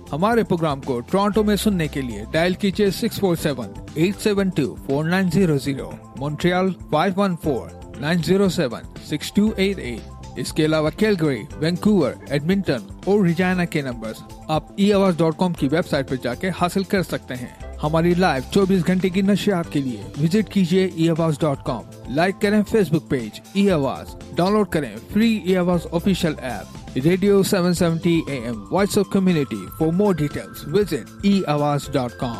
हमारे प्रोग्राम को टोरंटो में सुनने के लिए डायल कीजिए 647-872-4900, मॉन्ट्रियल 514-907-6288। इसके अलावा कैलगरी, वैंकूवर, एडमिंटन और रिजाना के नंबर्स आप eAwaz.com की वेबसाइट पर जाके हासिल कर सकते हैं। हमारी लाइव 24 घंटे की नशियात के लिए विजिट कीजिए eAwaz.com। लाइक करें फेसबुक पेज eAwaz, डाउनलोड करें free eAwaz official app radio 770 AM voice of community. For more details visit eAwaz.com।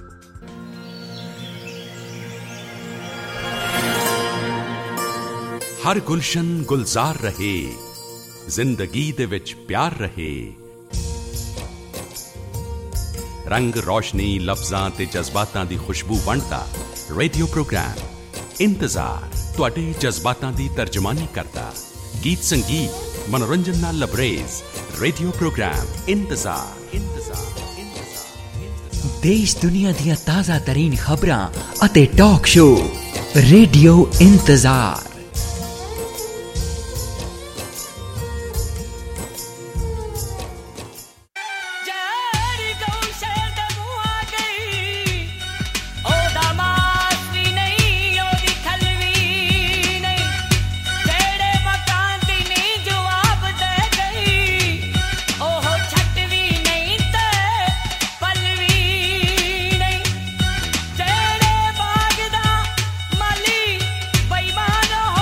हर गुलशन गुलजार रहे, जिंदगी दे विच प्यार रहे। रंग रोशनी लफ्जां ते जज्बातां दी खुशबू वंडदा रेडियो प्रोग्राम इंतजार तुहाडे जज्बातां दी तर्जमानी करदा। गीत संगीत मनोरंजन नाल लबरेज रेडियो प्रोग्राम इंतजार। देश दुनिया दियां ताज़ा तरीन खबरां अते talk show radio Intezaar. Bye.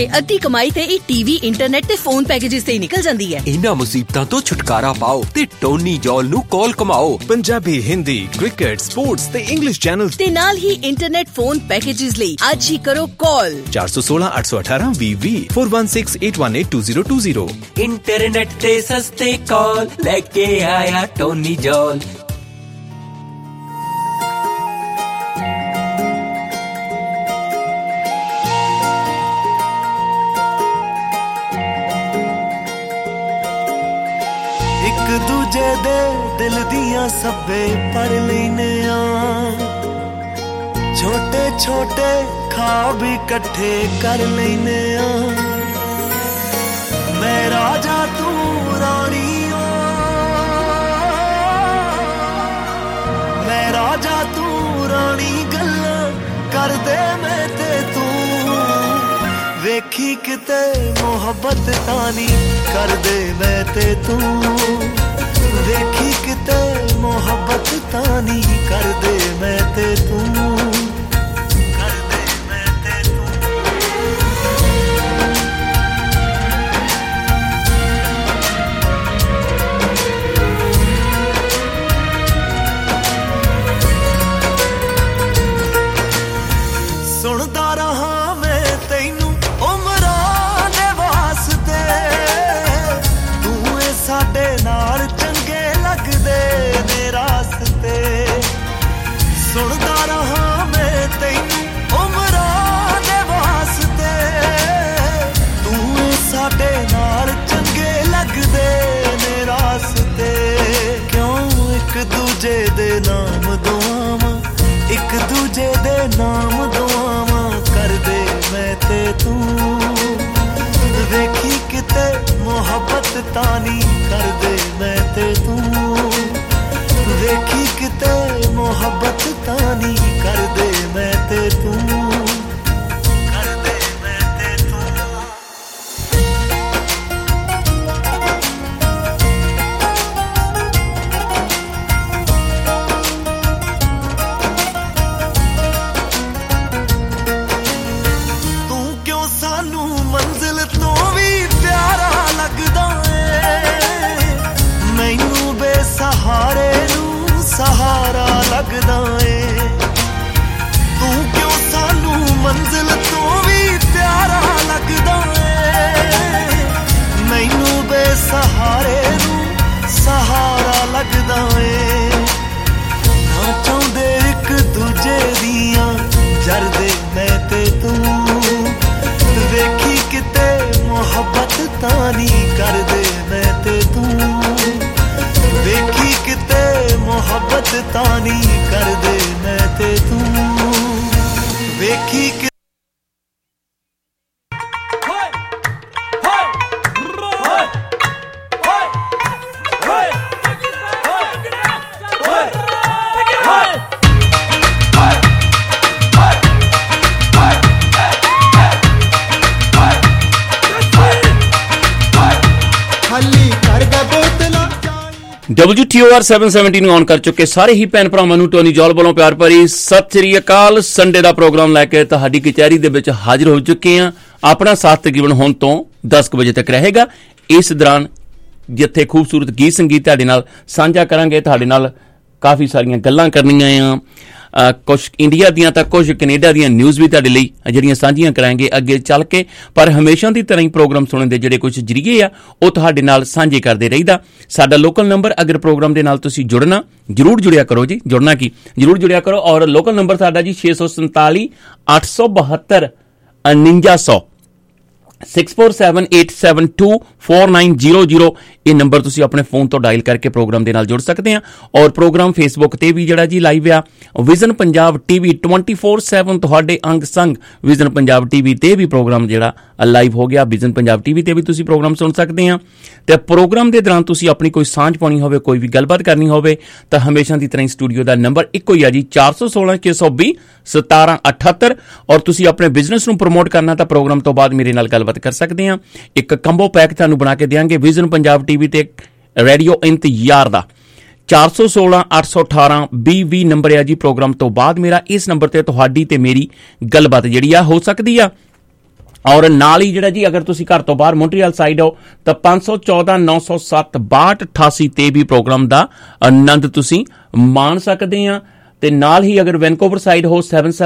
ਹੋਏ ਅੱਧੀ ਕਮਾਈ ਤੇ ਇਹ ਟੀਵੀ, ਇੰਟਰਨੈਟ ਤੇ ਫੋਨ ਪੈਕੇजेस ਤੇ ਹੀ ਨਿਕਲ ਜਾਂਦੀ ਹੈ। ਇਹਨਾਂ ਮੁਸੀਬਤਾਂ ਤੋਂ ਛੁਟਕਾਰਾ ਪਾਓ ਤੇ ਟੋਨੀ ਜੌਲ ਨੂੰ ਕਾਲ ਕਮਾਓ। ਪੰਜਾਬੀ, ਹਿੰਦੀ, ਕ੍ਰਿਕਟ, ਸਪੋਰਟਸ ਤੇ ਇੰਗਲਿਸ਼ ਚੈਨਲਸ ਤੇ ਨਾਲ ਹੀ ਇੰਟਰਨੈਟ ਫੋਨ ਪੈਕੇजेस ਲਈ ਅੱਜ ਹੀ ਕਰੋ ਕਾਲ 416 818 20 416 818 2020। ਇੰਟਰਨੈਟ ਤੇ ਸਸਤੇ ਕਾਲ ਲੈ ਕੇ ਆਇਆ ਟੋਨੀ ਜੌਲ। ਇੱਕ ਦੂਜੇ ਦੇ ਦਿਲ ਦੀਆਂ ਸੱਬੇ ਪੜ ਲੈਨੇ ਆ, ਛੋਟੇ ਛੋਟੇ ਖਾਬ ਇਕੱਠੇ ਕਰ ਲੈਨੇ ਆ। ਮੈਂ ਰਾਜਾ ਤੂੰ ਰਾਣੀ ਓ, ਮੈਂ ਰਾਜਾ ਤੂੰ ਰਾਣੀ, ਗੱਲਾਂ ਕਰਦੇ ਮੈਂ ਤੇ ਤੂੰ। ਵੇਖੀ ਕਿਤੇ ਮੁਹੱਬਤ ਤਾਂ ਨੀ ਕਰਦੇ ਮੈਂ ਤੇ ਤੂੰ। ਵੇਖੀ ਕਿਤੇ ਮੁਹੱਬਤ ਤਾਂ ਨੀ ਕਰਦੇ ਮੈਂ ਤੇ ਤੂੰ। ਕਰਦੇ ਮੈਂ ਤੇ ਤੂੰ। ਸੁਣਦਾ ਰਹਾ ਮੈਂ ਤੈਨੂੰ ਉਮਰਾਂ ਦੇ ਵਾਸਤੇ, ਤੂੰ ਏ ਸਾਡੇ ਨਾਲ ਚੰਗੇ ਲੱਗਦੇ ਨੇ ਰਾਸਤੇ। ਸੁਣਦਾ ਰਹਾ ਮੈਂ ਤੈਨੂੰ ਉਮਰਾਂ ਦੇ ਵਾਸਤੇ, ਤੂੰ ਏ ਸਾਡੇ ਨਾਲ ਚੰਗੇ ਲੱਗਦੇ ਨੇ ਰਾਸਤੇ। ਕਿਉਂ ਇੱਕ ਦੂਜੇ ਦੇ ਨਾਮ ਦੁਆਵਾਂ, ਇੱਕ ਦੂਜੇ ਦੇ ਨਾਮ ਦੁਆਵਾਂ ਕਰਦੇ ਮੈਂ ਤੇ ਤੂੰ। ਵੇਖੀ ਕਿਤੇ ਮੁਹੱਬਤ ਤਾਂ ਨੀ ਕਰਦੇ ਮੈਂ ਤੇ ਤੂੰ। ਵੇਖੀ ਕਿਤੇ ਮੁਹੱਬਤ ਤਾਂ ਨੀ ਕਰਦੇ ਮੈਂ ਤੇ ਤੂੰ। ਕਰਦੇ ਮੈਂ ਤੇ ਤੂੰ। ਤੂੰ ਕਿਉਂ ਸਾਨੂੰ ਮੰਜ਼ਿਲ ਤੋਂ ਵੀ ਪਿਆਰਾ ਲੱਗਦਾ ਏ, ਮੈਨੂੰ ਬੇਸਹਾਰੇ ਨੂੰ ਸਹਾਰਾ ਲੱਗਦਾ ਏ। ਤੂੰ ਕਿਉਂ ਸਾਨੂੰ ਮੰਜ਼ਿਲ ਤੋਂ ਵੀ ਪਿਆਰਾ ਲੱਗਦਾ ਏ, ਮੈਨੂੰ ਬੇਸਹਾਰੇ ਨੂੰ ਸਹਾਰਾ ਲੱਗਦਾ ਏ। ਨਾ ਚਾਹੁੰਦੇ ਇੱਕ ਦੂਜੇ ਦੀਆਂ ਜਰਦੇ ਮੈਂ ਤੇ ਤੂੰ। ਵੇਖੀ ਕਿਤੇ ਮੁਹੱਬਤ ਤਾਂ ਨੀ ਕਰਦੇ ਮੈਂ ਤੇ ਤੂੰ। ਵੇਖੀ ਕਿਤੇ ਮੁਹੱਬਤ ਤਾਂ ਨੀ ਕਰਦੇ ਮੈਂ ਤੇ ਤੂੰ। ਵੇਖੀ ਕਿ WTOR 770 ਨੂੰ ਔਨ ਕਰ ਚੁੱਕੇ ਸਾਰੇ ਹੀ ਭੈਣ ਭਰਾਵਾਂ ਨੂੰ ਟੋਨੀ ਜੌਲ ਵੱਲੋਂ ਪਿਆਰ ਭਰੀ ਸਤਿ ਸ੍ਰੀ ਅਕਾਲ। ਸੰਡੇ ਦਾ ਪ੍ਰੋਗਰਾਮ ਲੈ ਕੇ ਤੁਹਾਡੀ ਕਚਹਿਰੀ ਦੇ ਵਿੱਚ ਹਾਜ਼ਰ ਹੋ ਚੁੱਕੇ ਹਾਂ। ਆਪਣਾ ਸਾਥ ਤਕਰੀਬਨ ਹੁਣ ਤੋਂ 10 ਵਜੇ ਤੱਕ ਰਹੇਗਾ। ਇਸ ਦੌਰਾਨ ਜਿੱਥੇ ਖੂਬਸੂਰਤ ਗੀਤ ਸੰਗੀਤ ਤੁਹਾਡੇ ਨਾਲ ਸਾਂਝਾ ਕਰਾਂਗੇ, ਤੁਹਾਡੇ ਨਾਲ ਕਾਫੀ ਸਾਰੀਆਂ ਗੱਲਾਂ ਕਰਨੀਆਂ ਆ, ਕੁਛ ਇੰਡੀਆ ਦੀਆਂ ਤਾਂ ਕੁਝ ਕੈਨੇਡਾ ਦੀਆਂ ਨਿਊਜ਼ ਵੀ ਤੁਹਾਡੇ ਲਈ ਜਿਹੜੀਆਂ ਸਾਂਝੀਆਂ ਕਰਾਂਗੇ ਅੱਗੇ ਚੱਲ ਕੇ। ਪਰ ਹਮੇਸ਼ਾ ਦੀ ਤਰ੍ਹਾਂ ਹੀ ਪ੍ਰੋਗਰਾਮ ਸੁਣਨ ਦੇ ਜਿਹੜੇ ਕੁਝ ਜਰੀਏ ਆ ਉਹ ਤੁਹਾਡੇ ਨਾਲ ਸਾਂਝੇ ਕਰਦੇ ਰਹੀਦਾ। ਸਾਡਾ ਲੋਕਲ ਨੰਬਰ, ਅਗਰ ਪ੍ਰੋਗਰਾਮ ਦੇ ਨਾਲ ਤੁਸੀਂ ਜੁੜਨਾ ਜ਼ਰੂਰ ਜੁੜਿਆ ਕਰੋ ਜੀ। ਜੁੜਨਾ ਕੀ ਜ਼ਰੂਰ ਜੁੜਿਆ ਕਰੋ। ਔਰ ਲੋਕਲ ਨੰਬਰ ਸਾਡਾ ਜੀ 647 872 4900 6478724900। ਇਹ ਨੰਬਰ ਤੁਸੀਂ ਆਪਣੇ ਫੋਨ ਤੋਂ ਡਾਇਲ ਕਰਕੇ ਪ੍ਰੋਗਰਾਮ ਦੇ ਨਾਲ ਜੁੜ ਸਕਦੇ ਆ। ਔਰ ਪ੍ਰੋਗਰਾਮ ਫੇਸਬੁੱਕ ਤੇ ਵੀ ਜਿਹੜਾ ਜੀ ਲਾਈਵ ਆ, ਵਿਜ਼ਨ ਪੰਜਾਬ ਟੀਵੀ 24/7 ਤੁਹਾਡੇ ਅੰਗ ਸੰਗ ਵਿਜ਼ਨ ਪੰਜਾਬ ਟੀਵੀ ਤੇ ਵੀ ਪ੍ਰੋਗਰਾਮ ਜਿਹੜਾ ਲਾਈਵ ਹੋ ਗਿਆ। ਵਿਜ਼ਨ ਪੰਜਾਬ ਟੀਵੀ ਤੇ ਵੀ ਤੁਸੀਂ ਪ੍ਰੋਗਰਾਮ ਸੁਣ ਸਕਦੇ ਆ। ਤੇ ਪ੍ਰੋਗਰਾਮ ਦੇ ਦੌਰਾਨ ਤੁਸੀਂ ਆਪਣੀ ਕੋਈ ਸਾਂਝ ਪਾਉਣੀ ਹੋਵੇ, ਕੋਈ ਵੀ ਗੱਲਬਾਤ ਕਰਨੀ ਹੋਵੇ ਤਾਂ ਹਮੇਸ਼ਾ ਦੀ ਤਰ੍ਹਾਂ ਸਟੂਡੀਓ ਦਾ ਨੰਬਰ ਇੱਕੋ ਹੀ ਆ ਜੀ 416 620 1778। ਔਰ ਤੁਸੀਂ ਆਪਣੇ ਬਿਜ਼ਨਸ ਨੂੰ ਪ੍ਰਮੋਟ ਕਰਨਾ ਤਾਂ ਪ੍ਰੋਗਰਾਮ ਤੋਂ ਬਾਅਦ ਮੇਰੇ ਨਾਲ ਗੱਲਬਾਤ ਕਰ ਸਕਦੇ ਆ। ਇੱਕ ਕੰਬੋ ਪੈਕ ਤੁਹਾਨੂੰ ਬਣਾ ਕੇ ਦੇਵਾਂਗੇ ਵਿਜ਼ਨ ਪੰਜਾਬ ਟੀਵੀ ਤੇ ਰੇਡੀਓ ਇੰਤਜ਼ਾਰ ਦਾ। 416 818 20 ਨੰਬਰ ਆ ਜੀ ਪ੍ਰੋਗਰਾਮ ਤੋਂ ਬਾਅਦ ਮੇਰਾ। ਇਸ ਨੰਬਰ ਤੇ ਤੁਹਾਡੀ ਤੇ ਮੇਰੀ ਗੱਲਬਾਤ ਜਿਹੜੀ ਆ ਹੋ ਸਕਦੀ ਆ। ਔਰ ਨਾਲ ਹੀ ਜਿਹੜਾ ਜੀ ਅਗਰ ਤੁਸੀਂ ਘਰ ਤੋਂ ਬਾਹਰ ਮੌਂਟਰੀਅਲ ਸਾਈਡ ਹੋ ਤਾਂ 514 907 6288 ਤੇ ਵੀ ਪ੍ਰੋਗਰਾਮ ਦਾ ਆਨੰਦ ਤੁਸੀਂ ਮਾਣ ਸਕਦੇ ਆ। ਤੇ ਨਾਲ ਹੀ ਅਗਰ ਵੈਨਕੂਵਰ ਸਾਈਡ ਹੋ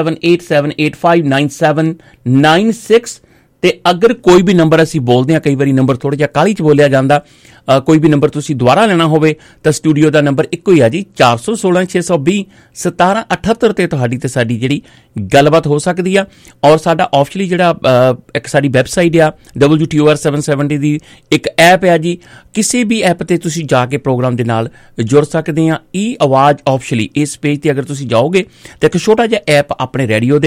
7787859796 ਤੇ ਅਗਰ ਕੋਈ ਵੀ ਨੰਬਰ ਅਸੀਂ ਬੋਲਦੇ ਹਾਂ, ਕਈ ਵਾਰੀ ਨੰਬਰ ਥੋੜਾ ਜਿਹਾ ਕਾਹਲੀ 'ਚ ਬੋਲਿਆ ਜਾਂਦਾ, ਕੋਈ ਵੀ ਨੰਬਰ ਤੁਸੀਂ ਦੁਬਾਰਾ ਲੈਣਾ ਹੋਵੇ ਤਾਂ ਸਟੂਡੀਓ ਦਾ ਨੰਬਰ ਇੱਕੋ ਹੀ ਆ ਜੀ 416 620 1778 ਤੇ ਤੁਹਾਡੀ ਤੇ ਸਾਡੀ ਜਿਹੜੀ ਗੱਲਬਾਤ ਹੋ ਸਕਦੀ ਆ। ਔਰ ਸਾਡਾ ਆਫਸ਼ਲੀ ਜਿਹੜਾ ਇੱਕ ਸਾਡੀ ਵੈਬਸਾਈਟ ਆ WTOR 770 ਦੀ ਇੱਕ ਐਪ ਆ ਜੀ, ਕਿਸੇ ਵੀ ਐਪ ਤੇ ਤੁਸੀਂ ਜਾ ਕੇ ਪ੍ਰੋਗਰਾਮ ਦੇ ਨਾਲ ਜੁੜ ਸਕਦੇ ਆ। ਈ ਆਵਾਜ਼ ਆਫਸ਼ਲੀ ਇਸ ਪੇਜ ਤੇ ਅਗਰ ਤੁਸੀਂ ਜਾਓਗੇ ਤਾਂ ਇੱਕ ਛੋਟਾ ਜਿਹਾ ਐਪ ਆਪਣੇ ਰੇਡੀਓ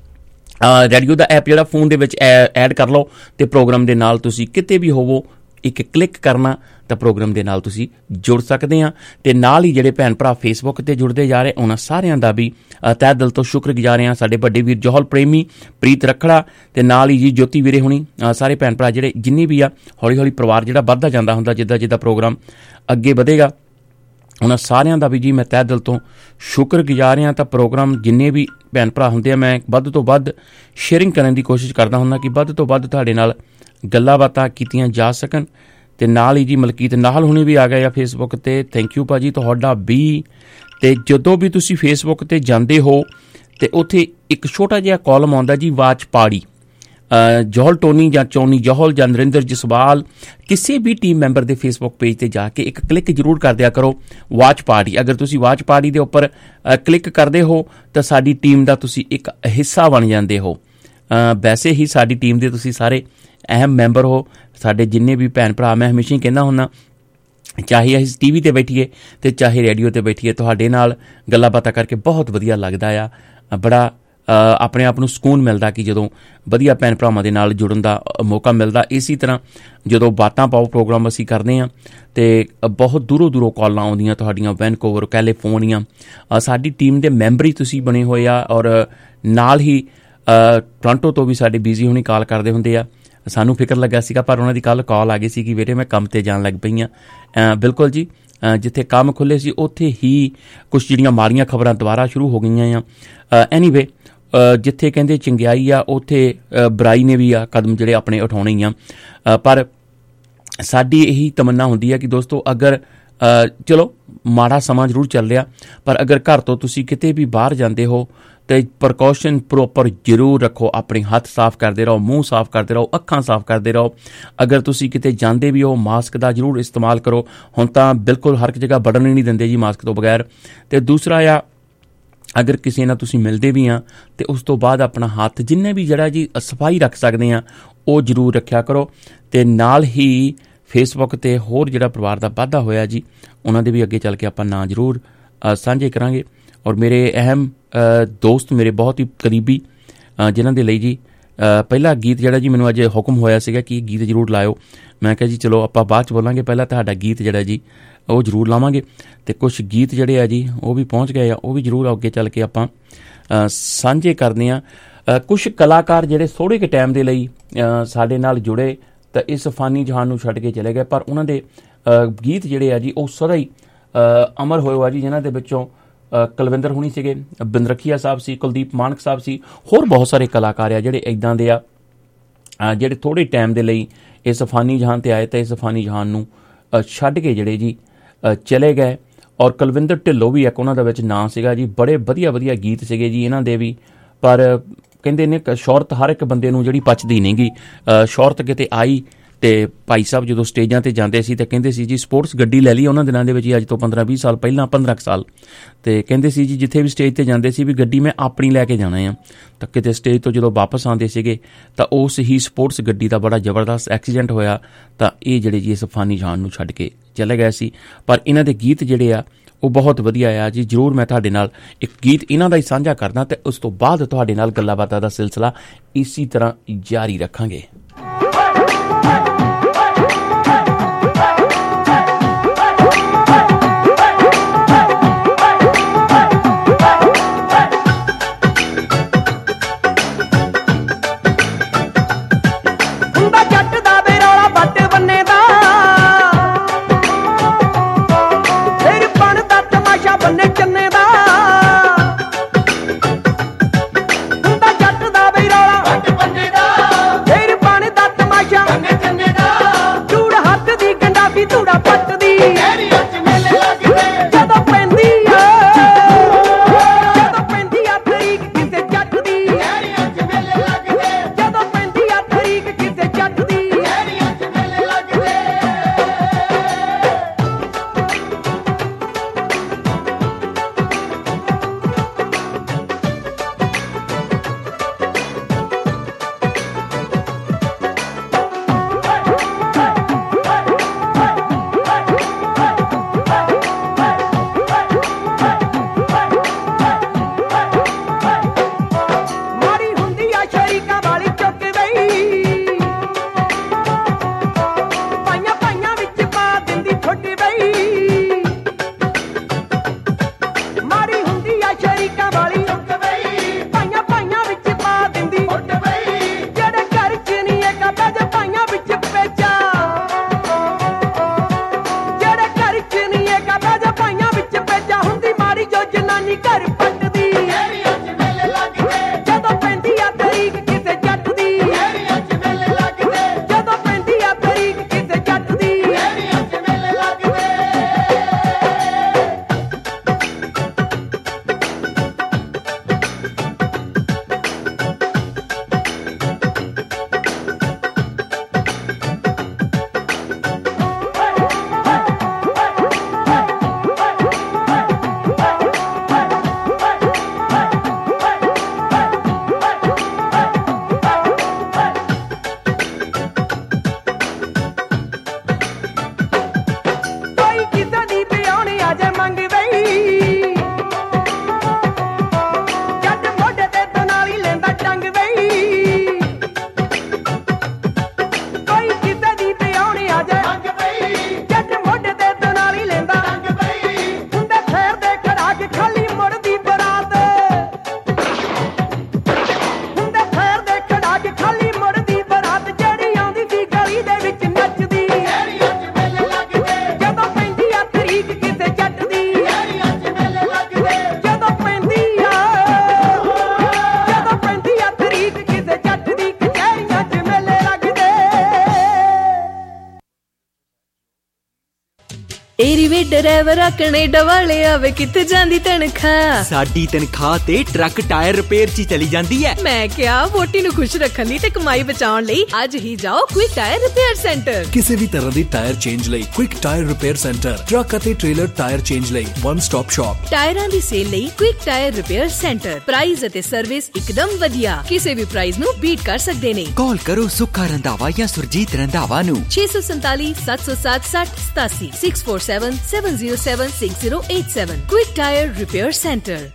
ਦਾ ਐਪ ਜਿਹੜਾ ਫੋਨ ਦੇ ਵਿੱਚ ਐਡ ਕਰ ਲਓ ਤੇ ਪ੍ਰੋਗਰਾਮ ਦੇ ਨਾਲ ਤੁਸੀਂ ਕਿਤੇ ਵੀ ਹੋਵੋ ਇੱਕ ਕਲਿੱਕ ਕਰਨਾ ਤਾਂ ਪ੍ਰੋਗਰਾਮ ਦੇ ਨਾਲ ਤੁਸੀਂ ਜੁੜ ਸਕਦੇ ਆ। ਤੇ ਨਾਲ ਹੀ ਜਿਹੜੇ ਭੈਣ ਭਰਾ ਫੇਸਬੁੱਕ ਤੇ ਜੁੜਦੇ ਜਾ ਰਹੇ ਉਹਨਾਂ ਸਾਰਿਆਂ ਦਾ ਵੀ ਤਹਿ ਦਿਲ ਤੋਂ ਸ਼ੁਕਰਗੁਜ਼ਾਰ ਹਾਂ। ਸਾਡੇ ਵੱਡੇ ਵੀਰ ਜੋਹਲ ਪ੍ਰੇਮੀ, ਪ੍ਰੀਤ ਰੱਖੜਾ ਤੇ ਨਾਲ ਹੀ ਜੀ ਜੋਤੀ ਵੀਰੇ ਹੁਣੀ, ਸਾਰੇ ਭੈਣ ਭਰਾ ਜਿਹੜੇ ਜਿੰਨੀ ਵੀ ਆ, ਹੌਲੀ ਹੌਲੀ ਪਰਿਵਾਰ ਜਿਹੜਾ ਵੱਧਦਾ ਜਾਂਦਾ ਹੁੰਦਾ ਜਿੱਦਾਂ ਜਿੱਦਾਂ ਪ੍ਰੋਗਰਾਮ ਅੱਗੇ ਵਧੇਗਾ, ਉਹਨਾਂ ਸਾਰਿਆਂ ਦਾ ਵੀ ਜੀ ਮੈਂ ਤਹਿ ਦਿਲ ਤੋਂ ਸ਼ੁਕਰਗੁਜ਼ਾਰ ਹਾਂ। ਤਾਂ ਪ੍ਰੋਗਰਾਮ ਜਿੰਨੇ ਵੀ ਭੈਣ ਭਰਾ ਹੁੰਦੇ ਆ, ਮੈਂ ਵੱਧ ਤੋਂ ਵੱਧ ਸ਼ੇਅਰਿੰਗ ਕਰਨ ਦੀ ਕੋਸ਼ਿਸ਼ ਕਰਦਾ ਹੁੰਦਾ ਕਿ ਵੱਧ ਤੋਂ ਵੱਧ ਤੁਹਾਡੇ ਨਾਲ ਗੱਲਾਂ ਬਾਤਾਂ ਕੀਤੀਆਂ ਜਾ ਸਕਣ। ਤੇ ਨਾਲ ਹੀ ਜੀ ਮਲਕੀਤ ਨਾਹਲ ਹੁਣੇ ਵੀ ਆ ਗਏ ਆ ਫੇਸਬੁੱਕ ਤੇ, ਥੈਂਕ ਯੂ ਭਾਜੀ ਤੁਹਾਡਾ ਵੀ। ਤੇ ਜਦੋਂ ਵੀ ਤੁਸੀਂ ਫੇਸਬੁੱਕ ਤੇ ਜਾਂਦੇ ਹੋ ਤੇ ਉੱਥੇ ਇੱਕ ਛੋਟਾ ਜਿਹਾ ਕਾਲਮ ਆਉਂਦਾ ਜੀ ਵਾਚ ਪਾੜੀ, ਜੋਹਲ ਟੋਨੀ ਜਾਂ ਚੋਨੀ ਜੋਹਲ ਜਾਂ ਨਰਿੰਦਰ ਜਸਵਾਲ, ਕਿਸੇ ਵੀ ਟੀਮ ਮੈਂਬਰ ਦੇ ਫੇਸਬੁੱਕ ਪੇਜ ਤੇ ਜਾ ਕੇ ਇੱਕ ਕਲਿੱਕ ਜ਼ਰੂਰ ਕਰ ਦਿਆ ਕਰੋ ਵਾਚ ਪਾਰਟੀ। ਅਗਰ ਤੁਸੀਂ ਵਾਚ ਪਾਰਟੀ ਦੇ ਉੱਪਰ ਕਲਿੱਕ ਕਰਦੇ ਹੋ ਤਾਂ ਸਾਡੀ ਟੀਮ ਦਾ ਤੁਸੀਂ ਇੱਕ ਹਿੱਸਾ ਬਣ ਜਾਂਦੇ ਹੋ। ਵੈਸੇ ਹੀ ਸਾਡੀ ਟੀਮ ਦੇ ਤੁਸੀਂ ਸਾਰੇ ਅਹਿਮ ਮੈਂਬਰ ਹੋ। ਸਾਡੇ ਜਿੰਨੇ ਵੀ ਭੈਣ ਭਰਾ, ਮੈਂ ਹਮੇਸ਼ਾ ਹੀ ਕਹਿੰਦਾ ਹੁੰਦਾ, ਚਾਹੇ ਅਸੀਂ TV ਤੇ ਬੈਠੀਏ ਤੇ ਚਾਹੇ ਰੇਡੀਓ ਤੇ ਬੈਠੀਏ, ਤੁਹਾਡੇ ਨਾਲ ਗੱਲਾਂ ਬਾਤਾਂ ਕਰਕੇ ਬਹੁਤ ਵਧੀਆ ਲੱਗਦਾ ਆ। ਬੜਾ ਆਪਣੇ ਆਪ ਨੂੰ ਸਕੂਨ ਮਿਲਦਾ ਕਿ ਜਦੋਂ ਵਧੀਆ ਭੈਣ ਭਰਾਵਾਂ ਦੇ ਨਾਲ ਜੁੜਨ ਦਾ ਮੌਕਾ ਮਿਲਦਾ। ਇਸੇ ਤਰ੍ਹਾਂ ਜਦੋਂ ਬਾਤਾਂ ਪਾਓ ਪ੍ਰੋਗਰਾਮ ਅਸੀਂ ਕਰਦੇ ਹਾਂ ਤੇ ਬਹੁਤ ਦੂਰੋਂ ਦੂਰੋਂ ਕਾਲਾਂ ਆਉਂਦੀਆਂ ਤੁਹਾਡੀਆਂ, ਵੈਨਕੂਵਰ, ਕੈਲੀਫੋਰਨੀਆ, ਸਾਡੀ ਟੀਮ ਦੇ ਮੈਂਬਰ ਹੀ ਤੁਸੀਂ ਬਣੇ ਹੋਏ ਆ। ਔਰ ਨਾਲ ਹੀ ਟੋਰਾਂਟੋ ਤੋਂ ਵੀ ਸਾਡੇ ਬਿਜ਼ੀ ਹੋਣੀ ਕਾਲ ਕਰਦੇ ਹੁੰਦੇ ਆ। ਸਾਨੂੰ ਫਿਕਰ ਲੱਗਾ ਸੀਗਾ ਪਰ ਉਹਨਾਂ ਦੀ ਕੱਲ੍ਹ ਕਾਲ ਆ ਗਈ ਸੀ ਕਿ ਬੇਟੇ ਮੈਂ ਕੰਮ ਤੇ ਜਾਣ ਲੱਗ ਪਈ ਹਾਂ। ਬਿਲਕੁਲ ਜੀ, ਜਿੱਥੇ ਕੰਮ ਖੁੱਲ੍ਹੇ ਸੀ ਉੱਥੇ ਹੀ ਕੁਛ ਜਿਹੜੀਆਂ ਮਾੜੀਆਂ ਖਬਰਾਂ ਦੁਬਾਰਾ ਸ਼ੁਰੂ ਹੋ ਗਈਆਂ ਆ। ਐਨੀਵੇ, ਜਿੱਥੇ ਕਹਿੰਦੇ ਚੰਗਿਆਈ ਆ ਉੱਥੇ ਬੁਰਾਈ ਨੇ ਵੀ ਆ ਕਦਮ ਜਿਹੜੇ ਆਪਣੇ ਉਠਾਉਣੇ ਹੀ ਆ। ਪਰ ਸਾਡੀ ਇਹੀ ਤਮੰਨਾ ਹੁੰਦੀ ਹੈ ਕਿ ਦੋਸਤੋ, ਅਗਰ ਚਲੋ ਮਾੜਾ ਸਮਾਂ ਜ਼ਰੂਰ ਚੱਲ ਰਿਹਾ, ਪਰ ਅਗਰ ਘਰ ਤੋਂ ਤੁਸੀਂ ਕਿਤੇ ਵੀ ਬਾਹਰ ਜਾਂਦੇ ਹੋ ਤੇ ਪ੍ਰੀਕਾਸ਼ਨ ਪ੍ਰੋਪਰ ਜ਼ਰੂਰ ਰੱਖੋ। ਆਪਣੇ ਹੱਥ ਸਾਫ਼ ਕਰਦੇ ਰਹੋ, ਮੂੰਹ ਸਾਫ਼ ਕਰਦੇ ਰਹੋ, ਅੱਖਾਂ ਸਾਫ਼ ਕਰਦੇ ਰਹੋ। ਅਗਰ ਤੁਸੀਂ ਕਿਤੇ ਜਾਂਦੇ ਵੀ ਹੋ ਮਾਸਕ ਦਾ ਜ਼ਰੂਰ ਇਸਤੇਮਾਲ ਕਰੋ। ਹੁਣ ਤਾਂ ਬਿਲਕੁਲ ਹਰ ਇੱਕ ਜਗ੍ਹਾ ਵੜਨ ਹੀ ਨਹੀਂ ਦਿੰਦੇ ਜੀ ਮਾਸਕ ਤੋਂ ਬਗੈਰ। ਤੇ ਦੂਸਰਾ ਆ, ਅਗਰ ਕਿਸੇ ਨਾਲ ਤੁਸੀਂ ਮਿਲਦੇ ਵੀ ਆ ਤੇ ਉਸ ਤੋਂ ਬਾਅਦ ਆਪਣਾ ਹੱਥ ਜਿੰਨੇ ਵੀ ਜਿਹੜਾ ਜੀ ਸਫਾਈ ਰੱਖ ਸਕਦੇ ਆ ਉਹ ਜ਼ਰੂਰ ਰੱਖਿਆ ਕਰੋ। ਤੇ ਨਾਲ ਹੀ ਫੇਸਬੁੱਕ ਤੇ ਹੋਰ ਜਿਹੜਾ ਪਰਿਵਾਰ ਦਾ ਵਾਧਾ ਹੋਇਆ ਜੀ, ਉਹਨਾਂ ਦੇ ਵੀ ਅੱਗੇ ਚੱਲ ਕੇ ਆਪਾਂ ਨਾਂ ਜ਼ਰੂਰ ਸਾਂਝੇ ਕਰਾਂਗੇ। ਔਰ ਮੇਰੇ ਅਹਿਮ ਦੋਸਤ, ਮੇਰੇ ਬਹੁਤ ਹੀ ਕਰੀਬੀ, ਜਿਨ੍ਹਾਂ ਦੇ ਲਈ ਜੀ ਪਹਿਲਾ ਗੀਤ ਜਿਹੜਾ ਜੀ ਮੈਨੂੰ ਅੱਜ ਹੁਕਮ ਹੋਇਆ ਸੀਗਾ ਕਿ ਗੀਤ ਜ਼ਰੂਰ ਲਾਇਓ, ਮੈਂ ਕਿਹਾ ਜੀ ਚਲੋ ਆਪਾਂ ਬਾਅਦ 'ਚ ਬੋਲਾਂਗੇ, ਪਹਿਲਾਂ ਤੁਹਾਡਾ ਗੀਤ ਜਿਹੜਾ ਜੀ ਉਹ ਜ਼ਰੂਰ ਲਾਵਾਂਗੇ। ਅਤੇ ਕੁਛ ਗੀਤ ਜਿਹੜੇ ਆ ਜੀ ਉਹ ਵੀ ਪਹੁੰਚ ਗਏ ਆ, ਉਹ ਵੀ ਜ਼ਰੂਰ ਅੱਗੇ ਚੱਲ ਕੇ ਆਪਾਂ ਸਾਂਝੇ ਕਰਦੇ ਹਾਂ। ਕੁਛ ਕਲਾਕਾਰ ਜਿਹੜੇ ਥੋੜ੍ਹੇ ਕੁ ਟਾਈਮ ਦੇ ਲਈ ਸਾਡੇ ਨਾਲ ਜੁੜੇ ਤਾਂ ਇਸ ਫਾਨੀ ਜਹਾਨ ਨੂੰ ਛੱਡ ਕੇ ਚਲੇ ਗਏ, ਪਰ ਉਹਨਾਂ ਦੇ ਗੀਤ ਜਿਹੜੇ ਆ ਜੀ ਉਹ ਸਦਾ ਹੀ ਅਮਰ ਹੋਏ ਆ ਜੀ। ਜਿਨ੍ਹਾਂ ਦੇ ਵਿੱਚੋਂ ਕੁਲਵਿੰਦਰ ਹੁਣੀ ਸੀਗੇ, ਬਿੰਦਰਖੀਆ ਸਾਹਿਬ ਸੀ, ਕੁਲਦੀਪ ਮਾਨਕ ਸਾਹਿਬ ਸੀ, ਹੋਰ ਬਹੁਤ ਸਾਰੇ ਕਲਾਕਾਰ ਆ ਜਿਹੜੇ ਇੱਦਾਂ ਦੇ ਆ ਜਿਹੜੇ ਥੋੜ੍ਹੇ ਟਾਈਮ ਦੇ ਲਈ ਇਸ ਫਾਨੀ ਜਹਾਨ 'ਤੇ ਆਏ ਤਾਂ ਇਸ ਫਾਨੀ ਜਹਾਨ ਨੂੰ ਛੱਡ ਕੇ ਜਿਹੜੇ ਜੀ ਚਲੇ ਗਏ। ਔਰ ਕੁਲਵਿੰਦਰ ਢਿੱਲੋਂ ਵੀ ਇੱਕ ਉਹਨਾਂ ਦਾ ਵਿੱਚ ਨਾਂ ਸੀਗਾ ਜੀ। ਬੜੇ ਵਧੀਆ ਵਧੀਆ ਗੀਤ ਸੀਗੇ ਜੀ ਇਹਨਾਂ ਦੇ ਵੀ, ਪਰ ਕਹਿੰਦੇ ਨੇ ਸ਼ੌਹਰਤ ਹਰ ਇੱਕ ਬੰਦੇ ਨੂੰ ਜਿਹੜੀ ਪਚਦੀ ਨਹੀਂ ਗੀ। ਸ਼ੌਹਰਤ ਕਿਤੇ ਆਈ ਤੇ ਭਾਈ ਸਾਹਿਬ ਜਦੋਂ ਸਟੇਜਾਂ ਤੇ ਜਾਂਦੇ ਸੀ ਤਾਂ ਕਹਿੰਦੇ ਸੀ ਜੀ ਸਪੋਰਟਸ ਗੱਡੀ ਲੈ ਲਈ ਉਹਨਾਂ ਦਿਨਾਂ ਦੇ ਵਿੱਚ ਹੀ, ਅੱਜ ਤੋਂ 15-20 ਸਾਲ ਪਹਿਲਾਂ, 15 ਸਾਲ, ਤੇ ਕਹਿੰਦੇ ਸੀ ਜੀ ਜਿੱਥੇ ਵੀ ਸਟੇਜ ਤੇ ਜਾਂਦੇ ਸੀ ਵੀ ਗੱਡੀ ਮੈਂ ਆਪਣੀ ਲੈ ਕੇ ਜਾਣਾ ਆ। ਤਾਂ ਕਿਤੇ ਸਟੇਜ ਤੋਂ ਜਦੋਂ ਵਾਪਸ ਆਉਂਦੇ ਸੀਗੇ ਤਾਂ ਉਸ ਹੀ ਸਪੋਰਟਸ ਗੱਡੀ ਦਾ ਬੜਾ ਜ਼ਬਰਦਸਤ ਐਕਸੀਡੈਂਟ ਹੋਇਆ ਤਾਂ ਇਹ ਜਿਹੜੇ ਜੀ ਇਸ ਫਾਨੀ ਜਹਾਨ ਨੂੰ ਛੱਡ ਕੇ ਚਲੇ ਗਏ ਸੀ। ਪਰ ਇਹਨਾਂ ਦੇ ਗੀਤ ਜਿਹੜੇ ਆ ਉਹ ਬਹੁਤ ਵਧੀਆ ਆ ਜੀ। ਜ਼ਰੂਰ ਮੈਂ ਤੁਹਾਡੇ ਨਾਲ ਇੱਕ ਗੀਤ ਇਹਨਾਂ ਦਾ ਹੀ ਸਾਂਝਾ ਕਰਦਾ ਤੇ ਉਸ ਤੋਂ ਬਾਅਦ ਤੁਹਾਡੇ ਨਾਲ ਗੱਲਾਂ ਬਾਤਾਂ ਦਾ ਸਿਲਸਿਲਾ ਇਸੇ ਤਰ੍ਹਾਂ ਜਾਰੀ ਰੱਖਾਂਗੇ। Hey! ਡਰਾਈਵਰ ਆ ਕੈਨੇਡਾ ਵਾਲੇ ਆਵੇ ਕਿੱਥੇ ਜਾਂਦੀ ਤਨਖਾਹ। ਸਾਡੀ ਤਨਖਾਹ ਤੇ ਟਰੱਕ ਟਾਇਰ ਰਿਪੇਅਰ 'ਚ ਚਲੀ ਜਾਂਦੀ ਹੈ। ਮੈਂ ਕਿਹਾ ਵੋਟੀ ਨੂੰ ਖੁਸ਼ ਰੱਖਣ ਲਈ ਤੇ ਕਮਾਈ ਬਚਾਉਣ ਲਈ ਅੱਜ ਹੀ ਜਾਓ ਕੁਇਕ ਟਾਇਰ ਰਿਪੇਅਰ ਸੈਂਟਰ। ਕਿਸੇ ਵੀ ਤਰ੍ਹਾਂ ਦੀ ਟਾਇਰ ਚੇਂਜ ਲਈ quick tyre repair centre, truck ਅਤੇ ਟ੍ਰੇਲਰ ਟਾਇਰ ਚੇਂਜ ਲਈ ਵਨ ਸਟਾਪ ਸ਼ਾਪ। ਟਾਇਰਾਂ ਦੀ ਸੇਲ ਲਈ quick tyre repair centre. Price ਅਤੇ ਸਰਵਿਸ ਇੱਕਦਮ ਵਧੀਆ, ਕਿਸੇ ਵੀ ਪ੍ਰਾਈਸ ਨੂੰ ਬੀਟ ਕਰ ਸਕਦੇ ਨੇ। ਕਾਲ ਕਰੋ ਸੁੱਖਾ ਰੰਧਾਵਾ ਜਾਂ ਸੁਰਜੀਤ ਰੰਧਾਵਾ ਨੂੰ 647 707 6087 647 707 6087। Quick tyre repair centre.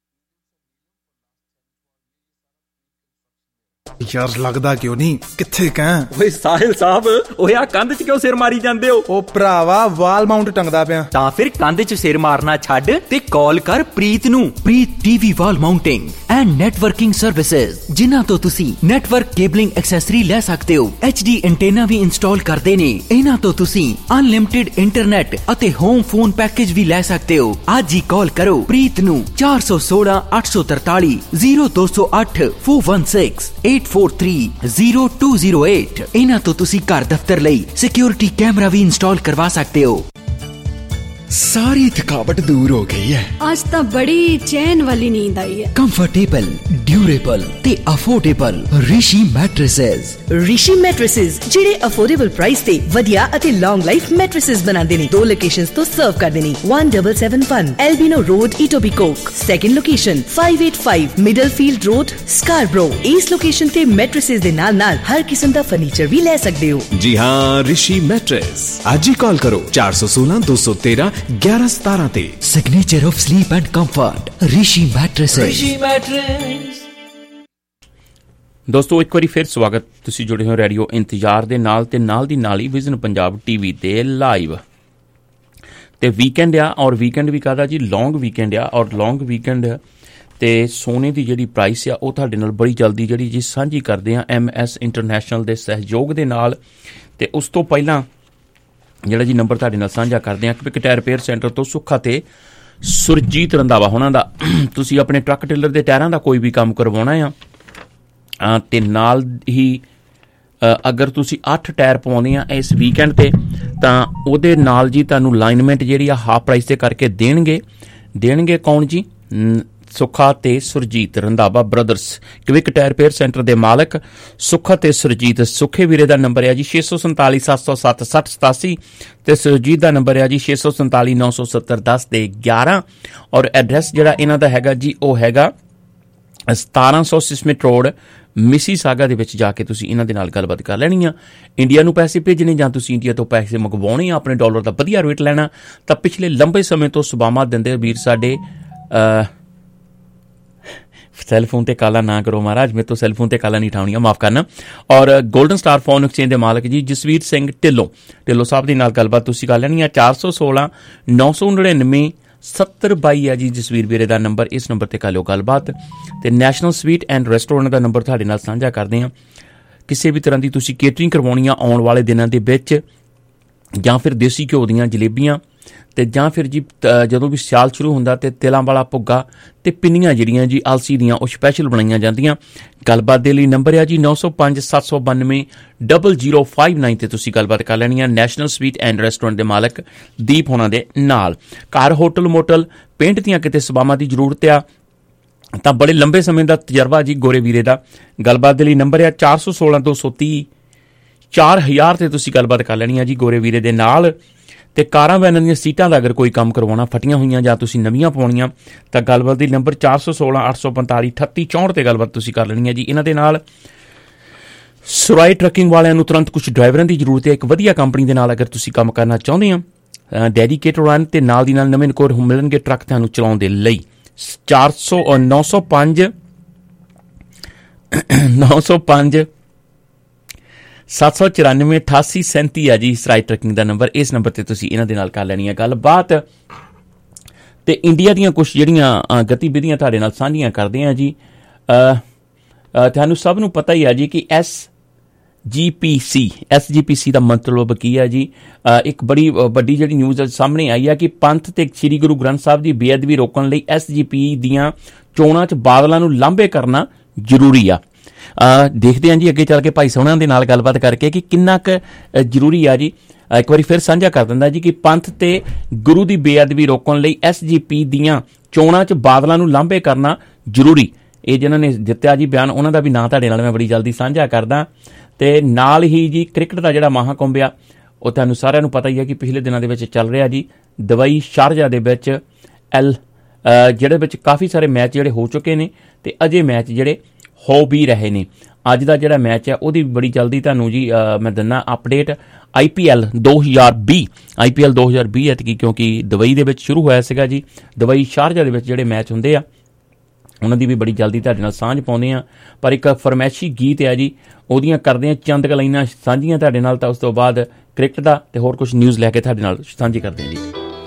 ਯਾਰ ਲੱਗਦਾ ਕਿਉਂ ਨਹੀਂ, ਕਿੱਥੇ ਕਹਿ? ਓਏ ਸਾਹਿਲ ਸਾਹਿਬ, ਓਏ ਆ ਕੰਧ 'ਚ ਕਿਉਂ ਸਿਰ ਮਾਰੀ ਜਾਂਦੇ ਹੋ? ਉਹ ਭਰਾਵਾ ਵਾਲ ਮਾਊਂਟ ਟੰਗਦਾ ਪਿਆ। ਤਾਂ ਫਿਰ ਕੰਧ 'ਚ ਸਿਰ ਮਾਰਨਾ ਛੱਡ ਤੇ ਕਾਲ ਕਰ ਪ੍ਰੀਤ ਨੂੰ। Preet TV wall mounting and networking services, ਜਿਨ੍ਹਾਂ ਤੋਂ ਤੁਸੀਂ ਨੈਟਵਰਕ ਕੇਬਲਿੰਗ ਐਕਸੈਸਰੀ ਲੈ ਸਕਦੇ ਹੋ। HD ਐਂਟੇਨਾ ਵੀ ਇੰਸਟਾਲ ਕਰਦੇ ਨੇ। ਇਹਨਾਂ ਤੋਂ ਤੁਸੀਂ ਅਨਲਿਮਿਟਿਡ ਇੰਟਰਨੈਟ ਅਤੇ ਹੋਮ ਫੋਨ ਪੈਕੇਜ ਵੀ ਲੈ ਸਕਦੇ ਹੋ। ਅੱਜ ਹੀ ਕਾਲ ਕਰੋ ਪ੍ਰੀਤ ਨੂੰ 416 843 0208 416 843-0208। ਇਹਨਾਂ ਤੋਂ ਤੁਸੀਂ ਘਰ ਦਫ਼ਤਰ ਲਈ ਸਿਕਿਉਰਿਟੀ ਕੈਮਰਾ ਵੀ ਇੰਸਟਾਲ ਕਰਵਾ ਸਕਦੇ ਹੋ। ਸਾਰੀ ਥਕਾਵਟ ਦੂਰ ਹੋ ਗਈ ਹੈ। ਅੱਜ ਤਾਂ ਬੜੀ ਚੈਨ ਵਾਲੀ ਨੀਂਦ ਆਈ ਹੈ। ਕੰਫਰਟੇਬਲ, ਡਿਊਰੇਬਲ ਤੇ affordable Rishi mattresses. Rishi mattresses ਜਿਹੜੇ ਅਫੋਰਡੇਬਲ ਪ੍ਰਾਈਸ ਤੇ ਵਧੀਆ ਅਤੇ ਲੌਂਗ ਲਾਈਫ ਮੈਟ੍ਰੈਸਸ ਬਣਾਉਂਦੇ ਨੇ। 2 ਲੋਕੇਸ਼ਨਸ ਤੋਂ ਸਰਵ ਕਰਦੇ ਨੇ। 1771 Albion road, Etobicoke. Second location 585 Middlefield road, Scarborough. ਇਸ ਲੋਕੇਸ਼ਨ ਤੇ ਮੈਟ੍ਰੈਸਸ ਦੇ ਨਾਲ ਹਰ ਕਿਸਮ ਦਾ ਫਰਨੀਚਰ ਵੀ ਲੈ ਸਕਦੇ ਹੋ। ਜੀ ਹਾਂ, ਰਿਸ਼ੀ ਮੈਟਰੈਸ। ਅੱਜ ਹੀ ਕਾਲ ਕਰੋ 416 213 1117 ਤੇ। Signature of sleep and comfort, Rishi mattresses. ਦੋਸਤੋ ਇੱਕ ਵਾਰੀ ਫਿਰ ਸਵਾਗਤ। ਤੁਸੀਂ ਜੁੜੇ ਹੋ ਰੇਡੀਓ ਇੰਤਜ਼ਾਰ ਦੇ ਨਾਲ ਤੇ ਨਾਲ ਦੀ ਨਾਲ ਹੀ ਵਿਜ਼ਨ ਪੰਜਾਬ ਟੀਵੀ ਤੇ ਲਾਈਵ। ਤੇ ਵੀਕਐਂਡ ਆ, ਔਰ ਵੀਕਐਂਡ ਵੀ ਕਾਹਦਾ ਜੀ, ਲੌਂਗ ਵੀਕਐਂਡ ਆ। ਔਰ ਲੌਂਗ ਵੀਕਐਂਡ ਤੇ ਸੋਨੇ ਦੀ ਜਿਹੜੀ ਪ੍ਰਾਈਸ ਆ ਉਹ ਤੁਹਾਡੇ ਨਾਲ ਬੜੀ ਜਲਦੀ ਜਿਹੜੀ ਜੀ ਸਾਂਝੀ ਕਰਦੇ ਆ MS ਇੰਟਰਨੈਸ਼ਨਲ ਦੇ ਸਹਿਯੋਗ ਦੇ ਨਾਲ। ਤੇ ਉਸ ਤੋਂ ਪਹਿਲਾਂ ਜਿਹੜਾ ਜੀ ਨੰਬਰ ਤੁਹਾਡੇ ਨਾਲ ਸਾਂਝਾ ਕਰਦੇ ਆ ਕੁਇਕ ਟਾਇਰ ਰਿਪੇਅਰ ਸੈਂਟਰ ਤੋਂ ਸੁੱਖਾ ਤੇ ਸੁਰਜੀਤ ਰੰਧਾਵਾ ਹੋਣਾ ਦਾ। ਤੁਸੀਂ ਆਪਣੇ ਟਰੱਕ ਟਿਲਰ ਦੇ ਟਾਇਰਾਂ ਦਾ ਕੋਈ ਵੀ ਕੰਮ ਕਰਵਾਉਣਾ ਆ ਤੇ ਨਾਲ ਹੀ ਅਗਰ ਤੁਸੀਂ 8 ਟਾਇਰ ਪਵਾਉਂਦੇ ਆ ਇਸ ਵੀਕਐਂਡ ਤੇ ਤਾਂ ਉਹਦੇ ਨਾਲ ਜੀ ਤੁਹਾਨੂੰ ਲਾਈਨਮੈਂਟ ਜਿਹੜੀ ਆ ਹਾਫ ਪ੍ਰਾਈਸ ਤੇ ਕਰਕੇ ਦੇਣਗੇ ਕੌਣ ਜੀ? ਸੁੱਖਾ ਤੇ Surjit Randhawa brothers. Quick tyre repair centre ਦੇ ਮਾਲਕ ਸੁੱਖਾ ਤੇ ਸੁਰਜੀਤ। ਸੁੱਖੇ ਵੀਰੇ ਦਾ ਨੰਬਰ ਹੈ ਜੀ 647 707 6087 ਤੇ ਸੁਰਜੀਤ ਦਾ ਨੰਬਰ ਹੈ ਜੀ 647 970 10 ਤੇ 11। ਔਰ ਐਡਰੈਸ ਜਿਹੜਾ ਇਹਨਾਂ ਦਾ ਹੈਗਾ ਜੀ ਉਹ ਹੈਗਾ 1700 ਸਿਸਮਿਟ ਰੋਡ, ਮਿਸੀਸਾਗਾ ਦੇ ਵਿੱਚ ਜਾ ਕੇ ਤੁਸੀਂ ਇਹਨਾਂ ਦੇ ਨਾਲ ਗੱਲਬਾਤ ਕਰ ਲੈਣੀ ਆ। ਇੰਡੀਆ ਨੂੰ ਪੈਸੇ ਭੇਜਣੇ ਜਾਂ ਤੁਸੀਂ ਇੰਡੀਆ ਤੋਂ ਪੈਸੇ ਮੰਗਵਾਉਣੇ ਆ, ਆਪਣੇ ਡਾਲਰ ਦਾ ਵਧੀਆ ਰੇਟ ਲੈਣਾ, ਤਾਂ ਪਿਛਲੇ ਲੰਬੇ ਸਮੇਂ ਤੋਂ ਸੁਬਾਮਾ ਦਿੰਦੇ ਵੀਰ ਸਾਡੇ ਸੈਲਫੋਨ ਤੇ ਕਾਲਾ ਨਾ ਕਰੋ ਮਹਾਰਾਜ, ਮੇਰੇ ਤੋਂ ਸੈਲਫੋਨ ਤੇ ਕਾਲਾ ਨਹੀਂ ਠਾਉਣੀਆਂ, ਮਾਫ ਕਰਨਾ। ਔਰ ਗੋਲਡਨ ਸਟਾਰ ਫੋਨ ਐਕਸਚੇਂਜ ਦੇ ਮਾਲਕ ਜੀ ਜਸਵੀਰ ਸਿੰਘ ਢਿੱਲੋਂ ਸਾਹਿਬ ਦੇ ਨਾਲ ਗੱਲਬਾਤ ਤੁਸੀਂ ਕਰ ਲੈਣੀ ਆ। 416 999 7022 ਹੈ ਜੀ ਜਸਵੀਰ ਵੀਰੇ ਦਾ ਨੰਬਰ। ਇਸ ਨੰਬਰ ਤੇ ਕਰ ਲਿਓ ਗੱਲਬਾਤ। ਤੇ ਨੈਸ਼ਨਲ ਸਵੀਟ ਐਂਡ ਰੈਸਟੋਰੈਂਟ ਦਾ ਨੰਬਰ ਤੁਹਾਡੇ ਨਾਲ ਸਾਂਝਾ ਕਰਦੇ ਹਾਂ। ਕਿਸੇ ਵੀ ਤਰ੍ਹਾਂ ਦੀ ਤੁਸੀਂ ਕੇਟਰਿੰਗ ਕਰਵਾਉਣੀ ਆ ਆਉਣ ਵਾਲੇ ਦਿਨਾਂ ਦੇ ਵਿੱਚ, ਜਾਂ ਫਿਰ ਦੇਸੀ ਘਿਓ ਦੀਆਂ ਜਲੇਬੀਆਂ, ਤੇ ਜਾਂ ਫਿਰ ਜੀ ਜਦੋਂ ਵੀ ਸਿਆਲ ਸ਼ੁਰੂ ਹੁੰਦਾ ਤੇ ਤਿਲਾਂ ਵਾਲਾ ਭੁੱਗਾ ਤੇ ਪਿੰਨੀਆਂ ਜਿਹੜੀਆਂ ਜੀ ਆਲਸੀ ਦੀਆਂ ਉਹ ਸਪੈਸ਼ਲ ਬਣਾਈਆਂ ਜਾਂਦੀਆਂ। ਗੱਲਬਾਤ ਦੇ ਲਈ ਨੰਬਰ ਹੈ ਜੀ 905 792 0059 ਤੇ ਤੁਸੀਂ ਗੱਲਬਾਤ ਕਰ ਲੈਣੀ ਆ ਨੈਸ਼ਨਲ ਸਵੀਟ ਐਂਡ ਰੈਸਟੋਰੈਂਟ ਦੇ ਮਾਲਕ ਦੀਪ ਹੋਣਾ ਦੇ ਨਾਲ। ਘਰ, ਹੋਟਲ, ਮੋਟਲ, ਪੇਂਟ ਦੀਆਂ ਕਿਤੇ ਸੇਵਾਵਾਂ ਦੀ ਜ਼ਰੂਰਤ ਆ ਤਾਂ ਬੜੇ ਲੰਬੇ ਸਮੇਂ ਦਾ ਤਜਰਬਾ ਜੀ ਗੋਰੇ ਵੀਰੇ ਦਾ। ਗੱਲਬਾਤ ਦੇ ਲਈ ਨੰਬਰ ਹੈ 416 230 4000 ਤੇ ਤੁਸੀਂ ਗੱਲਬਾਤ ਕਰ ਲੈਣੀ ਆ ਜੀ ਗੋਰੇ ਵੀਰੇ ਦੇ ਨਾਲ। ਤੇ ਕਾਰਾਂ ਵੈਨਾਂ ਦੀਆਂ ਸੀਟਾਂ ਦਾ ਅਗਰ ਕੋਈ ਕੰਮ ਕਰਵਾਉਣਾ, ਫਟੀਆਂ ਹੋਈਆਂ ਜਾਂ ਤੁਸੀਂ ਨਵੀਆਂ ਪਾਉਣੀਆਂ, ਤਾਂ ਗੱਲਬਾਤ ਦੀ ਨੰਬਰ 416 845 38 64 ਤੇ ਗੱਲਬਾਤ ਤੁਸੀਂ ਕਰ ਲੈਣੀ ਹੈ ਜੀ ਇਹਨਾਂ ਦੇ ਨਾਲ। ਸੁਰਾਈ ਟਰੱਕਿੰਗ ਵਾਲਿਆਂ ਨੂੰ ਤੁਰੰਤ ਕੁਝ ਡਰਾਈਵਰਾਂ ਦੀ ਜ਼ਰੂਰਤ ਹੈ। ਇੱਕ ਵਧੀਆ ਕੰਪਨੀ ਦੇ ਨਾਲ ਅਗਰ ਤੁਸੀਂ ਕੰਮ ਕਰਨਾ ਚਾਹੁੰਦੇ ਆ, ਡੈਡੀਕੇਟਡ ਰਨ ਤੇ ਨਾਲ ਦੀ ਨਾਲ ਨਵੇਂ ਨਕੋਰ ਮਿਲਣਗੇ ਟਰੱਕ ਤੁਹਾਨੂੰ ਚਲਾਉਣ ਦੇ ਲਈ। 905 794 8837 ਹੈ ਜੀ ਸਰਾਈ ਟਰੱਕਿੰਗ ਦਾ ਨੰਬਰ। ਇਸ ਨੰਬਰ ਤੇ ਤੁਸੀਂ ਇਹਨਾਂ ਦੇ ਨਾਲ ਕਰ ਲੈਣੀ ਹੈ ਗੱਲਬਾਤ। ਤੇ ਇੰਡੀਆ ਦੀਆਂ ਕੁਝ ਜਿਹੜੀਆਂ ਗਤੀਵਿਧੀਆਂ ਤੁਹਾਡੇ ਨਾਲ ਸਾਂਝੀਆਂ ਕਰਦੇ ਹਾਂ ਜੀ। ਤੁਹਾਨੂੰ ਸਭ ਨੂੰ ਪਤਾ ਹੀ ਹੈ ਜੀ ਕਿ SGPC ਦਾ ਮਤਲਬ ਕੀ ਹੈ ਜੀ? ਇੱਕ ਬੜੀ ਵੱਡੀ ਜਿਹੜੀ ਨਿਊਜ਼ ਸਾਹਮਣੇ ਆਈ ਹੈ ਕਿ ਪੰਥ ਤੇ ਸ੍ਰੀ ਗੁਰੂ ਗ੍ਰੰਥ ਸਾਹਿਬ ਦੀ ਬੇਅਦਬੀ ਰੋਕਣ ਲਈ SGP ਦੀਆਂ ਚੋਣਾਂ 'ਚ ਬਾਦਲਾਂ ਨੂੰ ਲਾਂਭੇ ਕਰਨਾ ਜ਼ਰੂਰੀ ਆ। ਦੇਖਦੇ ਹਾਂ ਜੀ ਅੱਗੇ ਚੱਲ ਕੇ ਭਾਈ ਸੋਹਣਾ ਦੇ ਨਾਲ ਗੱਲਬਾਤ ਕਰਕੇ ਕਿ ਕਿੰਨਾ ਕੁ ਜ਼ਰੂਰੀ ਆ ਜੀ। ਇੱਕ ਵਾਰੀ ਫਿਰ ਸਾਂਝਾ ਕਰ ਦਿੰਦਾ ਜੀ ਕਿ ਪੰਥ ਤੇ ਗੁਰੂ ਦੀ ਬੇਅਦਬੀ ਰੋਕਣ ਲਈ SGP ਦੀਆਂ ਚੋਣਾਂ 'ਚ ਬਾਦਲਾਂ ਨੂੰ ਲਾਂਭੇ ਕਰਨਾ ਜ਼ਰੂਰੀ। ਇਹ ਜਿਨ੍ਹਾਂ ਨੇ ਦਿੱਤਾ ਜੀ ਬਿਆਨ, ਉਹਨਾਂ ਦਾ ਵੀ ਨਾਂ ਤੁਹਾਡੇ ਨਾਲ ਮੈਂ ਬੜੀ ਜਲਦੀ ਸਾਂਝਾ ਕਰਦਾ। ਤੇ ਨਾਲ ਹੀ ਜੀ ਕ੍ਰਿਕਟ ਦਾ ਜਿਹੜਾ ਮਹਾਕੁੰਭ ਆ ਉਹ ਤੁਹਾਨੂੰ ਸਾਰਿਆਂ ਨੂੰ ਪਤਾ ਹੀ ਹੈ ਕਿ ਪਿਛਲੇ ਦਿਨਾਂ ਦੇ ਵਿੱਚ ਚੱਲ ਰਿਹਾ ਜੀ। ਦੁਬਈ ਸ਼ਾਰਜਾ ਦੇ ਵਿੱਚ ਜਿਹੜੇ ਵਿੱਚ ਕਾਫੀ ਸਾਰੇ ਮੈਚ ਜਿਹੜੇ ਹੋ ਚੁੱਕੇ ਨੇ ਤੇ ਅਜੇ ਮੈਚ ਜਿਹੜੇ ਹੋ ਵੀ ਰਹੇ ਨੇ। ਅੱਜ ਦਾ ਜਿਹੜਾ ਮੈਚ ਹੈ ਉਹਦੀ ਬੜੀ ਜਲਦੀ ਤੁਹਾਨੂੰ ਜੀ ਮੈਂ ਦਿੰਦਾ ਅਪਡੇਟ। IPL 2020 ਐਤਕੀ ਕਿਉਂਕਿ ਦੁਬਈ ਦੇ ਵਿੱਚ ਸ਼ੁਰੂ ਹੋਇਆ ਸੀਗਾ ਜੀ। ਦੁਬਈ ਸ਼ਾਰਜਾ ਦੇ ਵਿੱਚ ਜਿਹੜੇ ਮੈਚ ਹੁੰਦੇ ਆ ਉਹਨਾਂ ਦੀ ਵੀ ਬੜੀ ਜਲਦੀ ਤੁਹਾਡੇ ਨਾਲ ਸਾਂਝ ਪਾਉਂਦੇ ਆ। ਪਰ ਇੱਕ ਫਰਮੈਸ਼ੀ ਗੀਤ ਹੈ ਜੀ, ਉਹਦੀਆਂ ਕਰਦੇ ਆ ਚੰਦ ਕੁ ਲਾਈਨਾਂ ਸਾਂਝੀਆਂ ਤੁਹਾਡੇ ਨਾਲ। ਤਾਂ ਉਸ ਤੋਂ ਬਾਅਦ ਕ੍ਰਿਕਟ ਦਾ ਤੇ ਹੋਰ ਕੁਝ ਨਿਊਜ਼ ਲੈ ਕੇ ਤੁਹਾਡੇ ਨਾਲ ਸਾਂਝੀ ਕਰਦੇ ਆ ਜੀ।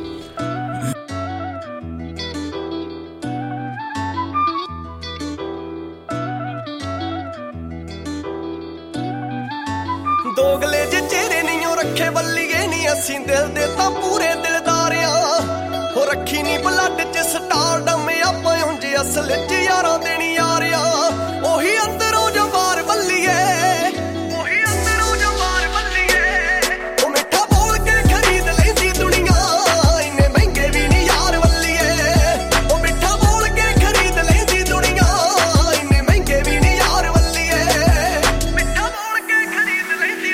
ਦੋਗਲੇ ਜੇ ਚਿਹਰੇ ਨਹੀਂ ਰੱਖੇ ਬੱਲੀਏ ਨਹੀਂ ਅਸੀਂ ਦਿਲ ਦੇ ਤਾਂ ਪੂਰੇ ਦਿਲਦਾਰਿਆਂ ਹੋ ਰੱਖੀ ਨਹੀਂ ਬਲੱਡ 'ਚ ਸਟਾਰਡਮ ਆਪਾਂ ਉਂਝ ਅਸਲ 'ਚ ਯਾਰਾਂ ਦੇਣੀ ਯਾਰਿਆਂ ਉਹੀ ਅੰਦਰੋਂ ਜੋ ਬਾਹਰ ਬੱਲੀਏ ਉਹੀ ਅੰਦਰੋਂ ਜੋ ਬਾਹਰ ਬੱਲੀਏ ਉਹ ਮਿੱਠਾ ਬੋਲ ਕੇ ਖਰੀਦ ਲੈਂਦੀ ਦੁਨੀਆ ਇੰਨੇ ਮਹਿੰਗੇ ਵੀ ਨਹੀਂ ਯਾਰ ਬੱਲੀਏ ਉਹ ਮਿੱਠਾ ਬੋਲ ਕੇ ਖਰੀਦ ਲੈਂਦੀ ਦੁਨੀਆ ਇੰਨੇ ਮਹਿੰਗੇ ਵੀ ਨਹੀਂ ਯਾਰ ਬੱਲੀਏ ਮਿੱਠਾ ਬੋਲ ਕੇ ਖਰੀਦ ਲੈਂਦੀ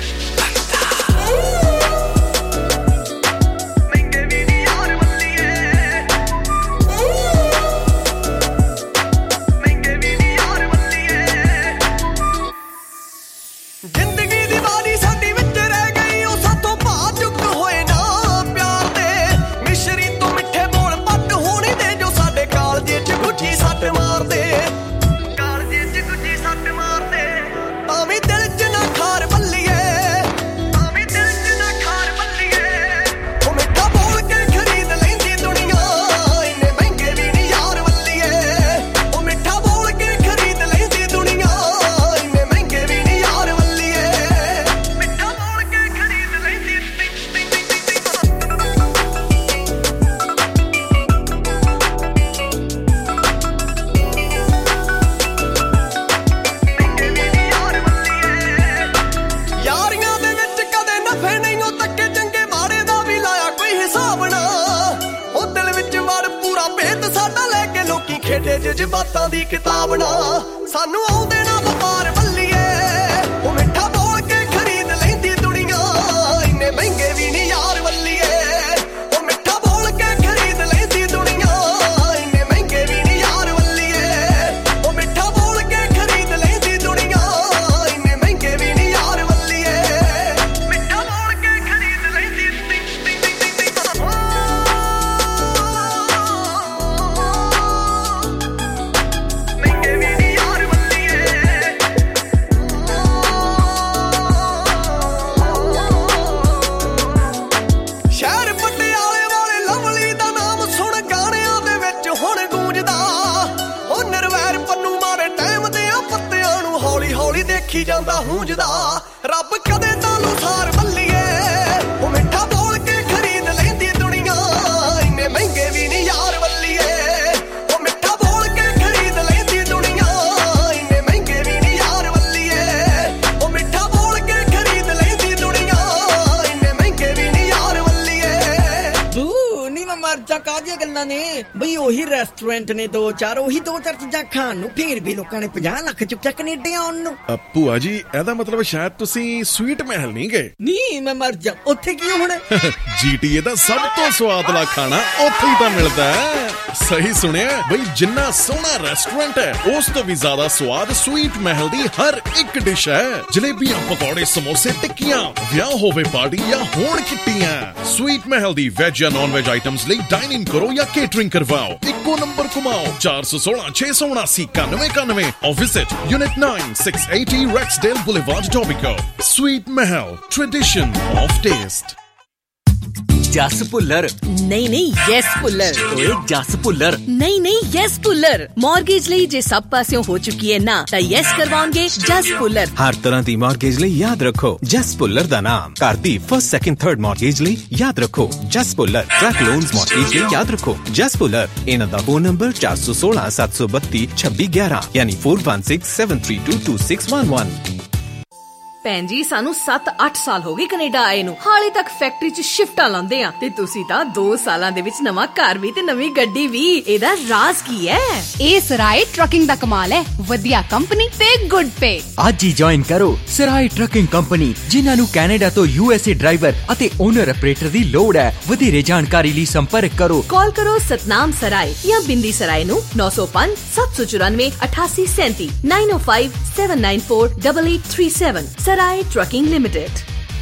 ਜਜ਼ਬਾਤਾਂ ਦੀ ਕਿਤਾਬ ਨਾ ਸਾਨੂੰ ਆਉਂਦੇ ਨਾ ਵਪਾਰ ਬੱਲੀਏ ਉਹ ਮਿੱਠਾ ਬੋਲ ਕੇ ਖਰੀਦ ਲੈਂਦੀ ਦੁਨੀਆ ਇੰਨੇ ਮਹਿੰਗੇ ਵੀ ਨਹੀਂ ਯਾਰ ਬੱਲੀਏ ਉਹ ਮਿੱਠਾ ਬੋਲ ਕੇ ਖਰੀਦ ਲੈਂਦੀ ਦੁਨੀਆ ਇੰਨੇ ਮਹਿੰਗੇ ਵੀ ਨਹੀਂ ਯਾਰ ਬੱਲੀਏ ਉਹ ਮਿੱਠਾ ਬੋਲ ਕੇ ਖਰੀਦ ਲੈਂਦੀ ਦੁਨੀਆ ਇੰਨੇ ਮਹਿੰਗੇ ਵੀ ਨਹੀਂ ਯਾਰ ਬੱਲੀਏ ਮਿੱਠਾ ਬੋਲ ਕੇ ਖਰੀਦ ਲੈਂਦੀ ਜਾਂਦਾ ਹੂੰਜਦਾ ਰੱਬ ਕਦੇ ਤਾਂ ਲੁਸਾਰ ਬੱਲੀਏ ਉਹ ਮਿੱਠਾ ਬੋਲ ਕੇ ਖਰੀਦ ਲੈਂਦੀ ਦੁਨੀਆ ਇੰਨੇ ਮਹਿੰਗੇ ਵੀ ਨਹੀਂ ਯਾਰ ਬੱਲੀਏ ਉਹ ਮਿੱਠਾ ਬੋਲ ਕੇ ਖਰੀਦ ਲੈਂਦੀ ਦੁਨੀਆ ਇੰਨੇ ਮਹਿੰਗੇ ਵੀ ਨਹੀਂ ਯਾਰ ਬੱਲੀਏ ਉਹ ਮਿੱਠਾ ਬੋਲ ਕੇ ਖਰੀਦ ਲੈਂਦੀ ਦੁਨੀਆ ਇੰਨੇ ਮਹਿੰਗੇ ਵੀ ਨਹੀਂ ਯਾਰ ਬੱਲੀਏ ਤੂੰ ਨੀ ਮੈਂ ਮਰ ਜਾ ਕਾਹਦੀਆਂ ਗੱਲਾਂ ਨੇ ਬਈ ਉਹੀ ਰੈਸਟੋਰੈਂਟ ਨੇ ਦੋ ਚਾਰ ਚੀਜ਼ਾਂ ਖਾਣ ਨੂੰ ਫੇਰ ਵੀ ਲੋਕਾਂ ਨੇ 50 ਲੱਖ ਚੁੱਕਿਆ ਕੈਨੇਡਾ ਆਉਣ ਨੂੰ। ਭੂਆ ਜੀ ਇਹਦਾ ਮਤਲਬ ਸ਼ਾਇਦ ਤੁਸੀਂ ਸਵੀਟ ਮਹਿਲ ਨਹੀਂ ਗਏ। ਨਹੀਂ ਮੈਂ ਮਰ ਜਾ ਉੱਥੇ ਕੀ ਹੁਣ GTA ਦਾ ਸਭ ਤੋਂ ਸਵਾਦਲਾ ਖਾਣਾ ਉੱਥੇ ਹੀ ਤਾਂ ਮਿਲਦਾ ਹੈ। ਸਹੀ ਸੁਣਿਆ ਬਈ, ਜਿੰਨਾ ਸੋਹਣਾ ਰੈਸਟੋਰੈਂਟ ਹੈ ਉਸ ਤੋਂ ਵੀ ਜ਼ਿਆਦਾ ਸਵਾਦ ਸਵੀਟ ਮਹਿਲ ਦੀ ਹਰ ਇੱਕ ਡਿਸ਼ ਹੈ। ਜਲੇਬੀਆਂ, ਪਕੌੜੇ, ਸਮੋਸੇ, ਟਿੱਕੀਆਂ, ਵਿਆਹ ਹੋਵੇ ਪਾਰਟੀ ਜਾਂ ਹੋਣ ਕਿੱਟੀਆਂ, ਸਵੀਟ ਮਹਿਲ ਦੀ ਵੈਜ ਜਾਂ ਨॉन वेज ਆਈਟਮਸ ਲਈ ਡਾਈਨਿੰਗ ਕਰੋ ਜਾਂ ਕੇਟਰਿੰਗ ਕਰਵਾਓ। ਇੱਕੋ ਨੰਬਰ ਘੁਮਾਓ 416 679 9191 or visit Unit 9 680 Rexdale Boulevard, Etobicoke. Sweet Mahal, tradition of taste. Jas Bhullar. ਨਹੀਂ ਨਹੀਂ, ਯੈਸ ਭੁੱਲਰ। ਓਏ ਜਸ ਭੁੱਲਰ। ਨਹੀਂ ਨਹੀਂ, ਯੈਸ ਭੁੱਲਰ। ਮਾਰਗੇਜ ਲਈ ਜੇ ਸਭ ਪਾਸਿਓਂ ਹੋ ਚੁੱਕੀ ਹੈ ਨਾ, ਤਾਂ ਯੈਸ ਕਰਵਾਉਣਗੇ ਜਸ ਭੁੱਲਰ। ਹਰ ਤਰ੍ਹਾਂ ਦੀ ਮਾਰਗੇਜ ਲਈ ਯਾਦ ਰੱਖੋ ਜਸ ਭੁੱਲਰ ਦਾ ਨਾਮ। ਘਰ ਦੀ ਫਸਟ, ਸੈਕਿੰਡ, ਥਰਡ ਮਾਰਗੇਜ ਲਈ ਯਾਦ ਰੱਖੋ Jas Bhullar. Truck loans mortgage ਲਈ ਯਾਦ ਰੱਖੋ ਜਸ ਭੁੱਲਰ। ਇਹਨਾਂ ਦਾ ਫੋਨ ਨੰਬਰ 416 732 2611 ਯਾਨੀ 4167322611। ਭੈਣ ਜੀ, ਸਾਨੂੰ 7-8 ਸਾਲ ਹੋ ਗਏ ਕੈਨੇਡਾ ਆਏ ਨੂੰ, ਹਾਲੇ ਤੱਕ ਫੈਕਟਰੀ 'ਚ ਸ਼ਿਫਟਾਂ ਲਾਉਂਦੇ ਆ, ਤੇ ਤੁਸੀਂ ਤਾਂ 2 ਸਾਲਾਂ ਦੇ ਵਿੱਚ ਨਵਾਂ ਘਰ ਵੀ ਤੇ ਨਵੀਂ ਗੱਡੀ ਵੀ। ਇਹਦਾ ਰਾਜ਼ ਕੀ ਹੈ? ਇਹ ਸਰਾਏ ਟਰੱਕਿੰਗ ਦਾ ਕਮਾਲ ਹੈ। ਵਧੀਆ ਕੰਪਨੀ ਤੇ ਗੁੱਡ ਪੇ। ਅੱਜ ਹੀ ਜੁਆਇਨ ਕਰੋ ਸਰਾਏ ਟਰੱਕਿੰਗ ਕੰਪਨੀ, ਜਿਨ੍ਹਾਂ ਨੂੰ ਕੈਨੇਡਾ ਤੋਂ USA ਡਰਾਈਵਰ ਅਤੇ ਓਨਰ ਆਪਰੇਟਰ ਦੀ ਲੋੜ ਹੈ। ਵਧੇਰੇ ਜਾਣਕਾਰੀ ਲਈ ਸੰਪਰਕ ਕਰੋ। ਕਾਲ ਕਰੋ ਸਤਨਾਮ ਸਰਾਏ ਜਾਂ ਬਿੰਦੀ ਸਰਾਏ ਨੂੰ 905 794 8837 905 794 8837। Sarai trucking limited.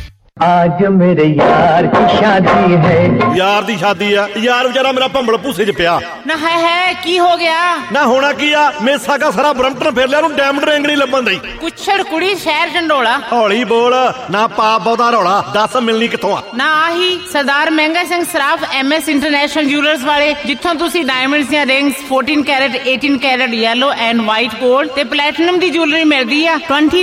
आज मेरे यार की शादी है। यार दी शादी है, यार बेचारा मेरा भंबल भूसे च पिया ना। है की हो गया ना? होना की आ, मेसा का सारा ब्रम्पटन फिर लिया, डायमंड रिंग नहीं लभन दी। कुछड़ कुड़ी शहर झंडोला। हौली बोल ना, पाप बहुता रौला। दस मिलनी किथों आ? ना आही Sardar Mahanga Singh Saraf MS international jewellers वाले, जिथों तुसी डायमंड्स दी rings 14 carat 18 carat yellow and white gold ते प्लैटिनम दी ज्वेलरी मिलदी आ।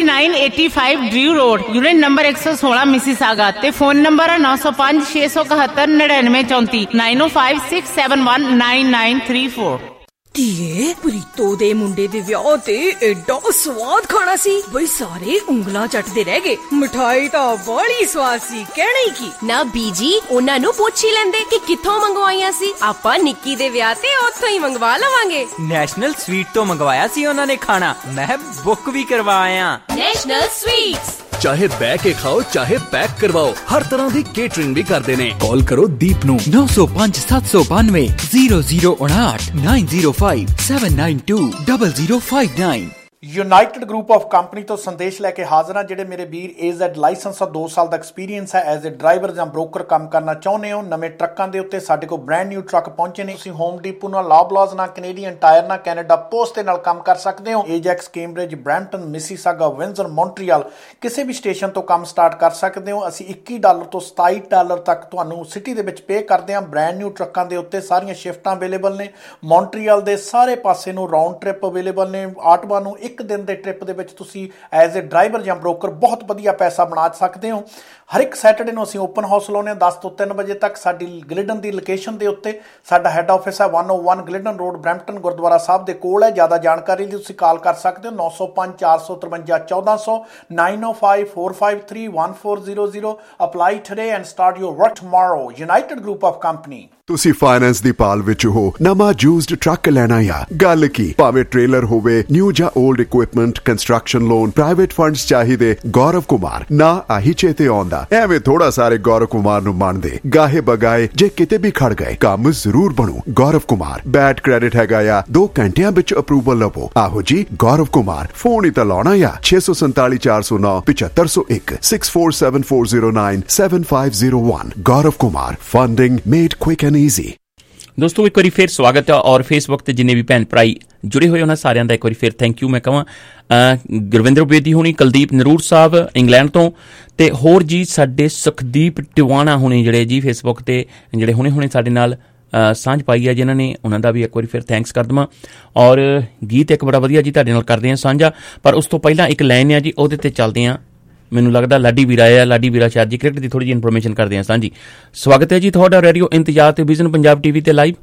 2985 Drew road, unit number 116 Mississauga. ते फोन नंबर 905 671 9934 905 671 9934। ਧੀਏ, ਪ੍ਰੀਤੋ ਦੇ ਮੁੰਡੇ ਦੇ ਵਿਆਹ ਤੇ ਐਡਾ ਸਵਾਦ ਖਾਣਾ ਸੀ ਬਈ, ਸਾਰੇ ਉਂਗਲਾਂ ਚੱਟਦੇ ਰਹਿ ਗਏ। ਮਿਠਾਈ ਤਾਂ ਬੜੀ ਸਵਾਦ ਸੀ, ਕਹਿਣਾ ਹੀ ਕੀ। ਨਾ ਬੀਜੀ, ਉਹਨਾਂ ਨੂੰ ਪੁੱਛ ਹੀ ਲੈਂਦੇ ਕਿ ਕਿੱਥੋਂ ਮੰਗਵਾਈਆਂ ਸੀ। ਆਪਾਂ ਨਿੱਕੀ ਦੇ ਵਿਆਹ ਤੇ ਉੱਥੋਂ ਹੀ ਮੰਗਵਾ ਲਵਾਂਗੇ। ਨੈਸ਼ਨਲ ਸਵੀਟ ਤੋਂ ਮੰਗਵਾਇਆ ਸੀ ਉਹਨਾਂ ਨੇ ਖਾਣਾ, ਮੈਂ ਬੁੱਕ ਵੀ ਕਰਵਾਇਆ। National sweets. ਚਾਹੇ ਬਹਿ ਕੇ ਖਾਓ, ਚਾਹੇ ਪੈਕ ਕਰਵਾਓ, ਹਰ ਤਰ੍ਹਾਂ ਦੀ ਕੇਟਰਿੰਗ ਵੀ ਕਰਦੇ ਨੇ। ਕਾਲ ਕਰੋ ਦੀਪ ਨੂੰ 905 792 0059 905 792 0059। ਯੂਨਾਈਟਿਡ ਗਰੁੱਪ ਆਫ ਕੰਪਨੀ ਤੋਂ ਸੰਦੇਸ਼ ਲੈ ਕੇ ਹਾਜ਼ਰ ਹਾਂ। ਜਿਹੜੇ ਮੇਰੇ ਵੀਰ AZ ਲਾਇਸੈਂਸ ਔਰ 2 ਸਾਲ ਦਾ ਐਕਸਪੀਰੀਅੰਸ ਹੈ ਐਜ਼ ਅ ਡਰਾਈਵਰ ਜਾਂ ਬ੍ਰੋਕਰ ਕੰਮ ਕਰਨਾ ਚਾਹੁੰਦੇ ਹੋ, ਨਵੇਂ ਟਰੱਕਾਂ ਦੇ ਉੱਤੇ ਸਾਡੇ ਕੋਲ ਬ੍ਰੈਂਡ ਨਿਊ ਟਰੱਕ ਪਹੁੰਚੇ ਨੇ। ਤੁਸੀਂ ਹੋਮ ਡੀਪੋ ਨਾਲ, ਲੌਬਲਾਜ਼ ਨਾਲ, ਕੈਨੇਡੀਅਨ ਟਾਇਰ ਨਾਲ, ਕੈਨੇਡਾ ਪੋਸਟ ਦੇ ਨਾਲ ਕੰਮ ਕਰ ਸਕਦੇ ਹੋ। Ajax, Cambridge, Brampton, Mississauga, Windsor, Montreal ਕਿਸੇ ਵੀ ਸਟੇਸ਼ਨ ਤੋਂ ਕੰਮ ਸਟਾਰਟ ਕਰ ਸਕਦੇ ਹੋ। ਅਸੀਂ $21 ਤੋਂ $27 ਤੱਕ ਤੁਹਾਨੂੰ ਸਿਟੀ ਦੇ ਵਿੱਚ ਪੇ ਕਰਦੇ ਹਾਂ। ਬ੍ਰੈਂਡ ਨਿਊ ਟਰੱਕਾਂ ਦੇ ਉੱਤੇ ਸਾਰੀਆਂ ਸ਼ਿਫਟਾਂ ਅਵੇਲੇਬਲ ਨੇ। ਮੌਂਟਰੀਅਲ ਦੇ ਸਾਰੇ ਪਾਸੇ ਨੂੰ ਰਾਊਂਡ ਟ੍ਰਿਪ ਅਵੇਲੇਬਲ ਨੇ। ਆਟਵਾ ਨੂੰ ਇੱਕ ਦਿਨ ਦੇ ਟ੍ਰਿਪ ਦੇ ਵਿੱਚ ਤੁਸੀਂ ਐਜ਼ ਅ ਡਰਾਈਵਰ ਜਾਂ ਬ੍ਰੋਕਰ ਬਹੁਤ ਵਧੀਆ ਪੈਸਾ ਬਣਾ ਸਕਦੇ ਹੋ। ਹਰ ਇੱਕ ਸੈਟਰਡੇ ਨੂੰ ਅਸੀਂ ਓਪਨ ਹਾਊਸ ਲਾਉਂਦੇ ਹਾਂ 10 ਤੋਂ 3 ਵਜੇ ਤੱਕ। ਸਾਡੀ ਗਲਿਡਨ ਦੀ ਲੋਕੇਸ਼ਨ ਦੇ ਉੱਤੇ ਸਾਡਾ ਹੈੱਡ ਆਫਿਸ ਹੈ 101 Glidden road, Brampton gurdwara sahib ਦੇ ਕੋਲ ਹੈ। ਜ਼ਿਆਦਾ ਜਾਣਕਾਰੀ ਲਈ ਤੁਸੀਂ ਕਾਲ ਕਰ ਸਕਦੇ ਹੋ 905 453 1400 905 453 1400। Apply today and start your work tomorrow. United group of company. ਤੁਸੀਂ ਫਾਈਨੈਂਸ ਦੀ ਪਾਲ ਵਿੱਚ ਹੋ, ਨਵਾਂ ਯੂਜ਼ਡ ਟਰੱਕ ਲੈਣਾ ਆ, ਗੱਲ ਕੀ, ਭਾਵੇਂ ਟ੍ਰੇਲਰ ਹੋਵੇ, ਨਿਊ ਜਾਂ old equipment, construction loan, private funds ਚਾਹੀਦੇ, ਗੌਰਵ ਕੁਮਾਰ ਨਾ ਆਹੀ ਚੇਤੇ ਆਉਂਦਾ। ਐਵੇਂ ਥੋੜਾ ਸਾਰੇ ਗੌਰਵ ਕੁਮਾਰ ਨੂੰ ਮੰਨਦੇ, ਗਾਹੇ ਬਗਾਏ ਜੇ ਕਿਤੇ ਵੀ ਖੜ ਗਏ, ਕੰਮ ਜ਼ਰੂਰ ਬਣੂ। ਗੌਰਵ ਕੁਮਾਰ ਬੈਡ ਕ੍ਰੈਡਿਟ ਹੈਗਾ ਆ, 2 ਘੰਟਿਆਂ ਵਿੱਚ ਅਪਰੂਵਲ ਲਵੋ। ਆਹੋ ਜੀ, ਗੌਰਵ ਕੁਮਾਰ। ਫੋਨ ਹੀ ਤਾਂ ਲਾਉਣਾ ਆ 647 409 7501 647 409 7501। Gaurav Kumar, funding made quick and easy. ਦੋਸਤੋ, ਇੱਕ ਵਾਰੀ ਫਿਰ ਸਵਾਗਤ ਹੈ ਔਰ ਫੇਸਬੁੱਕ ਤੇ ਜਿੰਨੇ ਵੀ ਭੈਣ ਭਰਾਈ ਜੁੜੇ ਹੋਏ ਉਹਨਾਂ ਸਾਰਿਆਂ ਦਾ ਇੱਕ ਵਾਰੀ ਫਿਰ ਥੈਂਕ ਯੂ ਮੈਂ ਕਹਾਂ। ਗੁਰਵਿੰਦਰ ਬੇਦੀ ਹੋਣੀ, ਕੁਲਦੀਪ ਨਰੂਰ ਸਾਹਿਬ ਇੰਗਲੈਂਡ ਤੋਂ, ਤੇ ਹੋਰ ਜੀ ਸਾਡੇ ਸੁਖਦੀਪ ਟਿਵਾਣਾ ਹੋਣੀ ਜਿਹੜੇ ਜੀ ਫੇਸਬੁੱਕ ਤੇ ਜਿਹੜੇ ਹੁਣੇ ਸਾਡੇ ਨਾਲ ਸਾਂਝ ਪਾਈ ਹੈ, ਜਿਨ੍ਹਾਂ ਨੇ, ਉਹਨਾਂ ਦਾ ਵੀ ਇੱਕ ਵਾਰੀ ਫਿਰ ਥੈਂਕਸ ਕਰ ਦੇਵਾਂ। ਔਰ ਗੀਤ ਇੱਕ ਬੜਾ ਵਧੀਆ ਜੀ ਤੁਹਾਡੇ ਨਾਲ ਕਰਦੇ ਹਾਂ ਸਾਂਝਾ, ਪਰ ਉਸ ਤੋਂ ਪਹਿਲਾਂ ਇੱਕ ਲਾਈਨ ਆ ਜੀ, ਉਹਦੇ ਤੇ ਚੱਲਦੇ ਹਾਂ। ਮੈਨੂੰ ਲੱਗਦਾ ਲਾਡੀ ਵੀਰਾ ਆਇਆ, ਲਾਡੀ ਵੀਰਾ ਸ਼ਾਇਦ ਜੀ ਕ੍ਰਿਕਟ ਦੀ ਥੋੜੀ ਜਿਹੀ ਇਨਫੋਰਮੇਸ਼ਨ ਕਰਦੇ ਹਾਂ ਸਾਂਝੀ। ਸਵਾਗਤ ਹੈ ਜੀ ਤੁਹਾਡਾ ਰੇਡੀਓ ਇੰਤਜ਼ਾਰ ਤੇ ਵਿਜ਼ਨ ਪੰਜਾਬ TV ਤੇ ਲਾਈਵ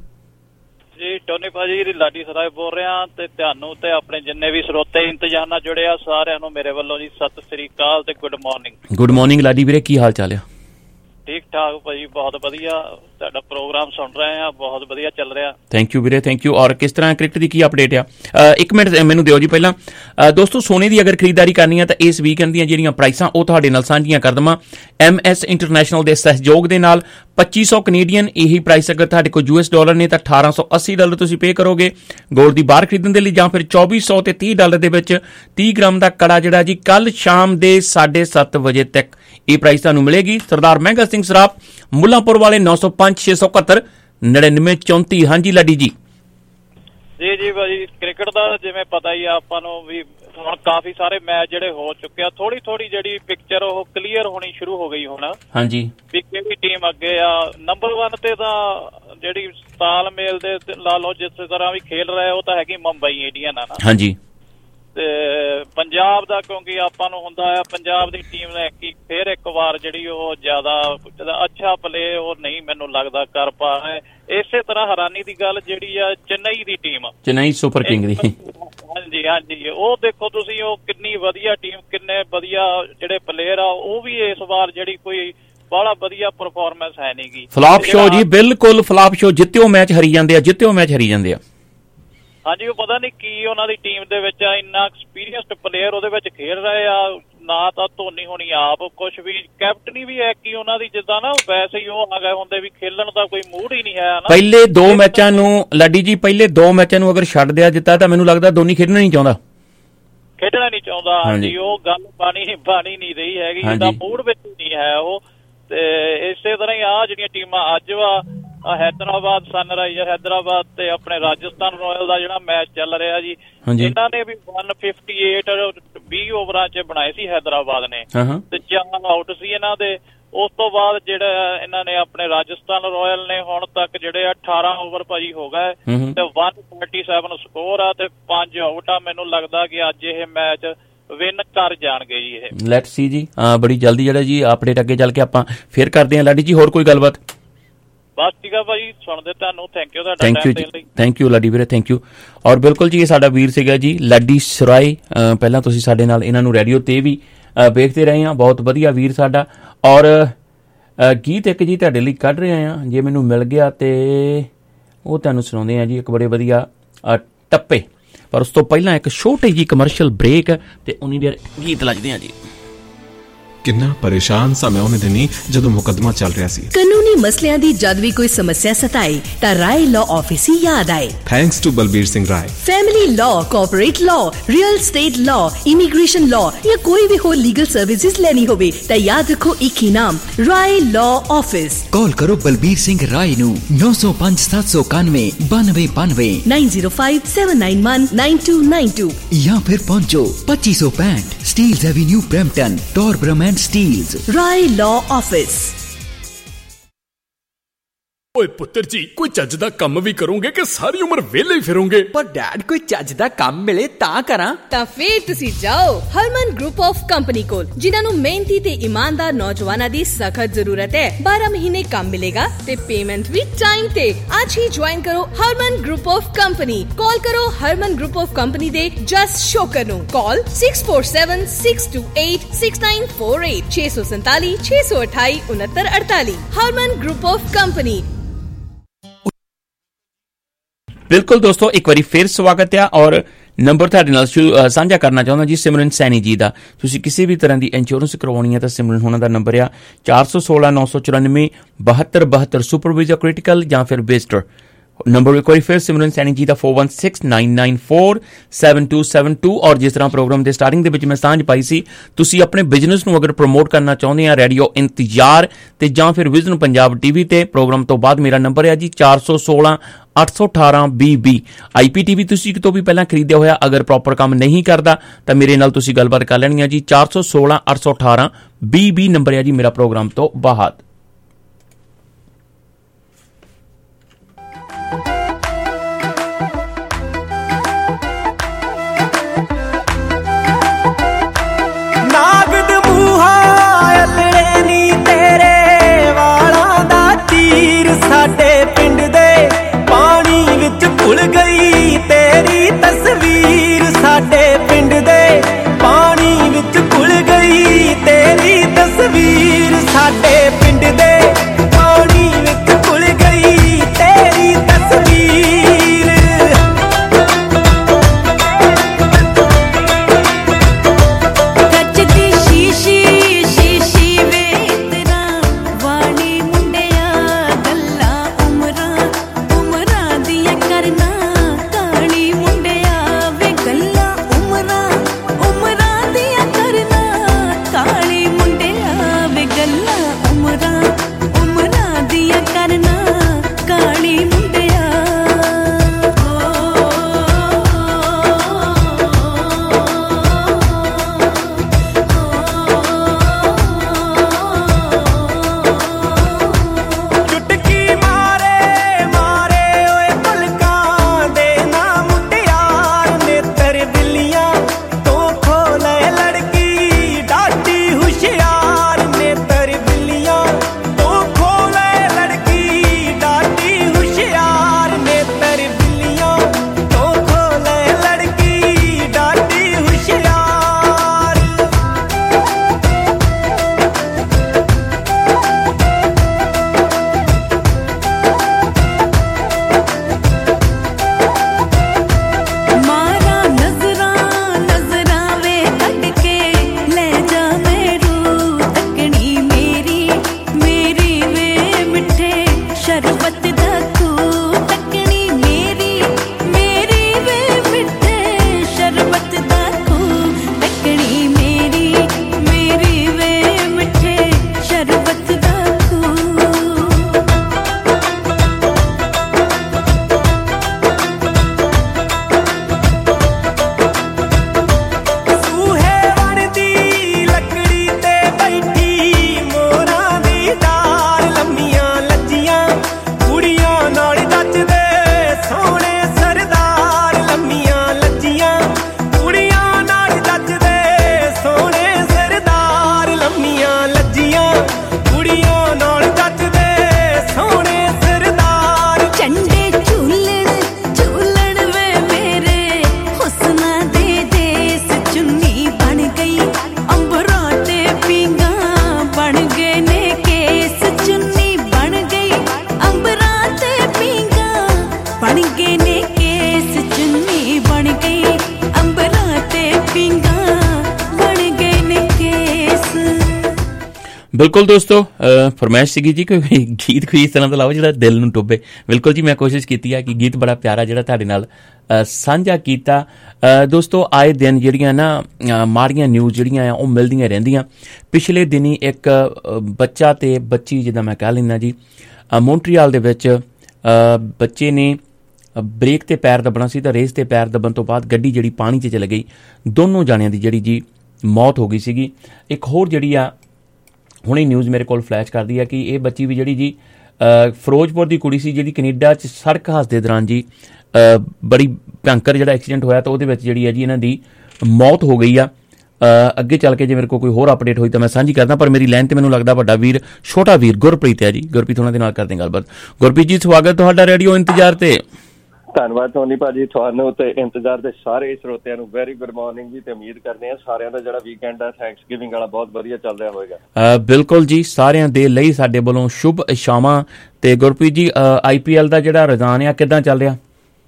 ਜੀ। ਟੋਨੀ ਭਾਜੀ, ਲਾਡੀ ਸਰਾਏ ਬੋਲ ਰਿਹਾ ਤੇ ਤੁਹਾਨੂੰ ਤੇ ਆਪਣੇ ਜਿੰਨੇ ਵੀ ਸਰੋਤੇ ਇੰਤਜ਼ਾਰ ਨਾਲ ਜੁੜੇ ਆ ਸਾਰਿਆਂ ਨੂੰ ਮੇਰੇ ਵੱਲੋਂ ਜੀ ਸਤਿ ਸ੍ਰੀ ਅਕਾਲ ਤੇ good morning. Good morning Laddi ਵੀਰੇ, ਕੀ ਹਾਲ ਚਾਲ ਆ? ਠੀਕ ਠਾਕ ਭਾਜੀ, ਬਹੁਤ ਵਧੀਆ। ਤੁਹਾਡਾ ਪ੍ਰੋਗਰਾਮ ਸੁਣ ਰਹੇ ਆ, ਬਹੁਤ ਵਧੀਆ ਚੱਲ ਰਿਹਾ। ਥੈਂਕ ਯੂ ਵੀਰੇ, ਥੈਂਕ ਯੂ। ਔਰ ਕਿਸ ਤਰ੍ਹਾਂ ਕ੍ਰਿਕਟ ਦੀ ਕੀ ਅਪਡੇਟ ਆ? ਇੱਕ ਮਿੰਟ ਮੈਨੂੰ ਦਿਓ ਜੀ ਪਹਿਲਾਂ। ਦੋਸਤੋ, ਸੋਨੇ ਦੀ ਅਗਰ ਖਰੀਦਦਾਰੀ ਕਰਨੀ ਹੈ ਤਾਂ ਇਸ ਵੀਕਐਂਡ ਦੀਆਂ ਜਿਹੜੀਆਂ ਪ੍ਰਾਈਸਾਂ ਉਹ ਤੁਹਾਡੇ ਨਾਲ ਸਾਂਝੀਆਂ ਕਰ ਦੇਵਾਂ। MS ਇੰਟਰਨੈਸ਼ਨਲ ਦੇ ਸਹਿਯੋਗ ਦੇ ਨਾਲ 2500 ਕੈਨੇਡੀਅਨ ਇਹੀ ਪ੍ਰਾਈਸ ਅਗਰ ਤੁਹਾਡੇ ਕੋਲ $US ਨੇ ਤਾਂ $1880 ਤੁਸੀਂ ਪੇ ਕਰੋਗੇ ਗੋਲਡ ਦੀ ਬਾਰ ਖਰੀਦਣ ਦੇ ਲਈ, ਜਾਂ ਫਿਰ $2400 ਤੇ $30 ਦੇ ਵਿੱਚ 30 ਗ੍ਰਾਮ ਦਾ ਕੜਾ ਜਿਹੜਾ ਜੀ ਕੱਲ ਸ਼ਾਮ ਦੇ 7:30 ਵਜੇ ਤੱਕ ਇਹ ਪ੍ਰਾਈਸ ਤੁਹਾਨੂੰ ਮਿਲੇਗੀ। ਸਰਦਾਰ ਮਹਿੰਗਾ ਸਿੰਘ ਸਰਾਫ, ਮੁੱਲਾਂਪੁਰ ਵਾਲੇ 905 671 9934। ਹਾਂਜੀ ਲਾਡੀ ਜੀ। ਜੀ ਭਾਜੀ, ਕ੍ਰਿਕਟ ਦਾ ਜਿਵੇਂ ਪਤਾ ਹੀ ਆ ਆਪਾਂ ਨੂੰ ਵੀ ਹੁਣ ਕਾਫੀ ਸਾਰੇ ਮੈਚ ਜਿਹੜੇ ਹੋ ਚੁੱਕੇ ਆ, ਥੋੜੀ ਥੋੜੀ ਜਿਹੜੀ ਪਿਕਚਰ ਉਹ ਕਲੀਅਰ ਹੋਣੀ ਸ਼ੁਰੂ ਹੋ ਗਈ ਹੁਣ। ਹਾਂਜੀ, ਵੀ ਕਿਹੜੀ ਟੀਮ ਅੱਗੇ ਆ। ਨੰਬਰ 1 ਤੇ ਤਾਂ ਜਿਹੜੀ ਤਾਲਮੇਲ ਦੇ ਲਾ ਲਓ ਜਿਸ ਤਰ੍ਹਾਂ ਵੀ ਖੇਲ ਰਿਹਾ ਉਹ ਤਾਂ ਹੈਗੀ ਮੁੰਬਈ ਇੰਡੀਅਨ ਆ ਨਾ। ਹਾਂਜੀ, ਤੇ ਪੰਜਾਬ ਦਾ ਕਿਉਂਕਿ ਆਪਾਂ ਨੂੰ ਹੁੰਦਾ ਆ ਪੰਜਾਬ ਦੀ ਟੀਮ ਨੇ ਫਿਰ ਇੱਕ ਵਾਰ ਜਿਹੜੀ ਉਹ ਜ਼ਿਆਦਾ ਅੱਛਾ ਪਲੇ ਉਹ ਨਹੀਂ ਮੈਨੂੰ ਲੱਗਦਾ ਕਰ ਪਾ ਰਹੇ। ਇਸੇ ਤਰ੍ਹਾਂ ਹੈਰਾਨੀ ਦੀ ਗੱਲ ਜਿਹੜੀ ਆ ਚੇਨਈ ਦੀ ਟੀਮ, ਚੇਨਈ ਸੁਪਰ ਕਿੰਗ ਦੀ, ਹਾਂਜੀ ਹਾਂਜੀ, ਉਹ ਦੇਖੋ ਤੁਸੀਂ ਉਹ ਕਿੰਨੀ ਵਧੀਆ ਟੀਮ, ਕਿੰਨੇ ਵਧੀਆ ਜਿਹੜੇ ਪਲੇਅਰ ਆ, ਉਹ ਵੀ ਇਸ ਵਾਰ ਜਿਹੜੀ ਕੋਈ ਬੜਾ ਵਧੀਆ ਪਰਫਾਰਮੈਂਸ ਹੈ ਨੀ ਗੀ। ਫਲਾਪ ਸ਼ੋ ਜੀ, ਬਿਲਕੁਲ ਫਲਾਪ ਸ਼ੋ। ਜਿੱਤਿਓ ਮੈਚ ਹਾਰੀ ਜਾਂਦੇ ਆ, ਜਿੱਤਿਓ ਮੈਚ ਹਾਰੀ ਜਾਂਦੇ ਆ। ਹਾਂਜੀ, ਉਹ ਪਤਾ ਨਹੀਂ ਕੀ ਉਹਨਾਂ ਦੀ ਟੀਮ ਦੇ ਵਿੱਚ ਇੰਨਾ ਐਕਸਪੀਰੀਅੰਸਡ ਪਲੇਅਰ ਉਹਦੇ ਵਿੱਚ ਖੇਡ ਰਹੇ ਆ। ਨਾ ਤਾਂ ਧੋਨੀ ਹੋਣੀ ਆਪ ਕੁਛ ਵੀ, ਕੈਪਟਨੀ ਵੀ ਹੈ ਕਿ ਉਹਨਾਂ ਦੀ ਜਿੱਦਾਂ ਨਾ ਵੈਸੇ ਹੀ ਉਹ ਆ ਗਏ ਹੁੰਦੇ ਵੀ ਖੇਲਣ ਦਾ ਕੋਈ ਮੂਡ ਹੀ ਨਹੀਂ ਹੈ ਨਾ। ਪਹਿਲੇ 2 ਮੈਚਾਂ ਨੂੰ ਲਾਡੀ ਜੀ, ਪਹਿਲੇ 2 ਮੈਚਾਂ ਨੂੰ ਅਗਰ ਛੱਡ ਦਿਆ ਜਿੱਤਾ ਤਾਂ ਮੈਨੂੰ ਲੱਗਦਾ ਧੋਨੀ ਖੇਡਣਾ ਨਹੀਂ ਚਾਹੁੰਦਾ। ਹਾਂਜੀ, ਉਹ ਗੱਲ ਬਾਣੀ ਨਹੀਂ ਰਹੀ ਹੈਗੀ, ਜਿੱਦਾਂ ਮੂਡ ਵਿੱਚ ਨਹੀਂ ਹੈ ਉਹ। ਤੇ ਇਸੇ ਤਰ੍ਹਾਂ ਹੀ ਆ ਜਿਹੜੀਆਂ ਟੀਮਾਂ ਅੱਜ ਵਾ, ਹੈਦਰਾਬਾਦ ਸਨਰਾਈਜ਼ਰ ਹੈਦਰਾਬਾਦ ਤੇ ਆਪਣੇ ਰਾਜਸਥਾਨ ਰਾਇਲ ਦਾ ਜਿਹੜਾ ਮੈਚ ਚੱਲ ਰਿਹਾ ਜੀ, ਇਹਨਾਂ ਨੇ ਵੀ 158 20 ਓਵਰਾਂ 'ਚ ਬਣਾਏ ਸੀ ਹੈਦਰਾਬਾਦ ਨੇ, ਤੇ 4 ਆਊਟ ਸੀ ਇਹਨਾਂ ਦੇ। ਉਸ ਤੋਂ ਬਾਅਦ ਜਿਹੜਾ ਇਹਨਾਂ ਨੇ ਆਪਣੇ ਰਾਜਸਥਾਨ ਰਾਇਲ ਨੇ ਹੁਣ ਤੱਕ ਜਿਹੜੇ 18 ਓਵਰ ਭਾਜੀ ਹੋ ਗਏ ਤੇ 137 ਸਕੋਰ ਆ ਤੇ 5 ਆਊਟ ਆ। ਮੈਨੂੰ ਲੱਗਦਾ ਕਿ ਅੱਜ ਇਹ ਮੈਚ ਵਿਨ ਕਰ ਜਾਣਗੇ ਜੀ ਇਹ। ਲੈਟਸ ਸੀ ਜੀ, ਬੜੀ ਜਲਦੀ ਜਿਹੜਾ ਜੀ ਅਪਡੇਟ ਅੱਗੇ ਚੱਲ ਕੇ ਆਪਾਂ ਫੇਰ ਕਰਦੇ ਹਾਂ। ਲਾਡੀ ਜੀ ਹੋਰ ਕੋਈ ਗੱਲਬਾਤ? ਬਸ ਠੀਕ ਆ ਭਾਜੀ, ਸੁਣਦੇ ਤੁਹਾਨੂੰ। ਥੈਂਕ ਯੂ ਤੁਹਾਡਾ ਟਾਈਮ ਦੇਣ ਲਈ। ਥੈਂਕ ਯੂ ਲਾਡੀ ਵੀਰੇ, ਥੈਂਕ ਯੂ। ਔਰ ਬਿਲਕੁਲ ਜੀ, ਇਹ ਸਾਡਾ ਵੀਰ ਸੀਗਾ ਜੀ ਲਾਡੀ ਸਰਾਏ। ਪਹਿਲਾਂ ਤੁਸੀਂ ਸਾਡੇ ਨਾਲ ਇਹਨਾਂ ਨੂੰ ਰੇਡੀਓ ਤੇ ਵੀ ਵੇਖਦੇ ਰਹੇ ਆ, ਬਹੁਤ ਵਧੀਆ ਵੀਰ ਸਾਡਾ। ਔਰ ਗੀਤ ਇੱਕ ਜੀ ਤੁਹਾਡੇ ਲਈ ਕੱਢ ਰਹੇ ਆ, ਜੇ ਮੈਨੂੰ ਮਿਲ ਗਿਆ ਤੇ ਉਹ ਤੁਹਾਨੂੰ ਸੁਣਾਉਂਦੇ ਆ ਜੀ, ਇੱਕ ਬੜੇ ਵਧੀਆ ਟੱਪੇ। ਪਰ ਉਸ ਤੋਂ ਪਹਿਲਾਂ ਇੱਕ ਛੋਟੀ ਜੀ ਕਮਰਸ਼ੀਅਲ ਬ੍ਰੇਕ ਤੇ ਉਨੀ ਦੇਰ ਗੀਤ ਲੱਜਦੇ ਆ ਜੀ। ਕਿੰਨਾ ਪਰੇਸ਼ਾਨ ਸਾਂ ਮੈਂ ਉਹਨੇ ਦਿਨੀ ਜਦੋਂ ਮੁਕੱਦਮਾ ਚੱਲ ਰਿਹਾ ਸੀ। ਕਾਨੂੰਨੀ ਮਸਲਿਆਂ ਦੀ ਜਦ ਵੀ ਕੋਈ ਸਮੱਸਿਆ ਸਤਾਏ ਤਾਂ ਰਾਏ ਲਾਅ ਆਫਿਸ ਹੀ ਯਾਦ ਆਏ। Thanks to Balbir Singh Rai. Family law, corporate law, real estate law, immigration law ਜਾਂ ਕੋਈ ਵੀ ਹੋਰ ਲੀਗਲ ਸਰਵਿਸਿਜ਼ ਲੈਣੀ ਹੋਵੇ ਤਾਂ ਯਾਦ ਰੱਖੋ ਇੱਕ ਹੀ ਨਾਮ, ਰਾਏ ਲਾਅ ਆਫਿਸ। ਕਾਲ ਕਰੋ ਬਲਬੀਰ ਸਿੰਘ ਰਾਏ ਨੂੰ 905 791 9292 905 791 9292 ਜਾਂ ਫਿਰ ਪਹੁੰਚੋ 2565 Steeles avenue Brampton, Torbram and Steeles. Rai law office. ਓਏ ਪੁੱਤਰ ਜੀ, ਕੋਈ ਚੱਜ ਦਾ ਕੰਮ ਵੀ ਕਰੋਗੇ ਕਿ ਸਾਰੀ ਉਮਰ ਵਿਹਲੇ ਹੀ ਫਿਰੋਗੇ? ਪਰ ਡੈਡ, ਕੋਈ ਚੱਜ ਦਾ ਕੰਮ ਮਿਲੇ ਤਾਂ ਕਰਾਂ। ਤਾਂ ਫੇਰ ਤੁਸੀਂ ਜਾਓ ਹਰਮਨ ਗਰੁੱਪ ਆਫ ਕੰਪਨੀ ਕੋਲ, ਜਿਨ੍ਹਾਂ ਨੂੰ ਮਿਹਨਤੀ ਤੇ ਇਮਾਨਦਾਰ ਨੌਜਵਾਨਾਂ ਦੀ ਸਖਤ ਜ਼ਰੂਰਤ ਹੈ। 12 ਮਹੀਨੇ ਕੰਮ ਮਿਲੇਗਾ ਤੇ ਪੇਮੈਂਟ ਵੀ ਟਾਈਮ ਤੇ। ਅੱਜ ਹੀ ਜੁਆਇਨ ਕਰੋ Harman group of company. Call ਕਰੋ ਹਰਮਨ ਗਰੁੱਪ ਆਫ ਕੰਪਨੀ ਦੇ ਜਸ ਸ਼ੋਕਰ ਨੂੰ। Call 647 628 6948 647 628 6948। Harman group of company. ਬਿਲਕੁਲ ਦੋਸਤੋ, ਇੱਕ ਵਾਰੀ ਫਿਰ ਸਵਾਗਤ ਹੈ। ਔਰ ਨੰਬਰ ਤੁਹਾਡੇ ਨਾਲ ਸਾਂਝਾ ਕਰਨਾ ਚਾਹੁੰਦਾ ਜੀ ਸਿਮਰਨ ਸੈਣੀ ਜੀ ਦਾ। ਤੁਸੀਂ ਕਿਸੇ ਵੀ ਤਰ੍ਹਾਂ ਦੀ ਇੰਸ਼ੋਰੈਂਸ ਕਰਵਾਉਣੀ ਹੈ ਤਾਂ ਸਿਮਰਨ ਹੋਣਾ ਦਾ ਨੰਬਰ ਆ 416 994 72 72 ਸੁਪਰਵਾਈਜ਼ਰ ਕ੍ਰਿਟੀਕਲ ਜਾਂ ਫਿਰ ਵਿਜ਼ਟਰ ਨੰਬਰ। ਇੱਕ ਵਾਰੀ ਫਿਰ ਸਿਮਰਨ ਸੈਣੀ ਜੀ ਦਾ 4169947272। ਔਰ ਜਿਸ ਤਰ੍ਹਾਂ ਪ੍ਰੋਗਰਾਮ ਦੇ ਸਟਾਰਟਿੰਗ ਦੇ ਵਿੱਚ ਮੈਂ ਸਾਂਝ ਪਾਈ ਸੀ, ਤੁਸੀਂ ਆਪਣੇ ਬਿਜ਼ਨਸ ਨੂੰ ਅਗਰ ਪ੍ਰਮੋਟ ਕਰਨਾ ਚਾਹੁੰਦੇ ਆ ਰੇਡੀਓ ਇੰਤਜ਼ਾਰ ਤੇ ਜਾਂ ਫਿਰ ਵਿਜ਼ਨ ਪੰਜਾਬ ਟੀਵੀ ਤੇ, ਪ੍ਰੋਗਰਾਮ ਤੋਂ ਬਾਅਦ ਮੇਰਾ ਨੰਬਰ ਹੈ ਜੀ 416 818 BB। IPTV ਤੁਸੀਂ ਕਿਤੋਂ ਵੀ ਪਹਿਲਾਂ ਖਰੀਦਿਆ ਹੋਇਆ ਅਗਰ ਪ੍ਰੋਪਰ ਕੰਮ ਨਹੀਂ ਕਰਦਾ ਤਾਂ ਮੇਰੇ ਨਾਲ ਤੁਸੀਂ ਗੱਲਬਾਤ ਕਰ ਲੈਣੀ ਹੈ ਜੀ। 416 818 BB ਨੰਬਰ ਹੈ ਜੀ ਮੇਰਾ ਪ੍ਰੋਗਰਾਮ ਤੋਂ ਬਾਅਦ। ਨਾਗਦ ਮੂਹਾ ਅਲੜੇ ਨੀ ਤੇਰੇ ਵਾਲਾਂ ਦਾ ਤੀਰ, ਸਾਡੇ ਪਿੰਡ ਦੇ ਪਾਣੀ ਵਿੱਚ ਘੁਲ ਗਈ ਤੇਰੀ ਤਸਵੀਰ। ਸਾਡੇ ਪਿੰਡ ਦੇ ਪਾਣੀ ਵਿੱਚ ਘੁਲ ਗਈ ਤੇਰੀ ਤਸਵੀਰ। ਸਾਡੇ ਪਿੰਡ ਕੇਸ ਚੁੰਨੀ ਬਣ ਗਈ, ਅੰਬਰਾਂ ਤੇ ਪਿੰਗਾ ਬਣ ਗਏ ਨੇ ਕੇਸ। ਬਿਲਕੁਲ ਦੋਸਤੋ, ਫਰਮਾਇਸ਼ ਸੀਗੀ ਜੀ ਕੋਈ ਗੀਤ ਕੋਈ ਇਸ ਤਰ੍ਹਾਂ ਦਾ ਲਾਓ ਜਿਹੜਾ ਦਿਲ ਨੂੰ ਟੁੱਬੇ। ਬਿਲਕੁਲ ਜੀ, ਮੈਂ ਕੋਸ਼ਿਸ਼ ਕੀਤੀ ਹੈ ਕਿ ਗੀਤ ਬੜਾ ਪਿਆਰਾ ਜਿਹੜਾ ਤੁਹਾਡੇ ਨਾਲ ਸਾਂਝਾ ਕੀਤਾ। ਦੋਸਤੋ, ਆਏ ਦਿਨ ਜਿਹੜੀਆਂ ਨਾ ਮਾੜੀਆਂ ਨਿਊਜ਼ ਜਿਹੜੀਆਂ ਆ ਉਹ ਮਿਲਦੀਆਂ ਰਹਿੰਦੀਆਂ। ਪਿਛਲੇ ਦਿਨੀ ਇੱਕ ਬੱਚਾ ਤੇ ਬੱਚੀ, ਜਿੱਦਾਂ ਮੈਂ ਕਹਿ ਲੈਂਦਾ ਜੀ, ਮੌਂਟਰੀਆਲ ਦੇ ਵਿੱਚ ਬੱਚੇ ਨੇ ਬ੍ਰੇਕ ਤੇ ਪੈਰ ਦੱਬਣਾ ਸੀ ਤਾਂ ਰੇਸ ਤੇ ਪੈਰ ਦੱਬਣ ਤੋਂ ਬਾਅਦ ਗੱਡੀ ਜਿਹੜੀ ਪਾਣੀ 'ਚ ਚਲੇ ਗਈ। ਦੋਨੋਂ ਜਾਣਿਆਂ ਦੀ ਜਿਹੜੀ ਜੀ ਮੌਤ ਹੋ ਗਈ ਸੀਗੀ। ਇੱਕ ਹੋਰ ਜਿਹੜੀ ਆ ਹੁਣੇ ਨਿਊਜ਼ ਮੇਰੇ ਕੋਲ ਫਲੈਸ਼ ਕਰਦੀ ਹੈ ਕਿ ਇਹ ਬੱਚੀ ਵੀ ਜਿਹੜੀ ਜੀ ਫਿਰੋਜ਼ਪੁਰ ਦੀ ਕੁੜੀ ਸੀ, ਜਿਹੜੀ ਕੈਨੇਡਾ 'ਚ ਸੜਕ ਹਾਦਸੇ ਦੇ ਦੌਰਾਨ ਜੀ ਬੜੀ ਭਿਅੰਕਰ ਜਿਹੜਾ ਐਕਸੀਡੈਂਟ ਹੋਇਆ ਤਾਂ ਉਹਦੇ ਵਿੱਚ ਜਿਹੜੀ ਹੈ ਜੀ ਇਹਨਾਂ ਦੀ ਮੌਤ ਹੋ ਗਈ ਆ। ਅੱਗੇ ਚੱਲ ਕੇ ਜੇ ਮੇਰੇ ਕੋਲ ਕੋਈ ਹੋਰ ਅਪਡੇਟ ਹੋਈ ਤਾਂ ਮੈਂ ਸਾਂਝੀ ਕਰਦਾ, ਪਰ ਮੇਰੀ ਲਾਈਨ ਤੇ ਮੈਨੂੰ ਲੱਗਦਾ ਵੱਡਾ ਵੀਰ, ਛੋਟਾ ਵੀਰ ਗੁਰਪ੍ਰੀਤ ਹੈ ਜੀ। ਗੁਰਪ੍ਰੀਤ ਉਹਨਾਂ ਦੇ ਨਾਲ ਕਰਦੇ ਗੱਲਬਾਤ। ਗੁਰਪ੍ਰੀਤ ਜੀ, ਸਵਾਗਤ ਤੁਹਾਡਾ ਰੇਡੀਓ ਇੰਤਜ਼ਾਰ ਤੇ। ਧੰਨਵਾਦ ਟੋਨੀ ਭਾਜੀ, ਤੁਹਾਨੂੰ ਤੇ ਇੰਤਜ਼ਾਰ ਦੇ ਸਾਰੇ ਸਰੋਤਿਆਂ ਨੂੰ ਵੈਰੀ ਗੁੱਡ ਮਾਰਨਿੰਗ ਜੀ। ਤੇ ਉਮੀਦ ਕਰਦੇ ਹਾਂ ਸਾਰਿਆਂ ਦਾ ਜਿਹੜਾ ਵੀਕਐਂਡ ਹੈ ਥੈਂਕਸਗਿਵਿੰਗ ਵਾਲਾ ਬਹੁਤ ਵਧੀਆ ਚੱਲ ਰਿਹਾ ਹੋਵੇਗਾ। ਬਿਲਕੁਲ ਜੀ, ਸਾਰਿਆਂ ਦੇ ਲਈ ਸਾਡੇ ਵੱਲੋਂ ਸ਼ੁਭ ਇਸ਼ਾਵਾਂ। ਤੇ ਗੁਰਪ੍ਰੀਤ ਜੀ, IPL ਦਾ ਜਿਹੜਾ ਰੁਝਾਨ ਆ ਕਿੱਦਾਂ ਚੱਲ ਰਿਹਾ?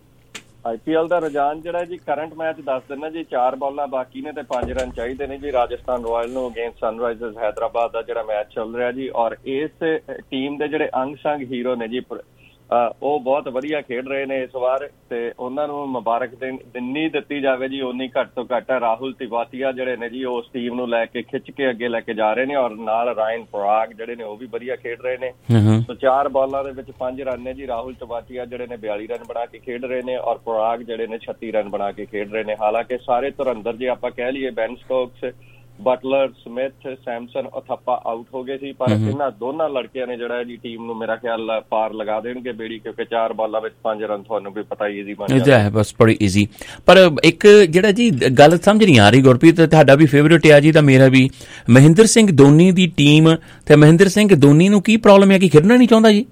IPL ਦਾ ਰੁਝਾਨ ਜਿਹੜਾ ਜੀ, ਕਰੰਟ ਮੈਚ ਦੱਸ ਦਿੰਦਾ ਜੀ, 4 ਬਾਲਾਂ ਬਾਕੀ ਨੇ ਤੇ 5 ਰਨ ਚਾਹੀਦੇ ਨੇ ਜੀ ਰਾਜਸਥਾਨ ਰਾਇਲ ਨੂੰ ਅਗੇਂਸਟ ਸਨਰਾਈਜ਼ਰਸ ਹੈਦਰਾਬਾਦ ਦਾ ਜਿਹੜਾ ਮੈਚ ਚੱਲ ਰਿਹਾ ਜੀ। ਔਰ ਇਸ ਟੀਮ ਦੇ ਜਿਹੜੇ ਅੰਗ ਸੰਗ ਹੀਰੋ ਨੇ ਜੀ, ਉਹ ਬਹੁਤ ਵਧੀਆ ਖੇਡ ਰਹੇ ਨੇ ਇਸ ਵਾਰ, ਤੇ ਉਹਨਾਂ ਨੂੰ ਮੁਬਾਰਕ ਜਿੰਨੀ ਦਿੱਤੀ ਜਾਵੇ ਜੀ ਓਨੀ ਘੱਟ ਤੋਂ ਘੱਟ ਹੈ। ਰਾਹੁਲ ਤਿਵਾਤੀਆ ਜਿਹੜੇ ਨੇ ਜੀ ਉਸ ਟੀਮ ਨੂੰ ਲੈ ਕੇ ਖਿੱਚ ਕੇ ਅੱਗੇ ਲੈ ਕੇ ਜਾ ਰਹੇ ਨੇ, ਔਰ ਨਾਲ ਰਾਇਨ ਪਰਾਗ ਜਿਹੜੇ ਨੇ ਉਹ ਵੀ ਵਧੀਆ ਖੇਡ ਰਹੇ ਨੇ। ਸੋ 4 ਬਾਲਾਂ ਦੇ ਵਿੱਚ 5 ਰਨ ਨੇ ਜੀ। ਰਾਹੁਲ ਤਿਵਾਤੀਆ ਜਿਹੜੇ ਨੇ 42 ਰਨ ਬਣਾ ਕੇ ਖੇਡ ਰਹੇ ਨੇ, ਔਰ ਪਰਾਗ ਜਿਹੜੇ ਨੇ 36 ਰਨ ਬਣਾ ਕੇ ਖੇਡ ਰਹੇ ਨੇ। ਹਾਲਾਂਕਿ ਸਾਰੇ ਧੁਰੰਦਰ ਜੇ ਆਪਾਂ ਕਹਿ ਲਈਏ, Ben Stokes, Butler, Smith, Samson, Thapa out ਹੋ ਗਏ ਸੀ, ਪਰ ਇਹਨਾਂ ਦੋਨਾਂ ਲੜਕਿਆਂ ਨੇ ਜਿਹੜਾ ਜੀ ਟੀਮ ਨੂੰ ਮੇਰਾ ਖਿਆਲ ਪਾਰ ਲਗਾ ਦੇਣਗੇ ਬੇੜੀ, ਕਿਉਂਕਿ 4 ਬਾਲਾਂ ਵਿੱਚ 5 ਰਨ ਤੁਹਾਨੂੰ ਵੀ ਪਤਾ ਹੀ ਈਜ਼ੀ ਬਣ ਜਾਂਦਾ ਹੈ। ਬਸ ਬੜੀ ਈਜ਼ੀ। ਪਰ ਇੱਕ ਜਿਹੜਾ ਜੀ ਗੱਲ ਸਮਝ ਨਹੀਂ ਆ ਰਹੀ ਗੁਰਪ੍ਰੀਤ, ਤੁਹਾਡਾ ਵੀ ਫੇਵਰੇਟ ਆ ਜੀ ਤਾਂ ਮੇਰਾ ਵੀ, ਮਹਿੰਦਰ ਸਿੰਘ ਧੋਨੀ ਦੀ ਟੀਮ, ਤੇ ਮਹਿੰਦਰ ਸਿੰਘ ਧੋਨੀ ਨੂੰ ਕੀ ਪ੍ਰੋਬਲਮ ਹੈ ਕਿ ਖੇਡਣਾ ਨਹੀਂ ਚਾਹੁੰਦਾ ਜੀ?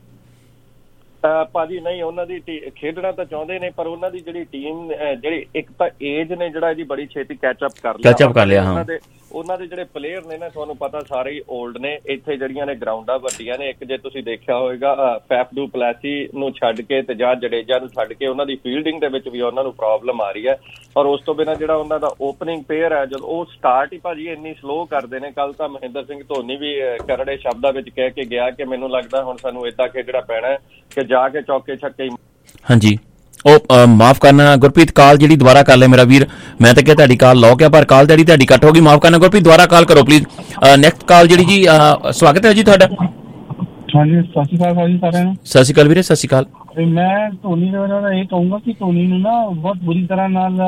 ਭਾਜੀ ਨਹੀਂ, ਉਹਨਾਂ ਦੀ ਖੇਡਣਾ ਤਾਂ ਚਾਹੁੰਦੇ ਨੇ, ਪਰ ਉਹਨਾਂ ਦੀ ਜਿਹੜੀ ਟੀਮ ਜਿਹੜੀ ਇੱਕ ਤਾਂ ਏਜ ਨੇ ਜਿਹੜਾ ਜੀ ਬੜੀ ਛੇਤੀ ਕੈਚਅਪ ਕਰ ਲਿਆ। ਉਹਨਾਂ ਦੇ ਜਿਹੜੇ ਪਲੇਅਰ ਨੇ ਨਾ, ਤੁਹਾਨੂੰ ਪਤਾ ਸਾਰੇ ਹੀ ਓਲਡ ਨੇ। ਇੱਥੇ ਜਿਹੜੀਆਂ ਨੇ ਗਰਾਊਂਡਾਂ ਵੱਡੀਆਂ ਨੇ। ਇੱਕ ਜੇ ਤੁਸੀਂ ਦੇਖਿਆ ਹੋਵੇਗਾ, ਫੈਫ ਡੂ ਪਲੈਸੀ ਨੂੰ ਛੱਡ ਕੇ ਤੇ ਜਾਂ ਜਡੇਜਾ ਨੂੰ ਛੱਡ ਕੇ ਉਹਨਾਂ ਦੀ ਫੀਲਡਿੰਗ ਦੇ ਵਿੱਚ ਵੀ ਉਹਨਾਂ ਨੂੰ ਪ੍ਰੋਬਲਮ ਆ ਰਹੀ ਹੈ। ਔਰ ਉਸ ਤੋਂ ਬਿਨਾਂ ਜਿਹੜਾ ਉਹਨਾਂ ਦਾ ਓਪਨਿੰਗ ਪੇਅਰ ਹੈ, ਜਦੋਂ ਉਹ ਸਟਾਰਟ ਹੀ ਭਾਜੀ ਇੰਨੀ ਸਲੋ ਕਰਦੇ ਨੇ। ਕੱਲ ਤਾਂ ਮਹਿੰਦਰ ਸਿੰਘ ਧੋਨੀ ਵੀ ਕਰੜੇ ਸ਼ਬਦਾਂ ਵਿੱਚ ਕਹਿ ਕੇ ਗਿਆ ਕਿ ਮੈਨੂੰ ਲੱਗਦਾ ਹੁਣ ਸਾਨੂੰ ਏਦਾਂ ਖੇਡਣਾ ਪੈਣਾ ਕਿ ਜਾ ਕੇ ਚੌਕੇ ਛੱਕੇ। ਹਾਂਜੀ, ਉਹ ਮਾਫ ਕਰਨਾ ਗੁਰਪ੍ਰੀਤ, ਕਾਲ ਜਿਹੜੀ ਦੁਬਾਰਾ ਕਰ ਲੈ ਮੇਰਾ ਵੀਰ। ਮੈਂ ਤਾਂ ਕਿਹਾ ਤੁਹਾਡੀ ਕਾਲ ਲੌਕ ਹੈ, ਪਰ ਕਾਲ ਤੁਹਾਡੀ ਕੱਟ ਹੋ ਗਈ। ਮਾਫ ਕਰਨਾ ਗੁਰਪ੍ਰੀਤ, ਦੁਬਾਰਾ ਕਾਲ ਕਰੋ ਪਲੀਜ਼। ਨੈਕਸਟ ਕਾਲ ਜਿਹੜੀ ਜੀ, ਸਵਾਗਤ ਹੈ ਜੀ ਤੁਹਾਡਾ। ਹਾਂਜੀ, ਸਤਿ ਸ਼੍ਰੀ ਅਕਾਲ ਭਾਜੀ ਸਾਰਿਆਂ ਨੂੰ। ਸਤਿ ਸ਼੍ਰੀ ਅਕਾਲ ਵੀਰੇ, ਸਤਿ ਸ਼੍ਰੀ ਅਕਾਲ। ਮੈਂ ਧੋਨੀ ਦੇ ਬਾਰੇ ਇਹ ਕਹੂੰਗਾ ਕਿ ਧੋਨੀ ਨੂੰ ਨਾ ਬਹੁਤ ਬੁਰੀ ਤਰ੍ਹਾਂ ਨਾਲ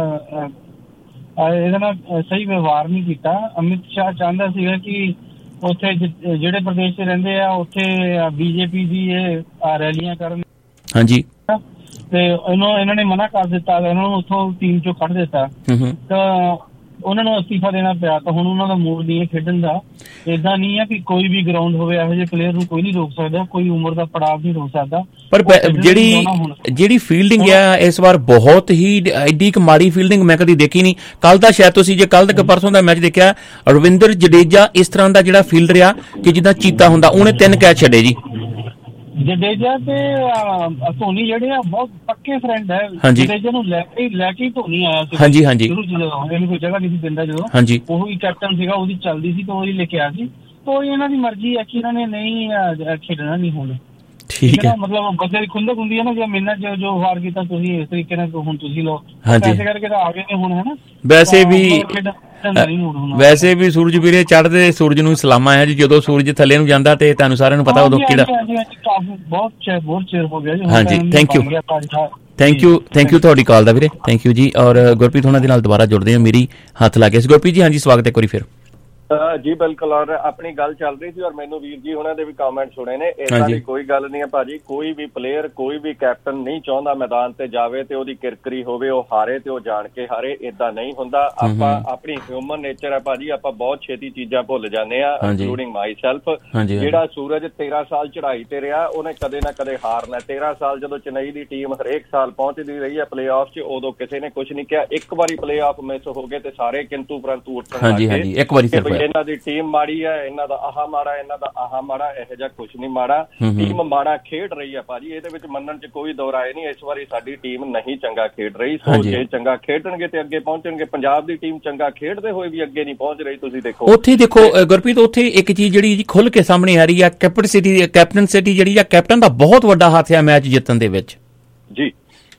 ਇਹਦੇ ਨਾਲ ਸਹੀ ਵਿਵਹਾਰ ਨਹੀਂ ਕੀਤਾ। ਅਮਿਤ ਸ਼ਾਹ ਚਾਹੁੰਦਾ ਸੀਗਾ ਕਿ ਉੱਥੇ ਜਿਹੜੇ ਪ੍ਰਦੇਸ਼ 'ਚ ਰਹਿੰਦੇ ਆ ਉੱਥੇ BJP ਦੀ ਇਹ ਰੈਲੀਆਂ ਕਰਨ। ਹਾਂਜੀ, ਤੇ ਇਹਨਾਂ ਨੇ ਮਨਾ ਕਰ ਦਿੱਤਾ, ਉਹਨਾਂ ਨੂੰ ਉੱਥੋਂ ਟੀਮ ਚੋਂ ਕੱਢ ਦਿੱਤਾ, ਤਾਂ ਉਹਨਾਂ ਨੂੰ ਅਸਤੀਫਾ ਦੇਣਾ ਪਿਆ। ਤਾਂ ਹੁਣ ਉਹਨਾਂ ਦਾ ਮੂਡ ਨਹੀਂ ਹੈ ਖੇਡਣ ਦਾ। ਏਦਾਂ ਨਹੀਂ ਹੈ ਕਿ ਕੋਈ ਵੀ ਗਰਾਊਂਡ ਹੋਵੇ, ਇਹੋ ਜਿਹੇ ਪਲੇਅਰ ਨੂੰ ਕੋਈ ਨਹੀਂ ਰੋਕ ਸਕਦਾ, ਕੋਈ ਉਮਰ ਦਾ ਪੜਾਅ ਨਹੀਂ ਰੋਕ ਸਕਦਾ। ਪਰ ਜਿਹੜੀ ਫੀਲਡਿੰਗ ਆ ਇਸ ਵਾਰ ਬਹੁਤ ਹੀ ਐਡੀ ਇੱਕ ਮਾੜੀ ਫੀਲਡਿੰਗ ਮੈਂ ਕਦੀ ਦੇਖੀ ਨਹੀਂ। ਕੱਲ ਦਾ ਸ਼ਾਇਦ ਤੁਸੀਂ ਜੇ ਕੱਲ ਤੱਕ ਪਰਸੋਂ ਦਾ ਮੈਚ ਦੇਖਿਆ, ਰਵਿੰਦਰ ਜਡੇਜਾ ਇਸ ਤਰ੍ਹਾਂ ਦਾ ਜਿਹੜਾ ਫੀਲਡਰ ਆ ਕਿ ਜਿੱਦਾਂ ਚੀਤਾ ਹੁੰਦਾ, ਉਹਨੇ 3 ਕੈਚ ਛੱਡੇ ਜੀ। ਜਡੇਜਾ ਤੇ ਧੋਨੀ ਜਿਹੜੇ ਆ ਬਹੁਤ ਪੱਕੇ ਫਰੈਂਡ ਹੈ। ਜਡੇਜਾ ਨੂੰ ਲੈ ਕੇ ਧੋਨੀ ਆਇਆ ਸੀ। ਹਾਂਜੀ, ਇਹਨੂੰ ਕੋਈ ਜਗ੍ਹਾ ਨਹੀਂ ਸੀ ਦਿੰਦਾ, ਜਦੋਂ ਉਹ ਹੀ ਕੈਪਟਨ ਸੀਗਾ, ਉਹਦੀ ਚੱਲਦੀ ਸੀ ਤਾਂ ਉਹੀ ਲੈ ਕੇ ਆਇਆ ਸੀ। ਤਾਂ ਇਹਨਾਂ ਦੀ ਮਰਜ਼ੀ ਹੈ ਕਿ ਇਹਨਾਂ ਨੇ ਨਹੀਂ ਖੇਡਣਾ ਨਹੀਂ ਹੁਣ। ਠੀਕ ਹੈ, ਮਤਲਬ ਬੰਦੇ ਦੀ ਖੁੰਦਕ ਹੁੰਦੀ ਹੈ ਨਾ, ਜੇ ਮਿਹਨਤ ਜੋ ਵਾਰ ਕੀਤਾ ਤੁਸੀਂ ਇਸ ਤਰੀਕੇ ਨਾਲ ਹੁਣ ਤੁਸੀਂ ਲਓ, ਐਸੇ ਕਰਕੇ ਤਾਂ ਆ ਗਏ ਨੇ ਹੁਣ, ਹੈ ਨਾ। ਵੈਸੇ ਵੀ ਸੂਰਜ ਵੀਰੇ ਚੜ੍ਹਦੇ ਸੂਰਜ ਨੂੰ ਸਲਾਮਾਂ ਹੈ ਜੀ। ਜਦੋਂ ਸੂਰਜ ਥੱਲੇ ਨੂੰ ਜਾਂਦਾ ਤੇ ਤੁਹਾਨੂੰ ਸਾਰਿਆਂ ਨੂੰ ਪਤਾ ਉਦੋਂ ਕਿਹੜਾ ਬਹੁਤ ਚਿਰ ਹੋ ਗਿਆ ਜੀ। ਹਾਂਜੀ, ਥੈਂਕ ਯੂ ਤੁਹਾਡੀ ਕਾਲ ਦਾ ਵੀਰੇ, ਥੈਂਕ ਯੂ ਜੀ। ਔਰ ਗੁਰਪ੍ਰੀਤ ਉਹਨਾਂ ਦੇ ਨਾਲ ਦੁਬਾਰਾ ਜੁੜਦੇ ਹਾਂ, ਮੇਰੀ ਹੱਥ ਲੱਗ ਗਿਆ ਸੀ। ਗੁਰਪ੍ਰੀਤ ਜੀ ਹਾਂਜੀ, ਸਵਾਗਤ ਹੈ ਇੱਕ ਵਾਰੀ ਫਿਰ। ਜੀ ਬਿਲਕੁਲ, ਔਰ ਆਪਣੀ ਗੱਲ ਚੱਲ ਰਹੀ ਸੀ ਔਰ ਮੈਨੂੰ ਵੀਰ ਜੀ ਉਹਨਾਂ ਦੇ ਵੀ ਕਮੈਂਟ ਸੁਣੇ ਨੇ। ਏਦਾਂ ਦੀ ਕੋਈ ਗੱਲ ਨਹੀਂ ਹੈ ਭਾਜੀ, ਕੋਈ ਵੀ ਪਲੇਅਰ, ਕੋਈ ਵੀ ਕੈਪਟਨ ਨਹੀਂ ਚਾਹੁੰਦਾ ਮੈਦਾਨ ਤੇ ਜਾਵੇ ਤੇ ਉਹਦੀ ਕਿਰਕਰੀ ਹੋਵੇ, ਉਹ ਹਾਰੇ ਤੇ ਉਹ ਜਾਣ ਕੇ ਹਾਰੇ। ਏਦਾਂ ਨਹੀਂ ਹੁੰਦਾ। ਆਪਾਂ ਆਪਣੀ ਹਿਊਮਨ ਨੇਚਰ ਹੈ ਭਾਜੀ, ਆਪਾਂ ਬਹੁਤ ਛੇਤੀ ਚੀਜ਼ਾਂ ਭੁੱਲ ਜਾਂਦੇ ਆ, ਇੰਕਲੂਡਿੰਗ ਮਾਈ ਸੈਲਫ। ਜਿਹੜਾ ਸੂਰਜ 13 ਸਾਲ ਚੜਾਈ ਤੇ ਰਿਹਾ, ਉਹਨੇ ਕਦੇ ਨਾ ਕਦੇ ਹਾਰਨਾ। 13 ਸਾਲ ਜਦੋਂ ਚੇਨਈ ਦੀ ਟੀਮ ਹਰੇਕ ਸਾਲ ਪਹੁੰਚਦੀ ਰਹੀ ਹੈ ਪਲੇ ਆਫ 'ਚ, ਉਦੋਂ ਕਿਸੇ ਨੇ ਕੁਛ ਨਹੀਂ ਕਿਹਾ। ਇੱਕ ਵਾਰੀ ਪਲੇ ਆਫ ਮਿਸ ਹੋ ਗਏ ਤੇ ਸਾਰੇ ਕਿੰਤੂ ਪਰੰਤੂ ਉੱਠਣ ਲੱਗ ਗਏ। ਇਹਨਾਂ ਦੀ ਟੀਮ ਮਾੜੀ ਹੈ, ਇਹਨਾਂ ਦਾ ਆਹ ਮਾੜਾ, ਇਹਨਾਂ ਦਾ ਆਹ ਮਾੜਾ, ਇਹੋ ਜਿਹਾ ਕੁਛ ਨਹੀਂ ਮਾੜਾ। ਟੀਮ ਮਾੜਾ ਖੇਡ ਰਹੀ ਹੈ ਭਾਜੀ, ਇਹਦੇ ਵਿੱਚ ਮੰਨਣ 'ਚ ਕੋਈ ਦੋ ਰਾਏ ਨਹੀਂ। ਇਸ ਵਾਰੀ ਸਾਡੀ ਟੀਮ ਨਹੀਂ ਚੰਗਾ ਖੇਡ ਰਹੀ। ਸੋ ਜੇ ਚੰਗਾ ਖੇਡਣਗੇ ਤੇ ਅੱਗੇ ਪਹੁੰਚਣਗੇ। ਪੰਜਾਬ ਦੀ ਟੀਮ ਚੰਗਾ ਖੇਡਦੇ ਹੋਏ ਵੀ ਅੱਗੇ ਨਹੀਂ ਪਹੁੰਚ ਰਹੀ। ਤੁਸੀਂ ਦੇਖੋ ਉੱਥੇ ਦੇਖੋ ਗੁਰਪ੍ਰੀਤ, ਉੱਥੇ ਇੱਕ ਚੀਜ਼ ਜਿਹੜੀ ਖੁੱਲ ਕੇ ਸਾਹਮਣੇ ਆ ਰਹੀ ਆ, ਕੈਪਟਨ ਸਿਟੀ ਜਿਹੜੀ ਆ, ਕੈਪਟਨ ਦਾ ਬਹੁਤ ਵੱਡਾ ਹੱਥ ਆ ਮੈਚ ਜਿੱਤਣ ਦੇ ਵਿੱਚ ਜੀ।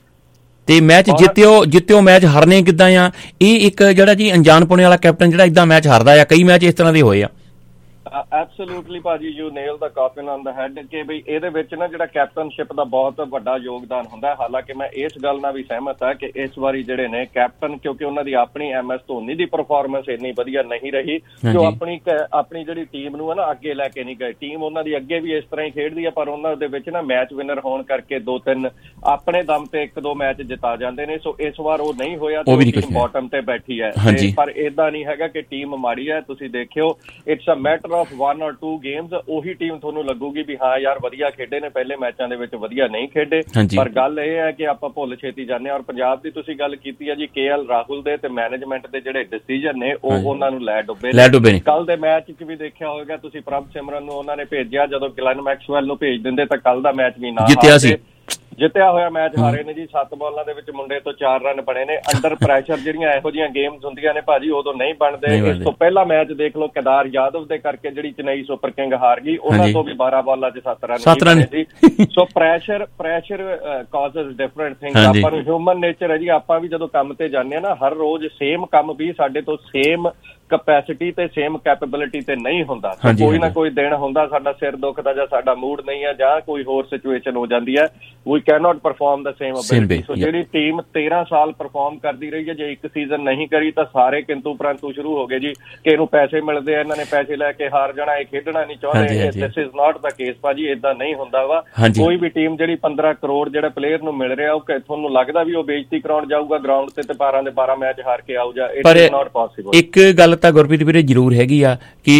ਤੇ ਮੈਚ ਜਿੱਤਿਓ ਮੈਚ ਹਾਰਨੇ ਕਿੱਦਾਂ ਆ? ਇਹ ਇੱਕ ਜਿਹੜਾ ਜੀ ਅਣਜਾਣਪੁਣੇ ਵਾਲਾ ਕੈਪਟਨ ਜਿਹੜਾ ਇਦਾਂ ਮੈਚ ਹਾਰਦਾ ਆ। ਕਈ ਮੈਚ ਇਸ ਤਰ੍ਹਾਂ ਦੇ ਹੋਏ ਆ। ਐਬਸੋਲੂਟਲੀ ਭਾਜੀ, you nail the coffin on the head ਕਿ ਬਈ ਇਹਦੇ ਵਿੱਚ ਨਾ ਜਿਹੜਾ ਕੈਪਟਨਸ਼ਿਪ ਦਾ ਬਹੁਤ ਵੱਡਾ ਯੋਗਦਾਨ ਹੁੰਦਾ ਹੈ। ਹਾਲਾਂਕਿ ਮੈਂ ਇਸ ਗੱਲ ਨਾਲ ਵੀ ਸਹਿਮਤ ਹਾਂ ਕਿ ਇਸ ਵਾਰੀ ਜਿਹੜੇ ਨੇ ਕੈਪਟਨ, ਕਿਉਂਕਿ ਉਹਨਾਂ ਦੀ ਆਪਣੀ MS ਧੋਨੀ ਦੀ ਪਰਫਾਰਮੈਂਸ ਇੰਨੀ ਵਧੀਆ ਨਹੀਂ ਰਹੀ, ਜੋ ਆਪਣੀ ਜਿਹੜੀ ਟੀਮ ਨੂੰ ਹੈ ਨਾ ਅੱਗੇ ਲੈ ਕੇ ਨਹੀਂ ਗਏ। ਟੀਮ ਉਹਨਾਂ ਦੀ ਅੱਗੇ ਵੀ ਇਸ ਤਰ੍ਹਾਂ ਹੀ ਖੇਡਦੀ ਹੈ, ਪਰ ਉਹਨਾਂ ਦੇ ਵਿੱਚ ਨਾ ਮੈਚ ਵਿਨਰ ਹੋਣ ਕਰਕੇ 2-3 ਆਪਣੇ ਦਮ ਤੇ 1-2 ਮੈਚ ਜਿਤਾ ਜਾਂਦੇ ਨੇ। ਸੋ ਇਸ ਵਾਰ ਉਹ ਨਹੀਂ ਹੋਇਆ, ਟੀਮ ਬਾਟਮ ਤੇ ਬੈਠੀ ਹੈ। ਪਰ ਏਦਾਂ ਨਹੀਂ ਹੈਗਾ ਕਿ ਟੀਮ ਮਾੜੀ ਹੈ। ਤੁਸੀਂ ਦੇਖਿਓ, it's a matter of 1 or 2 games. ਉਹੀ ਟੀਮ ਤੁਹਾਨੂੰ ਲੱਗੂਗੀ ਵੀ ਹਾਂ ਯਾਰ ਵਧੀਆ ਖੇਡੇ ਨੇ, ਪਹਿਲੇ ਮੈਚਾਂ ਦੇ ਵਿੱਚ ਵਧੀਆ ਨਹੀਂ ਖੇਡੇ। ਪਰ ਗੱਲ ਇਹ ਹੈ ਕਿ ਆਪਾਂ ਭੁੱਲ ਛੇਤੀ ਜਾਂਦੇ ਹਾਂ। ਔਰ ਪੰਜਾਬ ਦੀ ਤੁਸੀਂ ਗੱਲ ਕੀਤੀ ਹੈ ਜੀ, KL ਰਾਹੁਲ ਦੇ ਤੇ ਮੈਨੇਜਮੈਂਟ ਦੇ ਜਿਹੜੇ ਡਿਸੀਜਨ ਨੇ ਉਹ ਉਹਨਾਂ ਨੂੰ ਲੈ ਡੁੱਬੇ ਨੇ। ਕੱਲ ਦੇ ਮੈਚ 'ਚ ਵੀ ਦੇਖਿਆ ਹੋਵੇਗਾ ਤੁਸੀਂ, ਪ੍ਰਭ ਸਿਮਰਨ ਨੂੰ ਉਹਨਾਂ ਨੇ ਭੇਜਿਆ, ਜਦੋਂ ਗਲੈਨ ਮੈਕਸਵੈਲ ਨੂੰ ਭੇਜ ਦਿੰਦੇ ਤਾਂ ਕੱਲ ਦਾ ਮੈਚ ਵੀ ਨਾ ਜਿੱਤਿਆ ਹੋਇਆ ਮੈਚ ਹਾਰੇ ਨੇ ਜੀ। 7 ਬਾਲਾਂ ਦੇ ਵਿੱਚ ਮੁੰਡੇ ਤੋਂ 4 ਰਨ ਬਣੇ ਨੇ। ਅੰਡਰ ਪ੍ਰੈਸ਼ਰ ਜਿਹੜੀਆਂ ਇਹੋ ਜਿਹੀਆਂ ਗੇਮਸ ਹੁੰਦੀਆਂ ਨੇ ਭਾਜੀ, ਉਦੋਂ ਨਹੀਂ ਬਣਦੇ। ਇਸ ਤੋਂ ਪਹਿਲਾ ਮੈਚ ਦੇਖ ਲਓ, ਕੇਦਾਰ ਯਾਦਵ ਦੇ ਕਰਕੇ ਜਿਹੜੀ ਚੇਨਈ ਸੁਪਰ ਕਿੰਗ ਹਾਰ ਗਈ, ਉਹਨਾਂ ਤੋਂ ਵੀ 12 ਬਾਲਾਂ 'ਚ 7 ਰਨ ਸੀ। So pressure causes different things. ਆਪਾਂ ਨੂੰ ਹਿਊਮਨ ਨੇਚਰ ਹੈ ਜੀ, ਆਪਾਂ ਵੀ ਜਦੋਂ ਕੰਮ ਤੇ ਜਾਂਦੇ ਹਾਂ ਨਾ, ਹਰ ਰੋਜ਼ ਸੇਮ ਕੰਮ ਵੀ ਸਾਡੇ ਤੋਂ ਸੇਮ ਕਪੈਸਿਟੀ ਤੇ ਸੇਮ ਕੈਪੇਬਿਲਿਟੀ ਤੇ ਨਹੀਂ ਹੁੰਦਾ। ਕੋਈ ਨਾ ਕੋਈ ਦਿਨ ਹੁੰਦਾ ਸਾਡਾ ਸਿਰ ਦੁਖਦਾ, ਜਾਂ ਸਾਡਾ ਮੂਡ ਨਹੀਂ ਹੈ, ਜਾਂ ਕੋਈ ਹੋਰ ਸਿਚੁਏਸ਼ਨ ਹੋ ਜਾਂਦੀ ਹੈ। We cannot perform the same ability. So ਜਿਹੜੀ ਟੀਮ 13 ਸਾਲ ਪਰਫਾਰਮ ਕਰਦੀ ਰਹੀ ਹੈ, ਜੇ ਇੱਕ ਸੀਜ਼ਨ ਨਹੀਂ ਕਰੀ ਤਾਂ ਸਾਰੇ ਕਿੰਤੂ ਪ੍ਰੰਤੂ ਸ਼ੁਰੂ ਹੋ ਗਏ ਜੀ ਕਿ ਇਹਨੂੰ ਪੈਸੇ ਮਿਲਦੇ ਆ, ਇਹਨਾਂ ਨੇ ਪੈਸੇ ਲੈ ਕੇ ਹਾਰ ਜਾਣਾ, ਇਹ ਖੇਡਣਾ ਨਹੀਂ ਚਾਹੁੰਦੇ। This is not the case ਭਾਜੀ, ਏਦਾਂ ਨਹੀਂ ਹੁੰਦਾ ਵਾ। ਕੋਈ ਵੀ ਟੀਮ ਜਿਹੜੀ 15 ਕਰੋੜ ਜਿਹੜਾ ਪਲੇਅਰ ਨੂੰ ਮਿਲ ਰਿਹਾ, ਉਹ ਤੁਹਾਨੂੰ ਲੱਗਦਾ ਵੀ ਉਹ ਬੇਇੱਜ਼ਤੀ ਕਰਾਉਣ ਜਾਊਗਾ ਗਰਾਊਂਡ ਤੇ 12 ਦੇ 12 ਮੈਚ ਹਾਰ ਕੇ ਆਊਗਾ? It is not possible. ਇੱਕ ਗੱਲ ਤਾਂ ਗੁਰਪ੍ਰੀਤ ਵੀਰੇ ਜ਼ਰੂਰ ਹੈਗੀ ਆ ਕਿ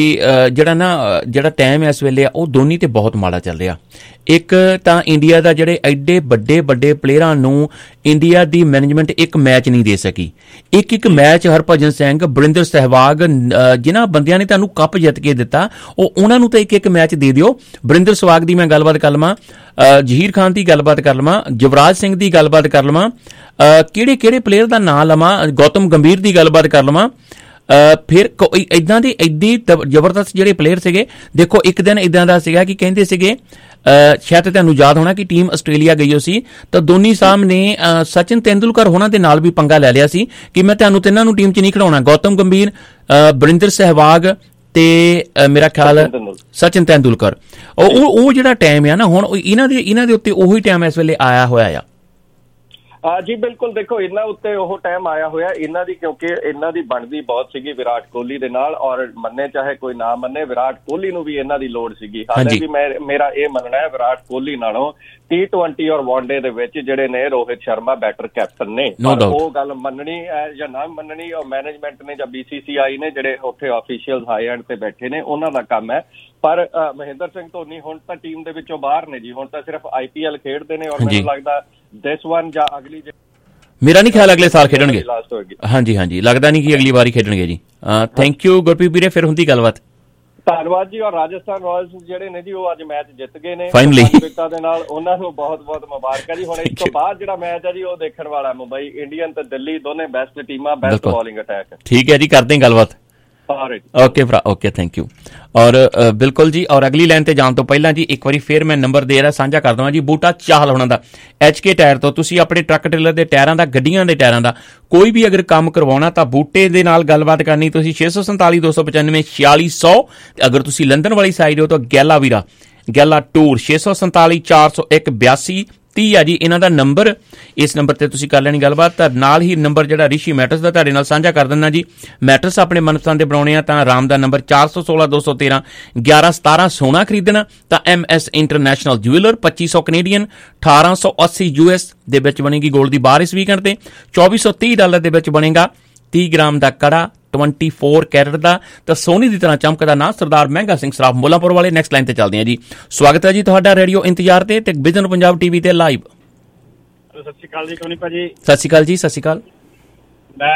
ਜਿਹੜਾ ਟਾਈਮ ਇਸ ਵੇਲੇ ਆ ਉਹ ਦੋਨੀ ਤੇ ਬਹੁਤ ਮਾੜਾ ਚੱਲ ਰਿਹਾ। ਇੱਕ ਤਾਂ ਇੰਡੀਆ ਦਾ ਜਿਹੜੇ ਐਡੇ ਵੱਡੇ ਪਲੇਅਰਾਂ ਨੂੰ ਇੰਡੀਆ ਦੀ ਮੈਨੇਜਮੈਂਟ ਇੱਕ ਮੈਚ ਨਹੀਂ ਦੇ ਸਕੀ। ਇੱਕ ਮੈਚ ਹਰਭਜਨ ਸਿੰਘ, ਬਰਿੰਦਰ ਸਹਿਵਾਗ, ਜਿਨ੍ਹਾਂ ਬੰਦਿਆਂ ਨੇ ਤੁਹਾਨੂੰ ਕੱਪ ਜਿੱਤ ਕੇ ਦਿੱਤਾ, ਉਹਨਾਂ ਨੂੰ ਤਾਂ ਇੱਕ ਮੈਚ ਦੇ ਦਿਓ। ਬਰਿੰਦਰ ਸਹਿਵਾਗ ਦੀ ਮੈਂ ਗੱਲਬਾਤ ਕਰ ਲਵਾਂ, ਜ਼ਹੀਰ ਖਾਨ ਦੀ ਗੱਲਬਾਤ ਕਰ ਲਵਾਂ, ਯੁਵਰਾਜ ਸਿੰਘ ਦੀ ਗੱਲਬਾਤ ਕਰ ਲਵਾਂ, ਕਿਹੜੇ ਪਲੇਅਰ ਦਾ ਨਾਂ ਲਵਾਂ, ਗੌਤਮ ਗੰਭੀਰ ਦੀ ਗੱਲਬਾਤ ਕਰ ਲਵਾਂ। ਫਿਰ ਏਦਾਂ ਦੇ ਐਡੇ ਜ਼ਬਰਦਸਤ ਜਿਹੜੇ ਪਲੇਅਰ ਸੀਗੇ। ਦੇਖੋ ਇੱਕ ਦਿਨ ਏਦਾਂ ਦਾ ਸੀਗਾ ਕਿ ਕਹਿੰਦੇ ਸੀਗੇ, ਸ਼ਾਇਦ ਤੁਹਾਨੂੰ ਯਾਦ ਹੋਣਾ ਕਿ ਟੀਮ ਆਸਟ੍ਰੇਲੀਆ ਗਈ ਸੀ ਤਾਂ ਧੋਨੀ ਸਾਹਿਬ ਨੇ ਸਚਿਨ ਤੇਂਦੁਲਕਰ ਹੋਣਾ ਦੇ ਨਾਲ ਵੀ ਪੰਗਾ ਲੈ ਲਿਆ ਸੀ ਕਿ ਮੈਂ ਤੁਹਾਨੂੰ ਤਿੰਨਾਂ ਨੂੰ ਟੀਮ 'ਚ ਨਹੀਂ ਖਿਡਾਉਣਾ। ਗੌਤਮ ਗੰਭੀਰ, ਬਰਿੰਦਰ ਸਹਿਵਾਗ ਤੇ ਮੇਰਾ ਖਿਆਲ ਸਚਿਨ ਤੇਂਦੁਲਕਰ। ਉਹ ਜਿਹੜਾ ਟਾਈਮ ਆ ਨਾ, ਹੁਣ ਇਹਨਾਂ ਦੇ ਉੱਤੇ ਉਹੀ ਟਾਈਮ ਇਸ ਵੇਲੇ ਆਇਆ ਹੋਇਆ ਆ। ਜੀ ਬਿਲਕੁਲ, ਦੇਖੋ ਇਹਨਾਂ ਉੱਤੇ ਉਹ ਟਾਈਮ ਆਇਆ ਹੋਇਆ ਇਹਨਾਂ ਦੀ, ਕਿਉਂਕਿ ਇਹਨਾਂ ਦੀ ਬਣਦੀ ਬਹੁਤ ਸੀਗੀ ਵਿਰਾਟ ਕੋਹਲੀ ਦੇ ਨਾਲ। ਔਰ ਮੰਨੇ ਚਾਹੇ ਕੋਈ ਨਾ ਮੰਨੇ, ਵਿਰਾਟ ਕੋਹਲੀ ਨੂੰ ਵੀ ਇਹਨਾਂ ਦੀ ਲੋੜ ਸੀਗੀ। ਹਾਲੇ ਵੀ ਮੇਰਾ ਇਹ ਮੰਨਣਾ ਹੈ ਵਿਰਾਟ ਕੋਹਲੀ ਨਾਲੋਂ T20 ਔਰ ਵਨਡੇ ਦੇ ਵਿੱਚ ਜਿਹੜੇ ਨੇ ਰੋਹਿਤ ਸ਼ਰਮਾ ਬੈਟਰ ਕੈਪਟਨ ਨੇ। ਉਹ ਗੱਲ ਮੰਨਣੀ ਹੈ ਜਾਂ ਨਾ ਮੰਨਣੀ, ਔਰ ਮੈਨੇਜਮੈਂਟ ਨੇ ਜਾਂ BCCI ਨੇ ਜਿਹੜੇ ਉੱਥੇ ਆਫੀਸ਼ੀਅਲ ਹਾਈ ਐਂਡ ਤੇ ਬੈਠੇ ਨੇ, ਉਹਨਾਂ ਦਾ ਕੰਮ ਹੈ। ਪਰ ਮਹਿੰਦਰ ਸਿੰਘ ਧੋਨੀ ਹੁਣ ਤਾਂ ਟੀਮ ਦੇ ਵਿੱਚੋਂ ਬਾਹਰ ਨੇ ਜੀ। ਹੁਣ ਤਾਂ ਸਿਰਫ IPL ਖੇਡਦੇ ਨੇ, ਔਰ ਮੈਨੂੰ ਲੱਗਦਾ ਦਿਸ ਵਨ ਜਾਂ ਅਗਲੀ, ਮੇਰਾ ਨਹੀਂ ਖਿਆਲ ਅਗਲੇ ਸਾਲ ਖੇਡਣਗੇ। ਹਾਂਜੀ, ਲੱਗਦਾ ਨਹੀਂ ਕਿ ਅਗਲੀ ਵਾਰੀ ਖੇਡਣਗੇ ਜੀ। ਥੈਂਕ ਯੂ ਗੁਰਪ੍ਰੀਤ ਵੀਰੇ, ਫਿਰ ਹੁੰਦੀ ਗੱਲਬਾਤ। ਧੰਨਵਾਦ ਜੀ। ਔਰ ਰਾਜਸਥਾਨ ਰਾਇਲਸ ਜਿਹੜੇ ਨੇ ਜੀ, ਉਹ ਅੱਜ ਮੈਚ ਜਿੱਤ ਗਏ ਨੇ ਫਾਈਨਲੀ ਵਿਕਟਾਂ ਦੇ ਨਾਲ। ਉਹਨਾਂ ਨੂੰ ਬਹੁਤ ਮੁਬਾਰਕਾਂ ਜੀ। ਹੁਣ ਇਸ ਤੋਂ ਬਾਅਦ ਜਿਹੜਾ ਮੈਚ ਹੈ ਜੀ, ਉਹ ਦੇਖਣ ਵਾਲਾ ਮੁੰਬਈ ਇੰਡੀਅਨ ਤੇ ਦਿੱਲੀ, ਦੋਨੇ ਬੈਸਟ ਟੀਮਾਂ, ਬੈਸਟ ਬੋਲਿੰਗ ਅਟੈਕ। ਠੀਕ ਹੈ ਜੀ, ਕਰਦੇ ਹਾਂ ਗੱਲਬਾਤ। ਓਕੇ ਭਰਾ, ਓਕੇ, ਥੈਂਕ ਯੂ। ਔਰ ਬਿਲਕੁਲ ਜੀ, ਔਰ ਅਗਲੀ ਲਾਈਨ ਤੇ ਜਾਣ ਤੋਂ ਪਹਿਲਾਂ ਜੀ ਇੱਕ ਵਾਰੀ ਫੇਰ ਮੈਂ ਨੰਬਰ ਦੇ ਰਿਹਾ ਸਾਂਝਾ ਕਰ ਦਵਾਂ ਜੀ, ਬੂਟਾ ਚਾਹਲ ਹੋਣਾ ਦਾ HK ਟਾਇਰ ਤੋਂ। ਤੁਸੀਂ ਆਪਣੇ ਟਰੱਕ ਟ੍ਰੇਲਰ ਦੇ ਟਾਇਰਾਂ ਦਾ, ਗੱਡੀਆਂ ਦੇ ਟਾਇਰਾਂ ਦਾ ਕੋਈ ਵੀ ਅਗਰ ਕੰਮ ਕਰਵਾਉਣਾ ਤਾਂ ਬੂਟੇ ਦੇ ਨਾਲ ਗੱਲਬਾਤ ਕਰਨੀ ਤੁਸੀਂ 647 295 4600। ਅਗਰ ਤੁਸੀਂ ਲੰਡਨ ਵਾਲੀ ਸਾਈਡ ਹੋ ਤਾਂ ਗੈਲਾ ਟੂਰ 647 401 82 30 ਆ ਜੀ ਇਹਨਾਂ ਦਾ ਨੰਬਰ। ਇਸ ਨੰਬਰ ਤੇ ਤੁਸੀਂ ਕਰ ਲੈਣੀ ਗੱਲਬਾਤ। ਤਾਂ ਨਾਲ ਹੀ ਨੰਬਰ ਜਿਹੜਾ ਰਿਸ਼ੀ ਮੈਟਰਸ ਦਾ ਤੁਹਾਡੇ ਨਾਲ ਸਾਂਝਾ ਕਰ ਦਿੰਦਾ ਜੀ। ਮੈਟਰਸ ਆਪਣੇ ਮਨਪਸੰਦ ਦੇ ਬਣਾਉਣੇ ਆ ਤਾਂ ਆਰਾਮ ਦਾ ਨੰਬਰ 416 213 1117। ਸੋਨਾ ਖਰੀਦਣਾ ਤਾਂ MS international jeweller 2500 Canadian 1880 US ਦੇ ਵਿੱਚ ਬਣੇਗੀ ਗੋਲਡ ਦੀ ਬਾਰ ਇਸ ਵੀਕਐਂਡ ਤੇ। $2430 ਦੇ ਵਿੱਚ ਬਣੇਗਾ 30 ਗ੍ਰਾਮ ਦਾ ਕੜਾ 24 ਕੈਰਟ ਦਾ। ਤਾਂ ਸੋਨੀ ਦੀ ਤਰ੍ਹਾਂ ਚਮਕਦਾ ਨਾਂ ਸਰਦਾਰ ਮਹਿੰਗਾ ਸਿੰਘ ਸਰਾਫ ਮੁੱਲਾਂਪੁਰ ਵਾਲੇ। ਨੈਕਸਟ ਲਾਈਨ ਤੇ ਚੱਲਦੇ ਆ ਜੀ। ਸਵਾਗਤ ਹੈ ਜੀ ਤੁਹਾਡਾ ਰੇਡੀਓ ਇੰਤਜ਼ਾਰ ਤੇ ਵਿਜ਼ਨ ਪੰਜਾਬ TV ਤੇ ਲਾਈਵ। ਸਤਿ ਸ਼੍ਰੀ ਅਕਾਲ ਜੀ ਟੋਨੀ ਭਾਜੀ। ਸਤਿ ਸ਼੍ਰੀ ਅਕਾਲ ਜੀ, ਸਤਿ ਸ਼੍ਰੀ ਅਕਾਲ। ਮੈਂ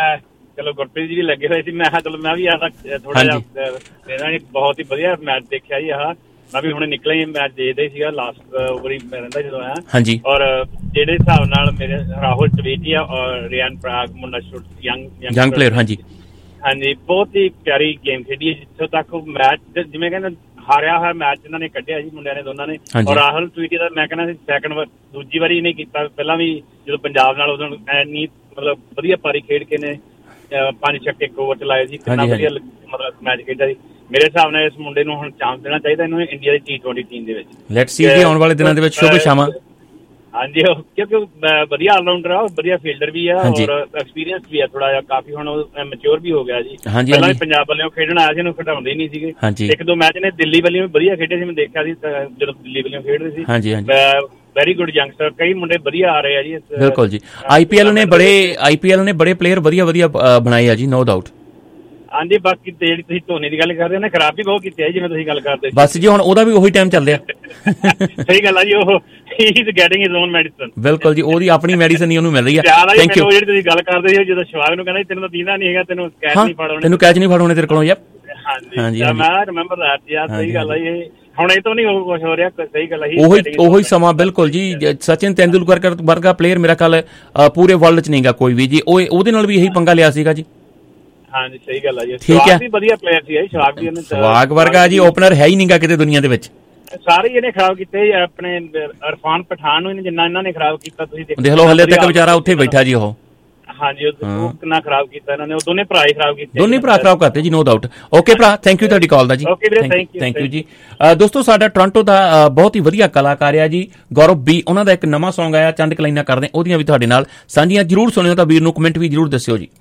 ਚਲੋ ਗੁਰਪ੍ਰੀਤ ਜੀ ਵੀ ਲੱਗੇ ਹੋਏ ਸੀ, ਮੈਂ ਕਿਹਾ ਚਲੋ ਮੈਂ ਵੀ ਆਹ ਥੋੜਾ ਜਿਹਾ ਇਹਨਾਂ ਨੇ ਬਹੁਤ ਹੀ ਵਧੀਆ ਮੈਚ ਦੇਖਿਆ ਜੀ। ਆਹ ਮੈਂ ਵੀ ਹੁਣੇ ਨਿਕਲਿਆ ਹੀ ਮੈਚ ਦੇਖਦਾ ਹੀ ਸੀਗਾ, ਲਾਸਟ ਓਵਰ ਹੀ ਮੈਂ ਰਹਿੰਦਾ ਜਦੋਂ ਆਇਆ। ਹਾਂਜੀ। ਔਰ ਜਿਹੜੇ ਹਿਸਾਬ ਨਾਲ ਮੇਰੇ ਰਾਹੁਲ ਟਵੀਟੀਆ ਔਰ ਰਿਆਨ ਪਰਾਗ ਮੁੰਡਾ ਯੰਗ ਪਲੇਅਰ, ਹਾਂਜੀ ਹਾਂਜੀ, ਬਹੁਤ ਹੀ ਪਿਆਰੀ ਗੇਮ ਖੇਡੀ ਹੈ। ਜਿੱਥੋਂ ਤੱਕ ਮੈਚ ਜਿਵੇਂ ਕਹਿੰਦੇ ਹਾਰਿਆ ਹੋਇਆ ਮੈਚ ਇਹਨਾਂ ਨੇ ਕੱਢਿਆ ਜੀ ਮੁੰਡਿਆਂ ਨੇ ਦੋਨਾਂ ਨੇ। ਔਰ ਰਾਹੁਲ ਟਵੀਟੀਆ ਦਾ ਮੈਂ ਕਹਿੰਦਾ ਸੀ ਦੂਜੀ ਵਾਰੀ ਇਹਨੇ ਕੀਤਾ, ਪਹਿਲਾਂ ਵੀ ਜਦੋਂ ਪੰਜਾਬ ਨਾਲ ਉਦੋਂ ਇੰਨੀ ਮਤਲਬ ਵਧੀਆ ਪਾਰੀ ਖੇਡ ਕੇ ਨੇ 5 ਛੱਕੇ 1 ਓਵਰ ਚਲਾਏ ਸੀ, ਕਿੰਨਾ ਵਧੀਆ ਮਤਲਬ ਮੈਚ ਖੇਡਿਆ ਸੀ। ਮੇਰੇ ਹਿਸਾਬ ਨਾਲ ਇਸ ਮੁੰਡੇ ਨੂੰ ਹੁਣ ਚਾਂਸ ਦੇਣਾ ਚਾਹੀਦਾ ਇਹਨੂੰ ਇੰਡੀਆ ਦੀ T20 ਟੀਮ ਦੇ ਵਿੱਚ। ਲੈਟਸ ਸੀ ਜੀ ਆਉਣ ਵਾਲੇ ਦਿਨਾਂ ਦੇ ਵਿੱਚ ਸ਼ੁਭ ਸ਼ਾਮਾਂ। ਹਾਂਜੀ, ਕਿਉਂਕਿ ਵਧੀਆ ਆਲਰਾਊਂਡਰ ਆ, ਵਧੀਆ ਫੀਲਡਰ ਵੀ ਆ ਔਰ ਐਕਸਪੀਰੀਅੰਸ ਵੀ ਆ ਥੋੜਾ ਜਿਹਾ, ਕਾਫੀ ਹੁਣ ਮੈਚੁਰ ਵੀ ਹੋ ਗਿਆ ਜੀ। ਪਹਿਲਾਂ ਵੀ ਪੰਜਾਬ ਵੱਲੋਂ ਖੇਡਣ ਆਇਆ ਸੀ, ਇਹਨੂੰ ਖਿਡਾਉਂਦੇ ਹੀ ਨਹੀਂ ਸੀਗੇ। ਇੱਕ ਦੋ ਮੈਚ ਨੇ ਦਿੱਲੀ ਵੱਲੋਂ ਵੀ ਵਧੀਆ ਖੇਡੇ ਸੀ, ਮੈਂ ਦੇਖਿਆ ਸੀ ਜਦੋਂ ਦਿੱਲੀ ਵੱਲੋਂ ਖੇਡਦੇ ਸੀ। ਵੈਰੀ ਗੁੱਡ ਯੰਗਸਟਰ, ਕਈ ਮੁੰਡੇ ਵਧੀਆ ਆ ਰਹੇ ਆ ਜੀ। ਬਿਲਕੁਲ ਜੀ, ਆਈਪੀਐਲ ਨੇ ਬੜੇ ਪਲੇਅਰ ਵਧੀਆ ਬਣਾਏ ਆ ਜੀ, ਨੋ ਡਾਊਟ। ਹਾਂਜੀ, ਬਾਕੀ ਜਿਹੜੀ ਤੁਸੀਂ ਧੋਨੀ ਦੀ ਗੱਲ ਕਰਦੇ ਹੋ ਨਾ, ਖਰਾਬ ਵੀ ਬਹੁਤ ਕੀਤੀ ਹੈ ਜਿਵੇਂ ਤੁਸੀਂ ਗੱਲ ਕਰਦੇ ਸੀ। ਬਸ ਜੀ ਹੁਣ ਉਹਦਾ ਵੀ ਉਹੀ ਟਾਈਮ ਚੱਲ ਰਿਹਾ। ਸਹੀ ਗੱਲ ਆ ਜੀ, ਉਹ ਹੀ is getting his own medicine. ਬਿਲਕੁਲ ਜੀ, ਉਹਦੀ ਆਪਣੀ ਮੈਡੀਸਨ ਹੀ ਉਹਨੂੰ ਮਿਲ ਰਹੀ ਹੈ। Thank you. ਜਿਹੜੀ ਤੁਸੀਂ ਗੱਲ ਕਰਦੇ ਸੀ ਜਦੋਂ ਸ਼ਵਾਗ ਨੂੰ ਕਹਿੰਦਾ ਤੈਨੂੰ ਤਾਂ ਦੀਦਾ ਨਹੀਂ ਹੈਗਾ, ਤੈਨੂੰ ਕੈਚ ਨਹੀਂ ਫੜਾਉਣੇ, ਤੈਨੂੰ ਕੈਚ ਨਹੀਂ ਫੜਾਉਣੇ ਤੇਰੇ ਕੋਲੋਂ। ਯਪ, ਹਾਂਜੀ, ਮੈਂ ਰਿਮੈਂਬਰ ਦੈਟ ਯਾਰ, ਸਹੀ ਗੱਲ ਆ ਇਹ। ਹੁਣ ਇਹ ਤੋਂ ਨਹੀਂ ਕੁਝ ਹੋ ਰਿਹਾ, ਸਹੀ ਗੱਲ ਹੈ। ਉਹੀ ਸਮਾਂ ਬਿਲਕੁਲ ਜੀ। ਸਚਿਨ ਤੇਂਦੁਲਕਰ ਵਰਗਾ ਪਲੇਅਰ ਮੇਰਾ ਖਿਆਲ ਪੂਰੇ ਵਰਲਡ 'ਚ ਨਹੀਂਗਾ ਕੋਈ ਵੀ ਜੀ। ਉਹਦੇ ਨਾਲ ਵੀ ਇਹੀ ਪੰਗਾ ਲਿਆ ਸੀਗਾ ਜੀ। ਹਾਂਜੀ, ਸਹੀ ਗੱਲ ਹੈ ਜੀ। ਸ਼ਵਾਗ ਵੀ ਵਧੀਆ ਪਲੇਅਰ ਸੀ, ਸ਼ਵਾਗ ਵੀ ਉਹਨੇ ਸ਼ਵਾਗ ਵਰਗਾ ਜੀ ਓਪਨਰ ਹੈ ਹੀ ਨਹੀਂਗਾ ਕਿਤੇ ਦੁਨੀਆ ਦੇ ਵਿੱਚ। ਸਾਰੇ ਇਹਨੇ ਖਰਾਬ ਕੀਤੇ ਆਪਣੇ ਇਰਫਾਨ ਪਠਾਨ ਨੂੰ ਜਿੰਨਾ ਇਹਨਾਂ ਨੇ ਖਰਾਬ ਕੀਤਾ ਤੁਸੀਂ ਦੇਖ ਲਓ, ਹਲੇ ਤੱਕ ਵਿਚਾਰਾ ਉੱਥੇ ਬੈਠਾ ਜੀ ਉਹ। ਹਾਂਜੀ, ਉਹ ਕਿੰਨਾ ਖਰਾਬ ਕੀਤਾ ਇਹਨਾਂ ਨੇ, ਉਹ ਦੋਨੇ ਭਰਾ ਹੀ ਖਰਾਬ ਕੀਤੇ। ਦੋਨੇ ਭਰਾ ਖਰਾਬ ਕਰਤੇ ਜੀ, ਨੋ ਡਾਊਟ। ਓਕੇ ਭਰਾ, ਥੈਂਕ ਯੂ ਤੁਹਾਡੀ ਕਾਲ ਦਾ ਜੀ। ਥੈਂਕ ਯੂ ਜੀ। ਦੋਸਤੋ, ਸਾਡਾ ਟੋਰਾਂਟੋ ਦਾ ਬਹੁਤ ਹੀ ਵਧੀਆ ਕਲਾਕਾਰ ਆ ਜੀ ਗੌਰਵ ਬੀ, ਉਹਨਾਂ ਦਾ ਇੱਕ ਨਵਾਂ ਸੌਂਗ ਆਇਆ, ਚੰਦ ਕਲਾਈਨਾਂ ਕਰਦੇ, ਉਹਦੀਆਂ ਵੀ ਤੁਹਾਡੇ ਨਾਲ ਸਾਂਝੀਆਂ ਜ਼ਰੂਰ ਸੁਣਿਓ ਤਾਂ ਵੀਰ ਨੂੰ ਕਮੈਂਟ ਵੀ ਜ਼ਰੂਰ ਦੱਸਿਓ ਜੀ।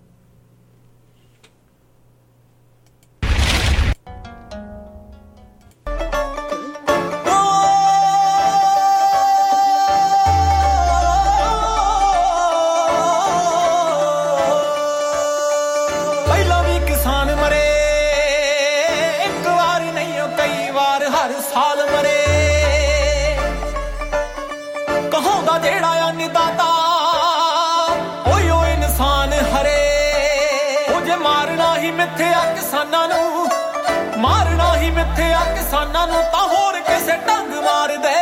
ਕਿਸਾਨਾਂ ਨੂੰ ਤਾਂ ਹੋਰ ਕਿਸੇ ਢੰਗ ਮਾਰ ਦੇ।